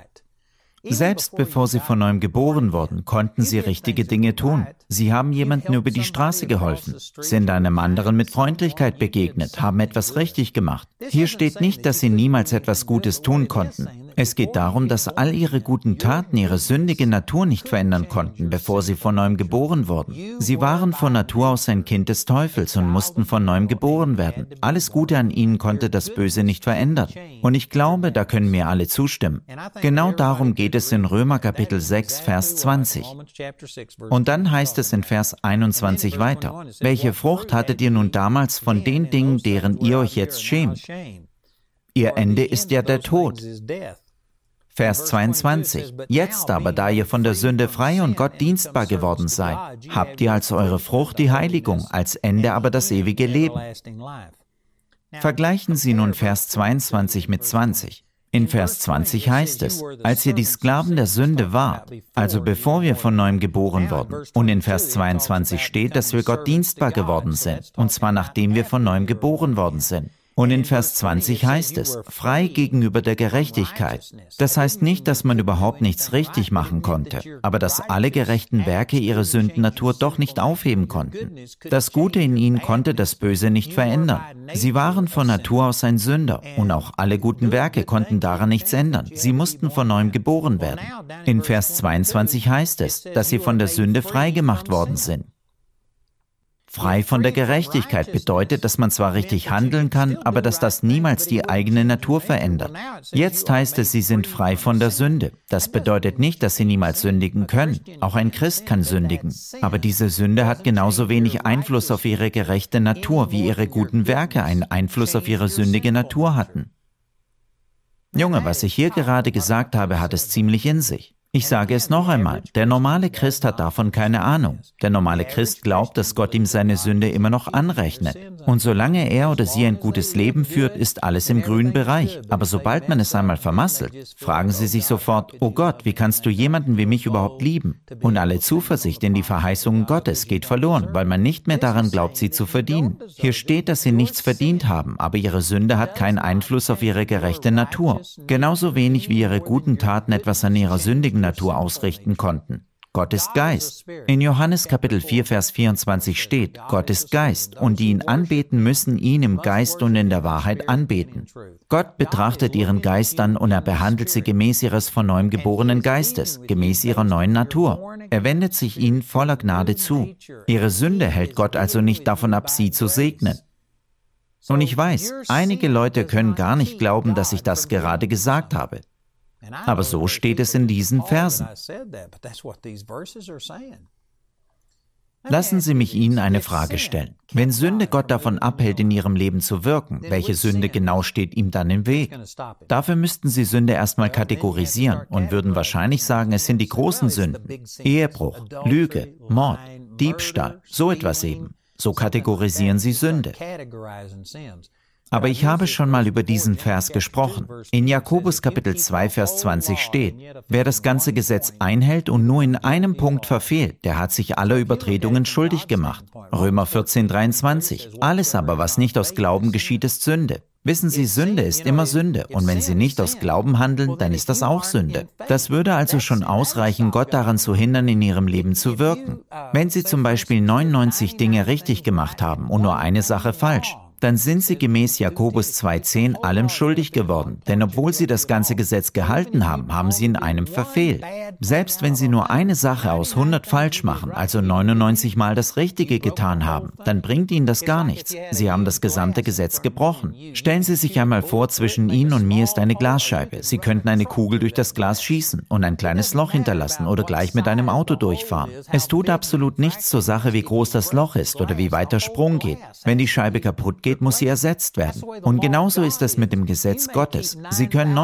Selbst bevor sie von neuem geboren wurden, konnten sie richtige Dinge tun. Sie haben jemandem über die Straße geholfen, sind einem anderen mit Freundlichkeit begegnet, haben etwas richtig gemacht. Hier steht nicht, dass sie niemals etwas Gutes tun konnten. Es geht darum, dass all ihre guten Taten ihre sündige Natur nicht verändern konnten, bevor sie von neuem geboren wurden. Sie waren von Natur aus ein Kind des Teufels und mussten von neuem geboren werden. Alles Gute an ihnen konnte das Böse nicht verändern. Und ich glaube, da können mir alle zustimmen. Genau darum geht es in Römer Kapitel 6, Vers 20. Und dann heißt es in Vers 21 weiter: Welche Frucht hattet ihr nun damals von den Dingen, deren ihr euch jetzt schämt? Ihr Ende ist ja der Tod. Vers 22. Jetzt aber, da ihr von der Sünde frei und Gott dienstbar geworden seid, habt ihr als eure Frucht die Heiligung, als Ende aber das ewige Leben. Vergleichen Sie nun Vers 22 mit 20. In Vers 20 heißt es, als ihr die Sklaven der Sünde wart, also bevor wir von neuem geboren wurden. Und in Vers 22 steht, dass wir Gott dienstbar geworden sind, und zwar nachdem wir von neuem geboren worden sind. Und in Vers 20 heißt es, frei gegenüber der Gerechtigkeit. Das heißt nicht, dass man überhaupt nichts richtig machen konnte, aber dass alle gerechten Werke ihre Sündennatur doch nicht aufheben konnten. Das Gute in ihnen konnte das Böse nicht verändern. Sie waren von Natur aus ein Sünder und auch alle guten Werke konnten daran nichts ändern. Sie mussten von neuem geboren werden. In Vers 22 heißt es, dass sie von der Sünde frei gemacht worden sind. Frei von der Gerechtigkeit bedeutet, dass man zwar richtig handeln kann, aber dass das niemals die eigene Natur verändert. Jetzt heißt es, sie sind frei von der Sünde. Das bedeutet nicht, dass sie niemals sündigen können. Auch ein Christ kann sündigen. Aber diese Sünde hat genauso wenig Einfluss auf ihre gerechte Natur, wie ihre guten Werke einen Einfluss auf ihre sündige Natur hatten. Junge, was ich hier gerade gesagt habe, hat es ziemlich in sich. Ich sage es noch einmal, der normale Christ hat davon keine Ahnung. Der normale Christ glaubt, dass Gott ihm seine Sünde immer noch anrechnet. Und solange er oder sie ein gutes Leben führt, ist alles im grünen Bereich. Aber sobald man es einmal vermasselt, fragen sie sich sofort, oh Gott, wie kannst du jemanden wie mich überhaupt lieben? Und alle Zuversicht in die Verheißungen Gottes geht verloren, weil man nicht mehr daran glaubt, sie zu verdienen. Hier steht, dass sie nichts verdient haben, aber ihre Sünde hat keinen Einfluss auf ihre gerechte Natur. Genauso wenig wie ihre guten Taten etwas an ihrer sündigen Natur ausrichten konnten. Gott ist Geist. In Johannes Kapitel 4, Vers 24 steht, Gott ist Geist, und die ihn anbeten, müssen ihn im Geist und in der Wahrheit anbeten. Gott betrachtet ihren Geist an und er behandelt sie gemäß ihres von neuem geborenen Geistes, gemäß ihrer neuen Natur. Er wendet sich ihnen voller Gnade zu. Ihre Sünde hält Gott also nicht davon ab, sie zu segnen. Und ich weiß, einige Leute können gar nicht glauben, dass ich das gerade gesagt habe. Aber so steht es in diesen Versen. Lassen Sie mich Ihnen eine Frage stellen. Wenn Sünde Gott davon abhält, in Ihrem Leben zu wirken, welche Sünde genau steht ihm dann im Weg? Dafür müssten Sie Sünde erstmal kategorisieren und würden wahrscheinlich sagen, es sind die großen Sünden. Ehebruch, Lüge, Mord, Diebstahl, so etwas eben. So kategorisieren Sie Sünde. Aber ich habe schon mal über diesen Vers gesprochen. In Jakobus Kapitel 2, Vers 20 steht, wer das ganze Gesetz einhält und nur in einem Punkt verfehlt, der hat sich aller Übertretungen schuldig gemacht. Römer 14, 23. Alles aber, was nicht aus Glauben geschieht, ist Sünde. Wissen Sie, Sünde ist immer Sünde, und wenn Sie nicht aus Glauben handeln, dann ist das auch Sünde. Das würde also schon ausreichen, Gott daran zu hindern, in Ihrem Leben zu wirken. Wenn Sie zum Beispiel 99 Dinge richtig gemacht haben und nur eine Sache falsch, dann sind sie gemäß Jakobus 2,10 allem schuldig geworden. Denn obwohl sie das ganze Gesetz gehalten haben, haben sie in einem verfehlt. Selbst wenn sie nur eine Sache aus 100 falsch machen, also 99 Mal das Richtige getan haben, dann bringt ihnen das gar nichts. Sie haben das gesamte Gesetz gebrochen. Stellen Sie sich einmal vor, zwischen Ihnen und mir ist eine Glasscheibe. Sie könnten eine Kugel durch das Glas schießen und ein kleines Loch hinterlassen oder gleich mit einem Auto durchfahren. Es tut absolut nichts zur Sache, wie groß das Loch ist oder wie weit der Sprung geht. Wenn die Scheibe kaputt geht, muss sie ersetzt werden. Und genauso ist es mit dem Gesetz Gottes. Sie können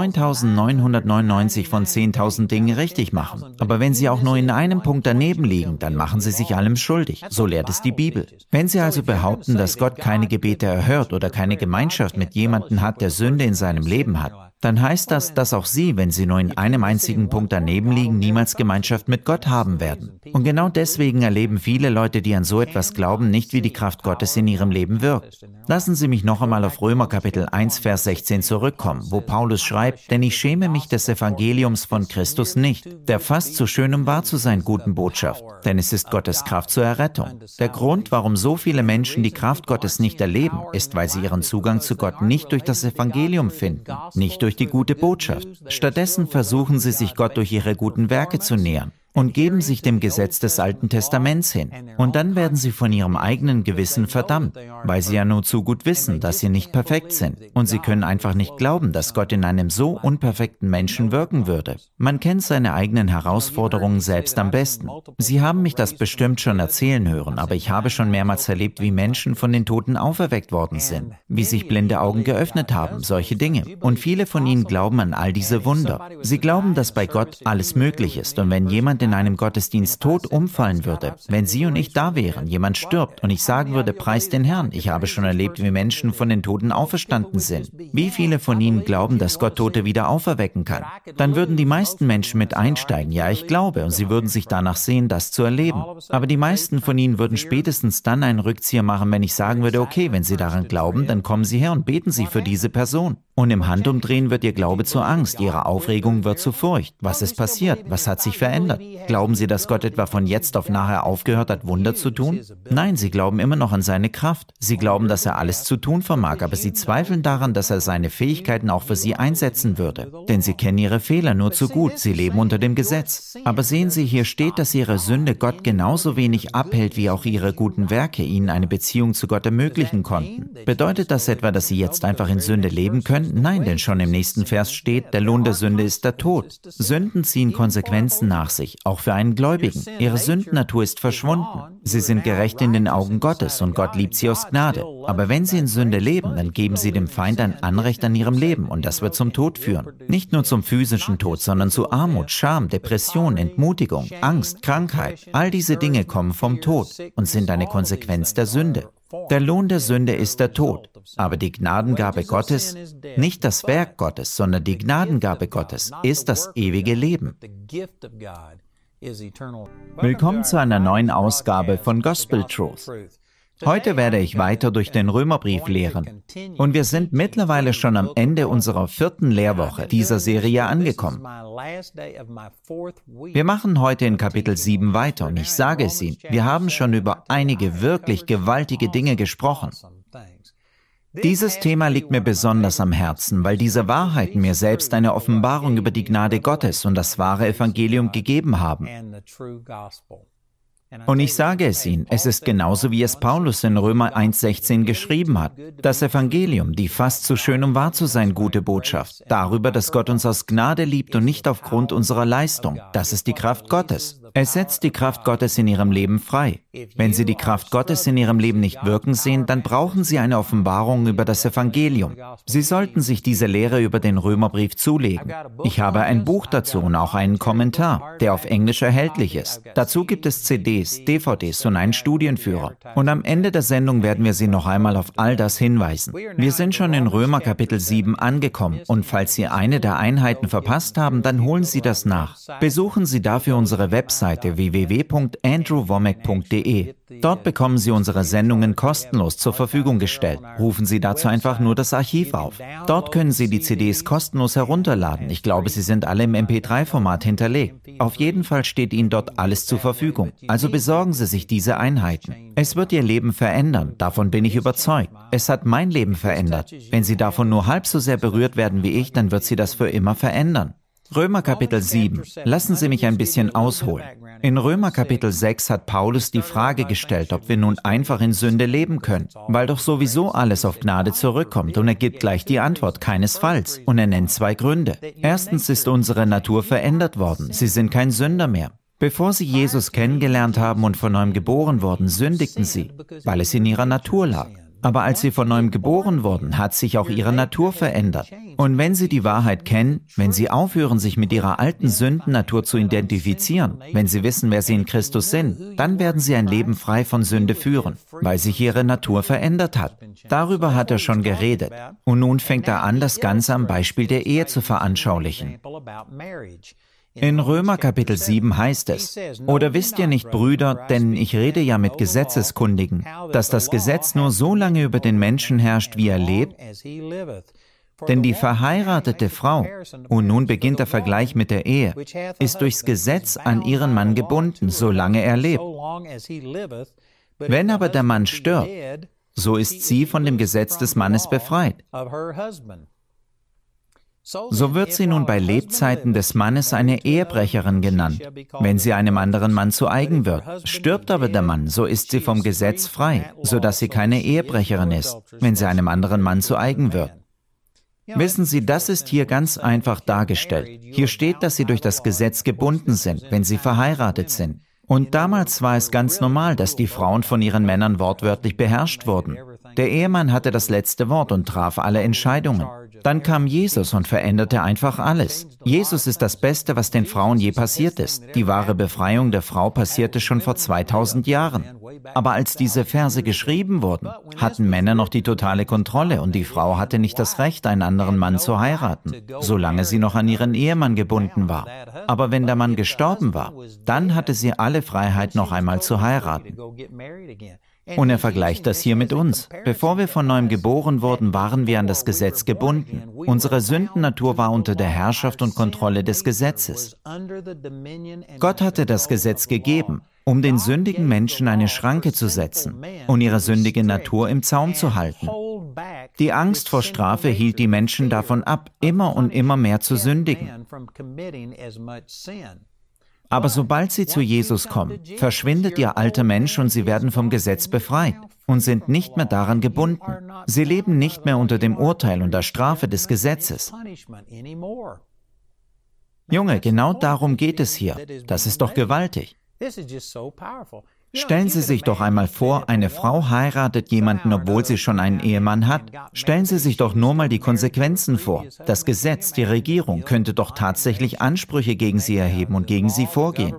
9.999 von 10.000 Dingen richtig machen. Aber wenn Sie auch nur in einem Punkt daneben liegen, dann machen Sie sich allem schuldig. So lehrt es die Bibel. Wenn Sie also behaupten, dass Gott keine Gebete erhört oder keine Gemeinschaft mit jemandem hat, der Sünde in seinem Leben hat, dann heißt das, dass auch Sie, wenn Sie nur in einem einzigen Punkt daneben liegen, niemals Gemeinschaft mit Gott haben werden. Und genau deswegen erleben viele Leute, die an so etwas glauben, nicht, wie die Kraft Gottes in ihrem Leben wirkt. Lassen Sie mich noch einmal auf Römer Kapitel 1, Vers 16 zurückkommen, wo Paulus schreibt, denn ich schäme mich des Evangeliums von Christus nicht, der fast zu schön, um wahr zu sein, guten Botschaft, denn es ist Gottes Kraft zur Errettung. Der Grund, warum so viele Menschen die Kraft Gottes nicht erleben, ist, weil sie ihren Zugang zu Gott nicht durch das Evangelium finden, nicht durch die gute Botschaft. Stattdessen versuchen sie sich Gott durch ihre guten Werke zu nähern und geben sich dem Gesetz des Alten Testaments hin. Und dann werden sie von ihrem eigenen Gewissen verdammt, weil sie ja nur zu gut wissen, dass sie nicht perfekt sind. Und sie können einfach nicht glauben, dass Gott in einem so unperfekten Menschen wirken würde. Man kennt seine eigenen Herausforderungen selbst am besten. Sie haben mich das bestimmt schon erzählen hören, aber ich habe schon mehrmals erlebt, wie Menschen von den Toten auferweckt worden sind, wie sich blinde Augen geöffnet haben, solche Dinge. Und viele von ihnen glauben an all diese Wunder. Sie glauben, dass bei Gott alles möglich ist. Und wenn jemand in einem Gottesdienst tot umfallen würde, wenn Sie und ich da wären, jemand stirbt und ich sagen würde, preis den Herrn, ich habe schon erlebt, wie Menschen von den Toten auferstanden sind. Wie viele von Ihnen glauben, dass Gott Tote wieder auferwecken kann? Dann würden die meisten Menschen mit einsteigen, ja, ich glaube, und sie würden sich danach sehen, das zu erleben. Aber die meisten von Ihnen würden spätestens dann einen Rückzieher machen, wenn ich sagen würde, okay, wenn Sie daran glauben, dann kommen Sie her und beten Sie für diese Person. Und im Handumdrehen wird Ihr Glaube zur Angst, Ihre Aufregung wird zur Furcht. Was ist passiert? Was hat sich verändert? Glauben Sie, dass Gott etwa von jetzt auf nachher aufgehört hat, Wunder zu tun? Nein, Sie glauben immer noch an seine Kraft. Sie glauben, dass er alles zu tun vermag, aber Sie zweifeln daran, dass er seine Fähigkeiten auch für Sie einsetzen würde. Denn Sie kennen Ihre Fehler nur zu gut, Sie leben unter dem Gesetz. Aber sehen Sie, hier steht, dass Ihre Sünde Gott genauso wenig abhält, wie auch Ihre guten Werke Ihnen eine Beziehung zu Gott ermöglichen konnten. Bedeutet das etwa, dass Sie jetzt einfach in Sünde leben können? Nein, denn schon im nächsten Vers steht, der Lohn der Sünde ist der Tod. Sünden ziehen Konsequenzen nach sich, auch für einen Gläubigen. Ihre Sündennatur ist verschwunden. Sie sind gerecht in den Augen Gottes und Gott liebt sie aus Gnade. Aber wenn sie in Sünde leben, dann geben sie dem Feind ein Anrecht an ihrem Leben und das wird zum Tod führen. Nicht nur zum physischen Tod, sondern zu Armut, Scham, Depression, Entmutigung, Angst, Krankheit. All diese Dinge kommen vom Tod und sind eine Konsequenz der Sünde. Der Lohn der Sünde ist der Tod, aber die Gnadengabe Gottes, nicht das Werk Gottes, sondern die Gnadengabe Gottes, ist das ewige Leben. Willkommen zu einer neuen Ausgabe von Gospel Truth. Heute werde ich weiter durch den Römerbrief lehren. Und wir sind mittlerweile schon am Ende unserer 4. Lehrwoche dieser Serie angekommen. Wir machen heute in Kapitel 7 weiter und ich sage es Ihnen, wir haben schon über einige wirklich gewaltige Dinge gesprochen. Dieses Thema liegt mir besonders am Herzen, weil diese Wahrheiten mir selbst eine Offenbarung über die Gnade Gottes und das wahre Evangelium gegeben haben. Und ich sage es Ihnen, es ist genauso, wie es Paulus in Römer 1,16 geschrieben hat. Das Evangelium, die fast zu schön, um wahr zu sein, gute Botschaft, darüber, dass Gott uns aus Gnade liebt und nicht aufgrund unserer Leistung. Das ist die Kraft Gottes. Es setzt die Kraft Gottes in Ihrem Leben frei. Wenn Sie die Kraft Gottes in Ihrem Leben nicht wirken sehen, dann brauchen Sie eine Offenbarung über das Evangelium. Sie sollten sich diese Lehre über den Römerbrief zulegen. Ich habe ein Buch dazu und auch einen Kommentar, der auf Englisch erhältlich ist. Dazu gibt es CDs, DVDs und einen Studienführer. Und am Ende der Sendung werden wir Sie noch einmal auf all das hinweisen. Wir sind schon in Römer Kapitel 7 angekommen und falls Sie eine der Einheiten verpasst haben, dann holen Sie das nach. Besuchen Sie dafür unsere Webseite www.andrewwomack.de. Dort bekommen Sie unsere Sendungen kostenlos zur Verfügung gestellt. Rufen Sie dazu einfach nur das Archiv auf. Dort können Sie die CDs kostenlos herunterladen. Ich glaube, sie sind alle im MP3-Format hinterlegt. Auf jeden Fall steht Ihnen dort alles zur Verfügung. Also besorgen Sie sich diese Einheiten. Es wird Ihr Leben verändern, davon bin ich überzeugt. Es hat mein Leben verändert. Wenn Sie davon nur halb so sehr berührt werden wie ich, dann wird Sie das für immer verändern. Römer Kapitel 7. Lassen Sie mich ein bisschen ausholen. In Römer Kapitel 6 hat Paulus die Frage gestellt, ob wir nun einfach in Sünde leben können, weil doch sowieso alles auf Gnade zurückkommt und er gibt gleich die Antwort, keinesfalls. Und er nennt 2 Gründe. Erstens ist unsere Natur verändert worden. Sie sind kein Sünder mehr. Bevor sie Jesus kennengelernt haben und von neuem geboren wurden, sündigten sie, weil es in ihrer Natur lag. Aber als sie von neuem geboren wurden, hat sich auch ihre Natur verändert. Und wenn sie die Wahrheit kennen, wenn sie aufhören, sich mit ihrer alten Sündennatur zu identifizieren, wenn sie wissen, wer sie in Christus sind, dann werden sie ein Leben frei von Sünde führen, weil sich ihre Natur verändert hat. Darüber hat er schon geredet. Und nun fängt er an, das Ganze am Beispiel der Ehe zu veranschaulichen. In Römer Kapitel 7 heißt es, oder wisst ihr nicht, Brüder, denn ich rede ja mit Gesetzeskundigen, dass das Gesetz nur so lange über den Menschen herrscht, wie er lebt? Denn die verheiratete Frau, und nun beginnt der Vergleich mit der Ehe, ist durchs Gesetz an ihren Mann gebunden, solange er lebt. Wenn aber der Mann stirbt, so ist sie von dem Gesetz des Mannes befreit. So wird sie nun bei Lebzeiten des Mannes eine Ehebrecherin genannt, wenn sie einem anderen Mann zu eigen wird. Stirbt aber der Mann, so ist sie vom Gesetz frei, sodass sie keine Ehebrecherin ist, wenn sie einem anderen Mann zu eigen wird. Wissen Sie, das ist hier ganz einfach dargestellt. Hier steht, dass sie durch das Gesetz gebunden sind, wenn sie verheiratet sind. Und damals war es ganz normal, dass die Frauen von ihren Männern wortwörtlich beherrscht wurden. Der Ehemann hatte das letzte Wort und traf alle Entscheidungen. Dann kam Jesus und veränderte einfach alles. Jesus ist das Beste, was den Frauen je passiert ist. Die wahre Befreiung der Frau passierte schon vor 2000 Jahren. Aber als diese Verse geschrieben wurden, hatten Männer noch die totale Kontrolle und die Frau hatte nicht das Recht, einen anderen Mann zu heiraten, solange sie noch an ihren Ehemann gebunden war. Aber wenn der Mann gestorben war, dann hatte sie alle Freiheit, noch einmal zu heiraten. Und er vergleicht das hier mit uns. Bevor wir von neuem geboren wurden, waren wir an das Gesetz gebunden. Unsere Sündennatur war unter der Herrschaft und Kontrolle des Gesetzes. Gott hatte das Gesetz gegeben, um den sündigen Menschen eine Schranke zu setzen und ihre sündige Natur im Zaum zu halten. Die Angst vor Strafe hielt die Menschen davon ab, immer und immer mehr zu sündigen. Aber sobald sie zu Jesus kommen, verschwindet ihr alter Mensch und sie werden vom Gesetz befreit und sind nicht mehr daran gebunden. Sie leben nicht mehr unter dem Urteil und der Strafe des Gesetzes. Junge, genau darum geht es hier. Das ist doch gewaltig. Stellen Sie sich doch einmal vor, eine Frau heiratet jemanden, obwohl sie schon einen Ehemann hat. Stellen Sie sich doch nur mal die Konsequenzen vor. Das Gesetz, die Regierung könnte doch tatsächlich Ansprüche gegen sie erheben und gegen sie vorgehen.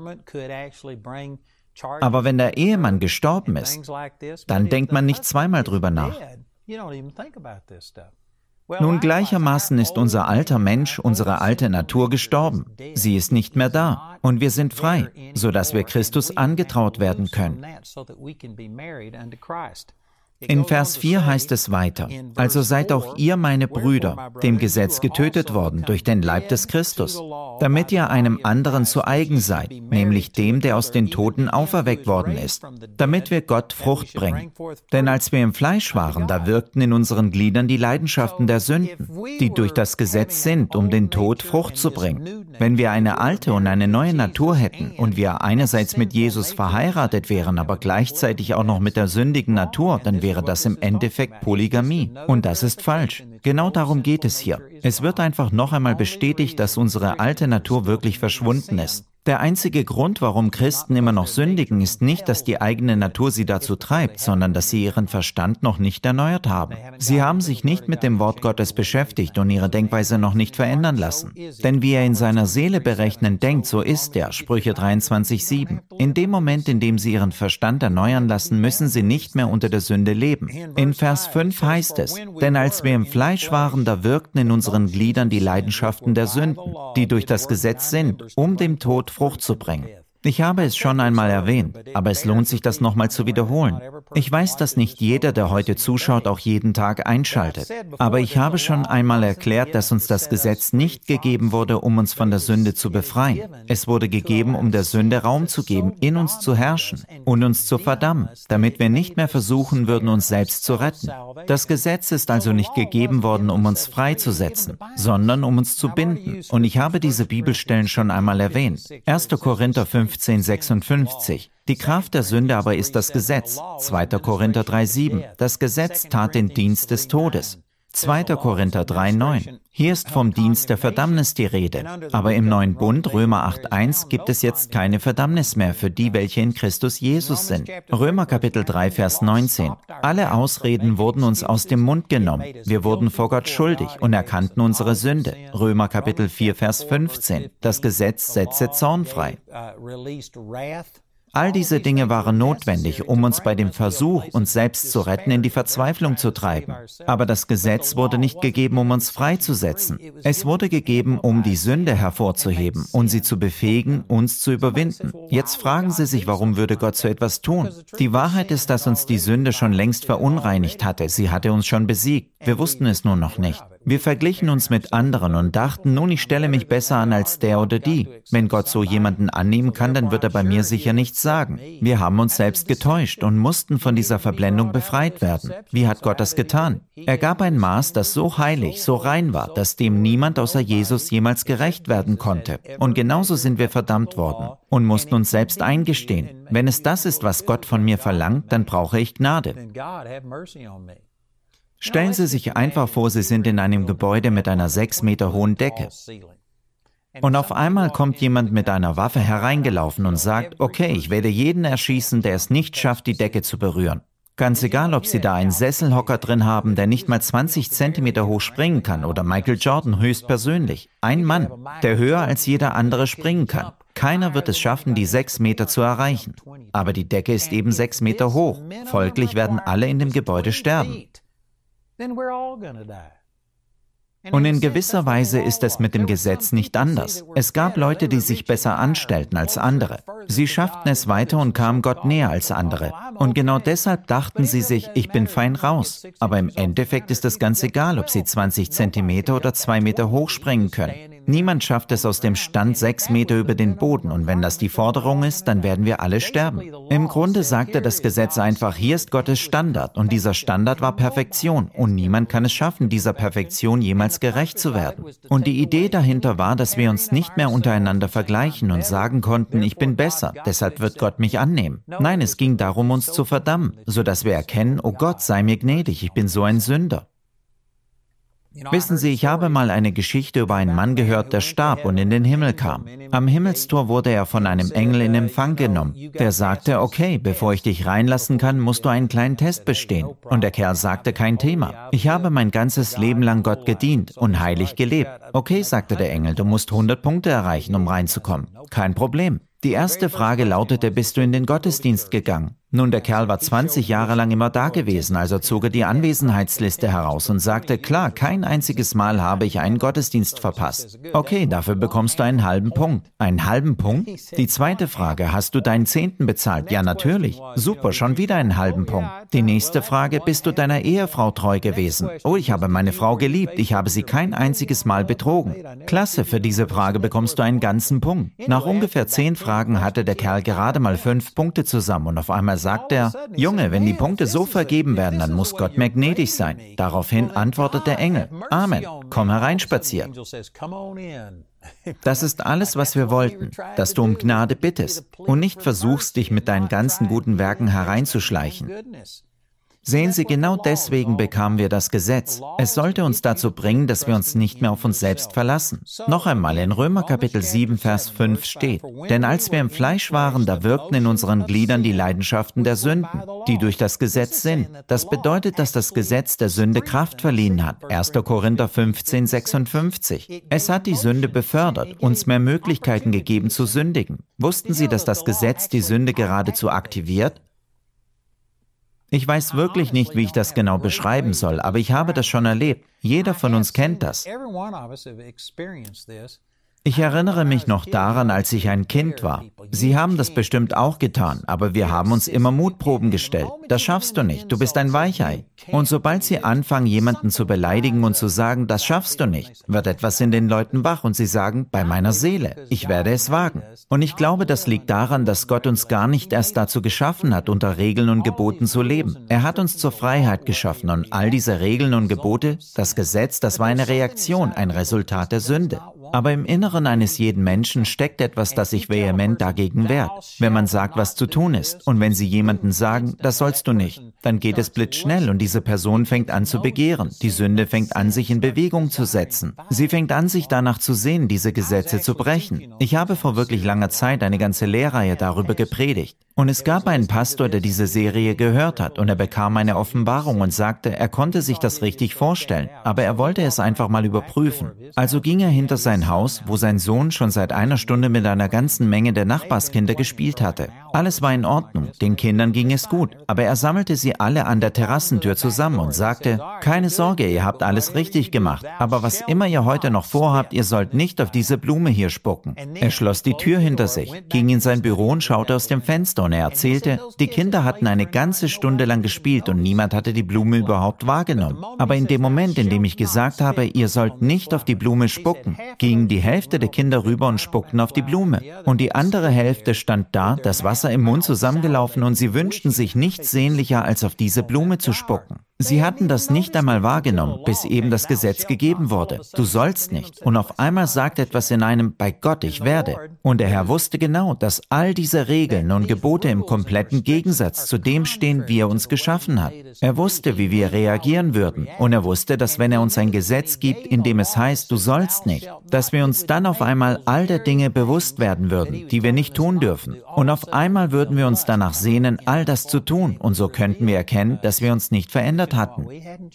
Aber wenn der Ehemann gestorben ist, dann denkt man nicht zweimal drüber nach. Nun, gleichermaßen ist unser alter Mensch, unsere alte Natur gestorben. Sie ist nicht mehr da und wir sind frei, sodass wir Christus angetraut werden können. In Vers 4 heißt es weiter: Also seid auch ihr, meine Brüder, dem Gesetz getötet worden durch den Leib des Christus, damit ihr einem anderen zu eigen seid, nämlich dem, der aus den Toten auferweckt worden ist, damit wir Gott Frucht bringen. Denn als wir im Fleisch waren, da wirkten in unseren Gliedern die Leidenschaften der Sünden, die durch das Gesetz sind, um den Tod Frucht zu bringen. Wenn wir eine alte und eine neue Natur hätten und wir einerseits mit Jesus verheiratet wären, aber gleichzeitig auch noch mit der sündigen Natur, dann wäre das im Endeffekt Polygamie. Und das ist falsch. Genau darum geht es hier. Es wird einfach noch einmal bestätigt, dass unsere alte Natur wirklich verschwunden ist. Der einzige Grund, warum Christen immer noch sündigen, ist nicht, dass die eigene Natur sie dazu treibt, sondern dass sie ihren Verstand noch nicht erneuert haben. Sie haben sich nicht mit dem Wort Gottes beschäftigt und ihre Denkweise noch nicht verändern lassen. Denn wie er in seiner Seele berechnend denkt, so ist er, Sprüche 23,7. In dem Moment, in dem sie ihren Verstand erneuern lassen, müssen sie nicht mehr unter der Sünde leben. In Vers 5 heißt es: Denn als wir im Fleisch waren, da wirkten in unseren Gliedern die Leidenschaften der Sünden, die durch das Gesetz sind, um dem Tod Frucht zu bringen. Ich habe es schon einmal erwähnt, aber es lohnt sich, das nochmal zu wiederholen. Ich weiß, dass nicht jeder, der heute zuschaut, auch jeden Tag einschaltet. Aber ich habe schon einmal erklärt, dass uns das Gesetz nicht gegeben wurde, um uns von der Sünde zu befreien. Es wurde gegeben, um der Sünde Raum zu geben, in uns zu herrschen und uns zu verdammen, damit wir nicht mehr versuchen würden, uns selbst zu retten. Das Gesetz ist also nicht gegeben worden, um uns freizusetzen, sondern um uns zu binden. Und ich habe diese Bibelstellen schon einmal erwähnt. 1. Korinther 15,56. Die Kraft der Sünde aber ist das Gesetz. 2. Korinther 3,7. Das Gesetz tat den Dienst des Todes. 2. Korinther 3,9. Hier ist vom Dienst der Verdammnis die Rede. Aber im neuen Bund, Römer 8,1, gibt es jetzt keine Verdammnis mehr für die, welche in Christus Jesus sind. Römer Kapitel 3, Vers 19. Alle Ausreden wurden uns aus dem Mund genommen. Wir wurden vor Gott schuldig und erkannten unsere Sünde. Römer Kapitel 4, Vers 15. Das Gesetz setze Zorn frei. All diese Dinge waren notwendig, um uns bei dem Versuch, uns selbst zu retten, in die Verzweiflung zu treiben. Aber das Gesetz wurde nicht gegeben, um uns freizusetzen. Es wurde gegeben, um die Sünde hervorzuheben und sie zu befähigen, uns zu überwinden. Jetzt fragen Sie sich, warum würde Gott so etwas tun? Die Wahrheit ist, dass uns die Sünde schon längst verunreinigt hatte. Sie hatte uns schon besiegt. Wir wussten es nur noch nicht. Wir verglichen uns mit anderen und dachten, nun, ich stelle mich besser an als der oder die. Wenn Gott so jemanden annehmen kann, dann wird er bei mir sicher nichts sagen. Wir haben uns selbst getäuscht und mussten von dieser Verblendung befreit werden. Wie hat Gott das getan? Er gab ein Maß, das so heilig, so rein war, dass dem niemand außer Jesus jemals gerecht werden konnte. Und genauso sind wir verdammt worden und mussten uns selbst eingestehen. Wenn es das ist, was Gott von mir verlangt, dann brauche ich Gnade. Stellen Sie sich einfach vor, Sie sind in einem Gebäude mit einer 6 Meter hohen Decke. Und auf einmal kommt jemand mit einer Waffe hereingelaufen und sagt, okay, ich werde jeden erschießen, der es nicht schafft, die Decke zu berühren. Ganz egal, ob Sie da einen Sesselhocker drin haben, der nicht mal 20 Zentimeter hoch springen kann, oder Michael Jordan höchstpersönlich. Ein Mann, der höher als jeder andere springen kann. Keiner wird es schaffen, die 6 Meter zu erreichen. Aber die Decke ist eben 6 Meter hoch. Folglich werden alle in dem Gebäude sterben. Und in gewisser Weise ist es mit dem Gesetz nicht anders. Es gab Leute, die sich besser anstellten als andere. Sie schafften es weiter und kamen Gott näher als andere. Und genau deshalb dachten sie sich, ich bin fein raus. Aber im Endeffekt ist es ganz egal, ob sie 20 Zentimeter oder 2 Meter hoch springen können. Niemand schafft es aus dem Stand 6 Meter über den Boden. Und wenn das die Forderung ist, dann werden wir alle sterben. Im Grunde sagte das Gesetz einfach, hier ist Gottes Standard. Und dieser Standard war Perfektion. Und niemand kann es schaffen, dieser Perfektion jemals gerecht zu werden. Und die Idee dahinter war, dass wir uns nicht mehr untereinander vergleichen und sagen konnten, ich bin besser, deshalb wird Gott mich annehmen. Nein, es ging darum, uns zu verdammen, sodass wir erkennen, oh Gott, sei mir gnädig, ich bin so ein Sünder. Wissen Sie, ich habe mal eine Geschichte über einen Mann gehört, der starb und in den Himmel kam. Am Himmelstor wurde er von einem Engel in Empfang genommen. Der sagte, okay, bevor ich dich reinlassen kann, musst du einen kleinen Test bestehen. Und der Kerl sagte, kein Thema. Ich habe mein ganzes Leben lang Gott gedient und heilig gelebt. Okay, sagte der Engel, du musst 100 Punkte erreichen, um reinzukommen. Kein Problem. Die erste Frage lautete, bist du in den Gottesdienst gegangen? Nun, der Kerl war 20 Jahre lang immer da gewesen, also zog er die Anwesenheitsliste heraus und sagte, klar, kein einziges Mal habe ich einen Gottesdienst verpasst. Okay, dafür bekommst du einen halben Punkt. Einen halben Punkt? Die zweite Frage, hast du deinen Zehnten bezahlt? Ja, natürlich. Super, schon wieder einen halben Punkt. Die nächste Frage, bist du deiner Ehefrau treu gewesen? Oh, ich habe meine Frau geliebt, ich habe sie kein einziges Mal betrogen. Klasse, für diese Frage bekommst du einen ganzen Punkt. Nach ungefähr 10 Fragen hatte der Kerl gerade mal 5 Punkte zusammen und auf einmal sagt er, Junge, wenn die Punkte so vergeben werden, dann muss Gott mir gnädig sein. Daraufhin antwortet der Engel, Amen, komm hereinspaziert. Das ist alles, was wir wollten, dass du um Gnade bittest und nicht versuchst, dich mit deinen ganzen guten Werken hereinzuschleichen. Sehen Sie, genau deswegen bekamen wir das Gesetz. Es sollte uns dazu bringen, dass wir uns nicht mehr auf uns selbst verlassen. Noch einmal, in Römer Kapitel 7, Vers 5 steht, denn als wir im Fleisch waren, da wirkten in unseren Gliedern die Leidenschaften der Sünden, die durch das Gesetz sind. Das bedeutet, dass das Gesetz der Sünde Kraft verliehen hat. 1. Korinther 15, 56. Es hat die Sünde befördert, uns mehr Möglichkeiten gegeben zu sündigen. Wussten Sie, dass das Gesetz die Sünde geradezu aktiviert? Ich weiß wirklich nicht, wie ich das genau beschreiben soll, aber ich habe das schon erlebt. Jeder von uns kennt das. Ich erinnere mich noch daran, als ich ein Kind war. Sie haben das bestimmt auch getan, aber wir haben uns immer Mutproben gestellt. Das schaffst du nicht, du bist ein Weichei. Und sobald Sie anfangen, jemanden zu beleidigen und zu sagen, das schaffst du nicht, wird etwas in den Leuten wach und sie sagen, bei meiner Seele, ich werde es wagen. Und ich glaube, das liegt daran, dass Gott uns gar nicht erst dazu geschaffen hat, unter Regeln und Geboten zu leben. Er hat uns zur Freiheit geschaffen und all diese Regeln und Gebote, das Gesetz, das war eine Reaktion, ein Resultat der Sünde. Aber im Inneren eines jeden Menschen steckt etwas, das sich vehement dagegen wehrt, wenn man sagt, was zu tun ist. Und wenn Sie jemandem sagen, das sollst du nicht, dann geht es blitzschnell und diese Person fängt an zu begehren. Die Sünde fängt an, sich in Bewegung zu setzen. Sie fängt an, sich danach zu sehen, diese Gesetze zu brechen. Ich habe vor wirklich langer Zeit eine ganze Lehrreihe darüber gepredigt. Und es gab einen Pastor, der diese Serie gehört hat und er bekam eine Offenbarung und sagte, er konnte sich das richtig vorstellen, aber er wollte es einfach mal überprüfen. Also ging er hinter sein Haus, wo sein Sohn schon seit einer Stunde mit einer ganzen Menge der Nachbarskinder gespielt hatte. Alles war in Ordnung, den Kindern ging es gut, aber er sammelte sie alle an der Terrassentür zusammen und sagte, keine Sorge, ihr habt alles richtig gemacht, aber was immer ihr heute noch vorhabt, ihr sollt nicht auf diese Blume hier spucken. Er schloss die Tür hinter sich, ging in sein Büro und schaute aus dem Fenster und er erzählte, die Kinder hatten eine ganze Stunde lang gespielt und niemand hatte die Blume überhaupt wahrgenommen. Aber in dem Moment, in dem ich gesagt habe, ihr sollt nicht auf die Blume spucken, gingen die Hälfte der Kinder rüber und spuckten auf die Blume. Und die andere Hälfte stand da, das Wasser im Mund zusammengelaufen und sie wünschten sich nichts sehnlicher, als auf diese Blume zu spucken. Sie hatten das nicht einmal wahrgenommen, bis eben das Gesetz gegeben wurde. Du sollst nicht. Und auf einmal sagt etwas in einem, bei Gott, ich werde. Und der Herr wusste genau, dass all diese Regeln und Gebote im kompletten Gegensatz zu dem stehen, wie er uns geschaffen hat. Er wusste, wie wir reagieren würden. Und er wusste, dass wenn er uns ein Gesetz gibt, in dem es heißt, du sollst nicht, dass wir uns dann auf einmal all der Dinge bewusst werden würden, die wir nicht tun dürfen. Und auf einmal würden wir uns danach sehnen, all das zu tun. Und so könnten wir erkennen, dass wir uns nicht verändert hatten.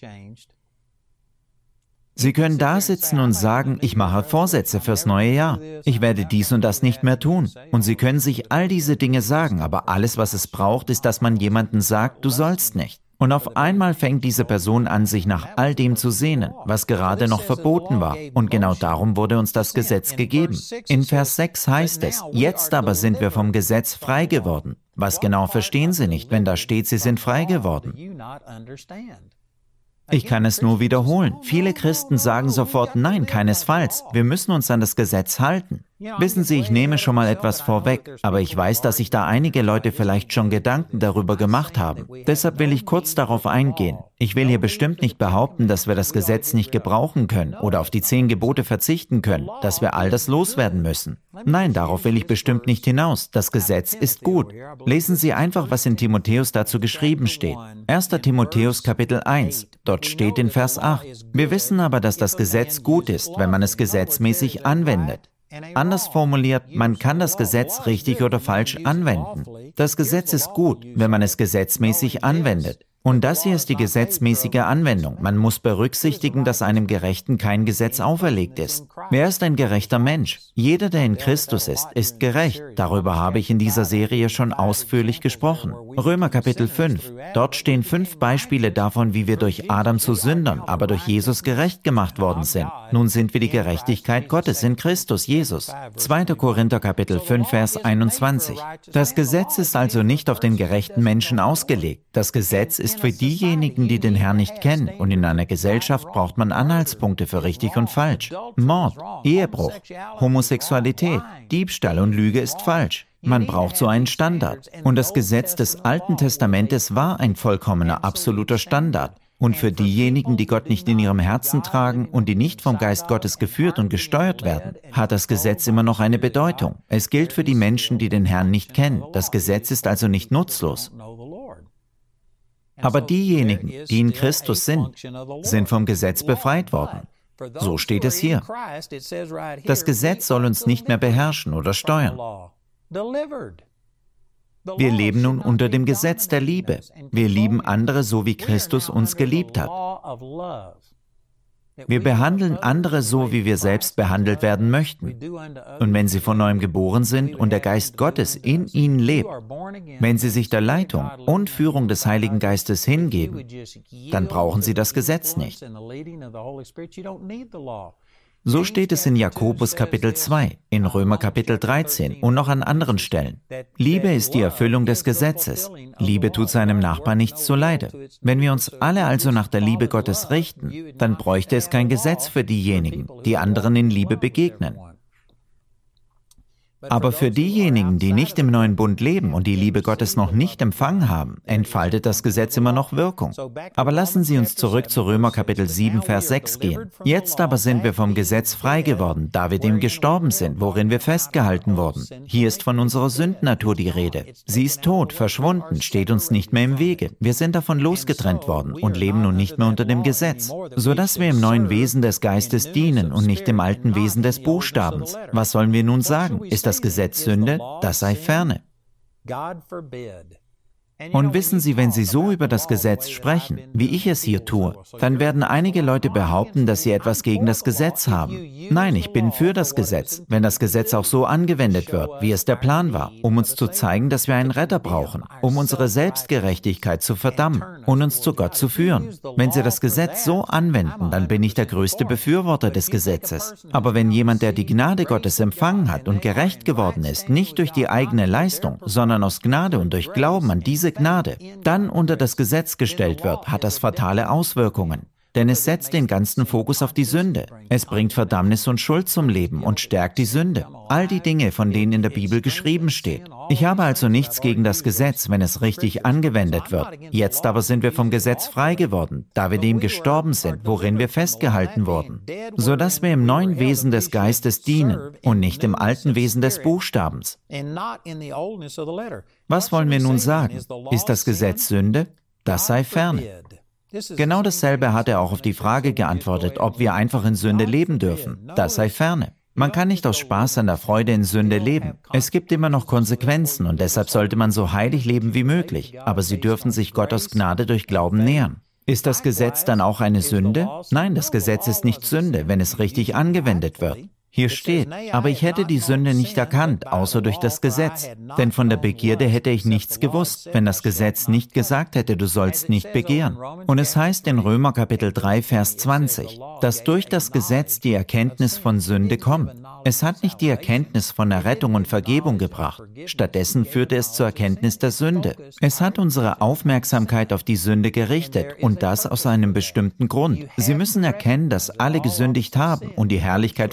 Sie können da sitzen und sagen, ich mache Vorsätze fürs neue Jahr. Ich werde dies und das nicht mehr tun. Und Sie können sich all diese Dinge sagen, aber alles, was es braucht, ist, dass man jemandem sagt, du sollst nicht. Und auf einmal fängt diese Person an, sich nach all dem zu sehnen, was gerade noch verboten war. Und genau darum wurde uns das Gesetz gegeben. In Vers 6 heißt es, jetzt aber sind wir vom Gesetz frei geworden. Was genau verstehen Sie nicht, wenn da steht, Sie sind frei geworden? Ich kann es nur wiederholen. Viele Christen sagen sofort, nein, keinesfalls. Wir müssen uns an das Gesetz halten. Wissen Sie, ich nehme schon mal etwas vorweg, aber ich weiß, dass sich da einige Leute vielleicht schon Gedanken darüber gemacht haben. Deshalb will ich kurz darauf eingehen. Ich will hier bestimmt nicht behaupten, dass wir das Gesetz nicht gebrauchen können oder auf die 10 Gebote verzichten können, dass wir all das loswerden müssen. Nein, darauf will ich bestimmt nicht hinaus. Das Gesetz ist gut. Lesen Sie einfach, was in Timotheus dazu geschrieben steht. 1. Timotheus Kapitel 1. Dort steht in Vers 8. Wir wissen aber, dass das Gesetz gut ist, wenn man es gesetzmäßig anwendet. Anders formuliert, man kann das Gesetz richtig oder falsch anwenden. Das Gesetz ist gut, wenn man es gesetzmäßig anwendet. Und das hier ist die gesetzmäßige Anwendung. Man muss berücksichtigen, dass einem Gerechten kein Gesetz auferlegt ist. Wer ist ein gerechter Mensch? Jeder, der in Christus ist gerecht. Darüber habe ich in dieser Serie schon ausführlich gesprochen. Römer Kapitel 5. Dort stehen 5 Beispiele davon, wie wir durch Adam zu Sündern, aber durch Jesus gerecht gemacht worden sind. Nun sind wir die Gerechtigkeit Gottes in Christus Jesus. 2. Korinther Kapitel 5, Vers 21. Das Gesetz ist also nicht auf den gerechten Menschen ausgelegt. Das Gesetz ist für diejenigen, die den Herrn nicht kennen, und in einer Gesellschaft braucht man Anhaltspunkte für richtig und falsch. Mord, Ehebruch, Homosexualität, Diebstahl und Lüge ist falsch. Man braucht so einen Standard. Und das Gesetz des Alten Testamentes war ein vollkommener, absoluter Standard. Und für diejenigen, die Gott nicht in ihrem Herzen tragen und die nicht vom Geist Gottes geführt und gesteuert werden, hat das Gesetz immer noch eine Bedeutung. Es gilt für die Menschen, die den Herrn nicht kennen. Das Gesetz ist also nicht nutzlos. Aber diejenigen, die in Christus sind vom Gesetz befreit worden. So steht es hier. Das Gesetz soll uns nicht mehr beherrschen oder steuern. Wir leben nun unter dem Gesetz der Liebe. Wir lieben andere so, wie Christus uns geliebt hat. Wir behandeln andere so, wie wir selbst behandelt werden möchten. Und wenn sie von neuem geboren sind und der Geist Gottes in ihnen lebt, wenn sie sich der Leitung und Führung des Heiligen Geistes hingeben, dann brauchen sie das Gesetz nicht. So steht es in Jakobus Kapitel 2, in Römer Kapitel 13 und noch an anderen Stellen. Liebe ist die Erfüllung des Gesetzes. Liebe tut seinem Nachbarn nichts zuleide. Wenn wir uns alle also nach der Liebe Gottes richten, dann bräuchte es kein Gesetz für diejenigen, die anderen in Liebe begegnen. Aber für diejenigen, die nicht im neuen Bund leben und die Liebe Gottes noch nicht empfangen haben, entfaltet das Gesetz immer noch Wirkung. Aber lassen Sie uns zurück zu Römer Kapitel 7, Vers 6 gehen. Jetzt aber sind wir vom Gesetz frei geworden, da wir dem gestorben sind, worin wir festgehalten wurden. Hier ist von unserer Sündnatur die Rede. Sie ist tot, verschwunden, steht uns nicht mehr im Wege. Wir sind davon losgetrennt worden und leben nun nicht mehr unter dem Gesetz, sodass wir im neuen Wesen des Geistes dienen und nicht dem alten Wesen des Buchstabens. Was sollen wir nun sagen? Ist das Gesetz Sünde? Das sei ferne. Und wissen Sie, wenn Sie so über das Gesetz sprechen, wie ich es hier tue, dann werden einige Leute behaupten, dass sie etwas gegen das Gesetz haben. Nein, ich bin für das Gesetz, wenn das Gesetz auch so angewendet wird, wie es der Plan war, um uns zu zeigen, dass wir einen Retter brauchen, um unsere Selbstgerechtigkeit zu verdammen und uns zu Gott zu führen. Wenn Sie das Gesetz so anwenden, dann bin ich der größte Befürworter des Gesetzes. Aber wenn jemand, der die Gnade Gottes empfangen hat und gerecht geworden ist, nicht durch die eigene Leistung, sondern aus Gnade und durch Glauben an diese Gnade, dann unter das Gesetz gestellt wird, hat das fatale Auswirkungen. Denn es setzt den ganzen Fokus auf die Sünde. Es bringt Verdammnis und Schuld zum Leben und stärkt die Sünde. All die Dinge, von denen in der Bibel geschrieben steht. Ich habe also nichts gegen das Gesetz, wenn es richtig angewendet wird. Jetzt aber sind wir vom Gesetz frei geworden, da wir dem gestorben sind, worin wir festgehalten wurden, sodass wir im neuen Wesen des Geistes dienen und nicht im alten Wesen des Buchstabens. Was wollen wir nun sagen? Ist das Gesetz Sünde? Das sei ferne. Genau dasselbe hat er auch auf die Frage geantwortet, ob wir einfach in Sünde leben dürfen. Das sei ferne. Man kann nicht aus Spaß an der Freude in Sünde leben. Es gibt immer noch Konsequenzen und deshalb sollte man so heilig leben wie möglich. Aber Sie dürfen sich Gott aus Gnade durch Glauben nähern. Ist das Gesetz dann auch eine Sünde? Nein, das Gesetz ist nicht Sünde, wenn es richtig angewendet wird. Hier steht, aber ich hätte die Sünde nicht erkannt, außer durch das Gesetz. Denn von der Begierde hätte ich nichts gewusst, wenn das Gesetz nicht gesagt hätte, du sollst nicht begehren. Und es heißt in Römer Kapitel 3, Vers 20, dass durch das Gesetz die Erkenntnis von Sünde kommt. Es hat nicht die Erkenntnis von Errettung und Vergebung gebracht. Stattdessen führte es zur Erkenntnis der Sünde. Es hat unsere Aufmerksamkeit auf die Sünde gerichtet und das aus einem bestimmten Grund. Sie müssen erkennen, dass alle gesündigt haben und die Herrlichkeit verfehlen,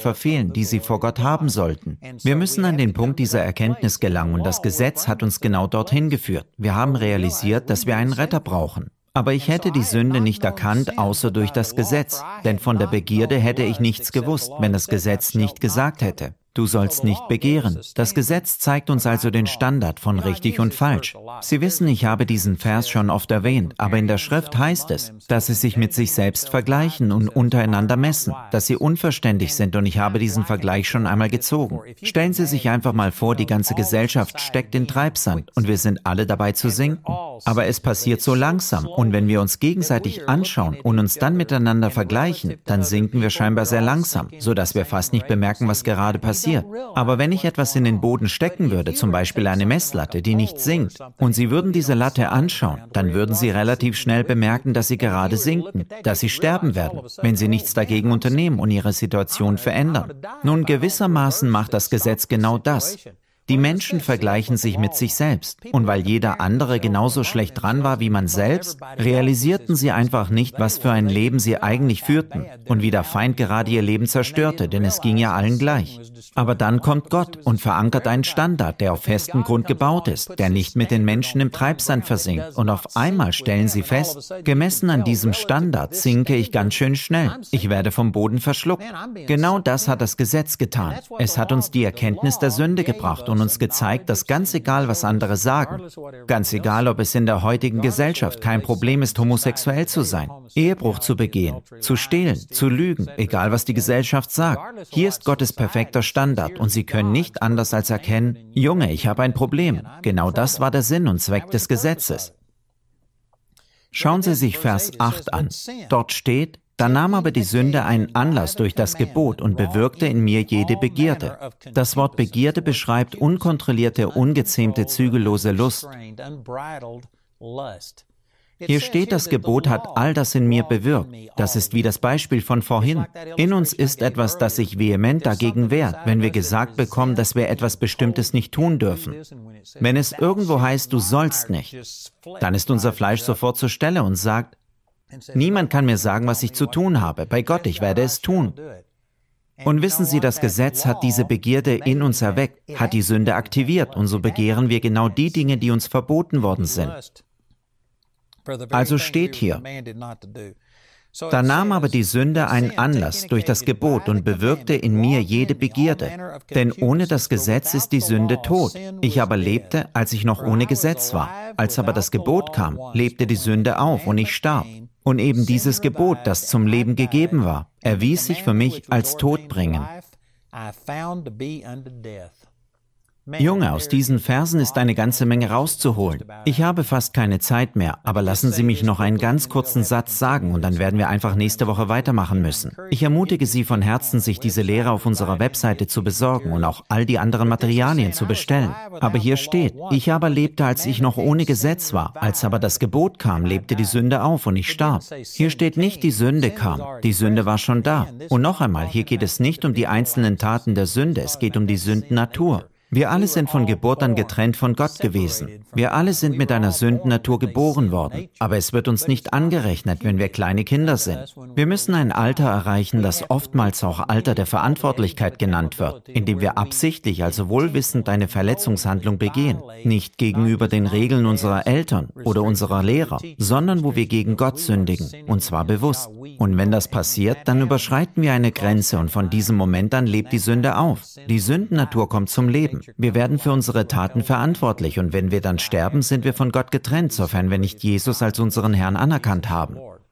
Reaktionen, die sie vor Gott haben sollten. Wir müssen an den Punkt dieser Erkenntnis gelangen und das Gesetz hat uns genau dorthin geführt. Wir haben realisiert, dass wir einen Retter brauchen. Aber ich hätte die Sünde nicht erkannt, außer durch das Gesetz. Denn von der Begierde hätte ich nichts gewusst, wenn das Gesetz nicht gesagt hätte. Du sollst nicht begehren. Das Gesetz zeigt uns also den Standard von richtig und falsch. Sie wissen, ich habe diesen Vers schon oft erwähnt, aber in der Schrift heißt es, dass sie sich mit sich selbst vergleichen und untereinander messen, dass sie unverständig sind und ich habe diesen Vergleich schon einmal gezogen. Stellen Sie sich einfach mal vor, die ganze Gesellschaft steckt in Treibsand und wir sind alle dabei zu sinken. Aber es passiert so langsam und wenn wir uns gegenseitig anschauen und uns dann miteinander vergleichen, dann sinken wir scheinbar sehr langsam, sodass wir fast nicht bemerken, was gerade passiert. Aber wenn ich etwas in den Boden stecken würde, zum Beispiel eine Messlatte, die nicht sinkt, und Sie würden diese Latte anschauen, dann würden Sie relativ schnell bemerken, dass Sie gerade sinken, dass Sie sterben werden, wenn Sie nichts dagegen unternehmen und Ihre Situation verändern. Nun, gewissermaßen macht das Gesetz genau das. Die Menschen vergleichen sich mit sich selbst. Und weil jeder andere genauso schlecht dran war wie man selbst, realisierten sie einfach nicht, was für ein Leben sie eigentlich führten und wie der Feind gerade ihr Leben zerstörte, denn es ging ja allen gleich. Aber dann kommt Gott und verankert einen Standard, der auf festem Grund gebaut ist, der nicht mit den Menschen im Treibsand versinkt. Und auf einmal stellen sie fest, gemessen an diesem Standard sinke ich ganz schön schnell. Ich werde vom Boden verschluckt. Genau das hat das Gesetz getan. Es hat uns die Erkenntnis der Sünde gebracht und uns gezeigt, dass ganz egal, was andere sagen, ganz egal, ob es in der heutigen Gesellschaft kein Problem ist, homosexuell zu sein, Ehebruch zu begehen, zu stehlen, zu lügen, egal was die Gesellschaft sagt. Hier ist Gottes perfekter Standard und Sie können nicht anders als erkennen, Junge, ich habe ein Problem. Genau das war der Sinn und Zweck des Gesetzes. Schauen Sie sich Vers 8 an. Dort steht, da nahm aber die Sünde einen Anlass durch das Gebot und bewirkte in mir jede Begierde. Das Wort Begierde beschreibt unkontrollierte, ungezähmte, zügellose Lust. Hier steht, das Gebot hat all das in mir bewirkt. Das ist wie das Beispiel von vorhin. In uns ist etwas, das sich vehement dagegen wehrt, wenn wir gesagt bekommen, dass wir etwas Bestimmtes nicht tun dürfen. Wenn es irgendwo heißt, du sollst nicht, dann ist unser Fleisch sofort zur Stelle und sagt, niemand kann mir sagen, was ich zu tun habe. Bei Gott, ich werde es tun. Und wissen Sie, das Gesetz hat diese Begierde in uns erweckt, hat die Sünde aktiviert und so begehren wir genau die Dinge, die uns verboten worden sind. Also steht hier, da nahm aber die Sünde einen Anlass durch das Gebot und bewirkte in mir jede Begierde. Denn ohne das Gesetz ist die Sünde tot. Ich aber lebte, als ich noch ohne Gesetz war. Als aber das Gebot kam, lebte die Sünde auf und ich starb. Und eben dieses Gebot, das zum Leben gegeben war, erwies sich für mich als todbringend. Junge, aus diesen Versen ist eine ganze Menge rauszuholen. Ich habe fast keine Zeit mehr, aber lassen Sie mich noch einen ganz kurzen Satz sagen und dann werden wir einfach nächste Woche weitermachen müssen. Ich ermutige Sie von Herzen, sich diese Lehre auf unserer Webseite zu besorgen und auch all die anderen Materialien zu bestellen. Aber hier steht, ich aber lebte, als ich noch ohne Gesetz war. Als aber das Gebot kam, lebte die Sünde auf und ich starb. Hier steht nicht, die Sünde kam. Die Sünde war schon da. Und noch einmal, hier geht es nicht um die einzelnen Taten der Sünde, es geht um die Sündennatur. Wir alle sind von Geburt an getrennt von Gott gewesen. Wir alle sind mit einer Sündennatur geboren worden. Aber es wird uns nicht angerechnet, wenn wir kleine Kinder sind. Wir müssen ein Alter erreichen, das oftmals auch Alter der Verantwortlichkeit genannt wird, in dem wir absichtlich, also wohlwissend eine Verletzungshandlung begehen. Nicht gegenüber den Regeln unserer Eltern oder unserer Lehrer, sondern wo wir gegen Gott sündigen, und zwar bewusst. Und wenn das passiert, dann überschreiten wir eine Grenze und von diesem Moment an lebt die Sünde auf. Die Sündennatur kommt zum Leben. Wir werden für unsere Taten verantwortlich und wenn wir dann sterben, sind wir von Gott getrennt, sofern wir nicht Jesus als unseren Herrn anerkannt haben.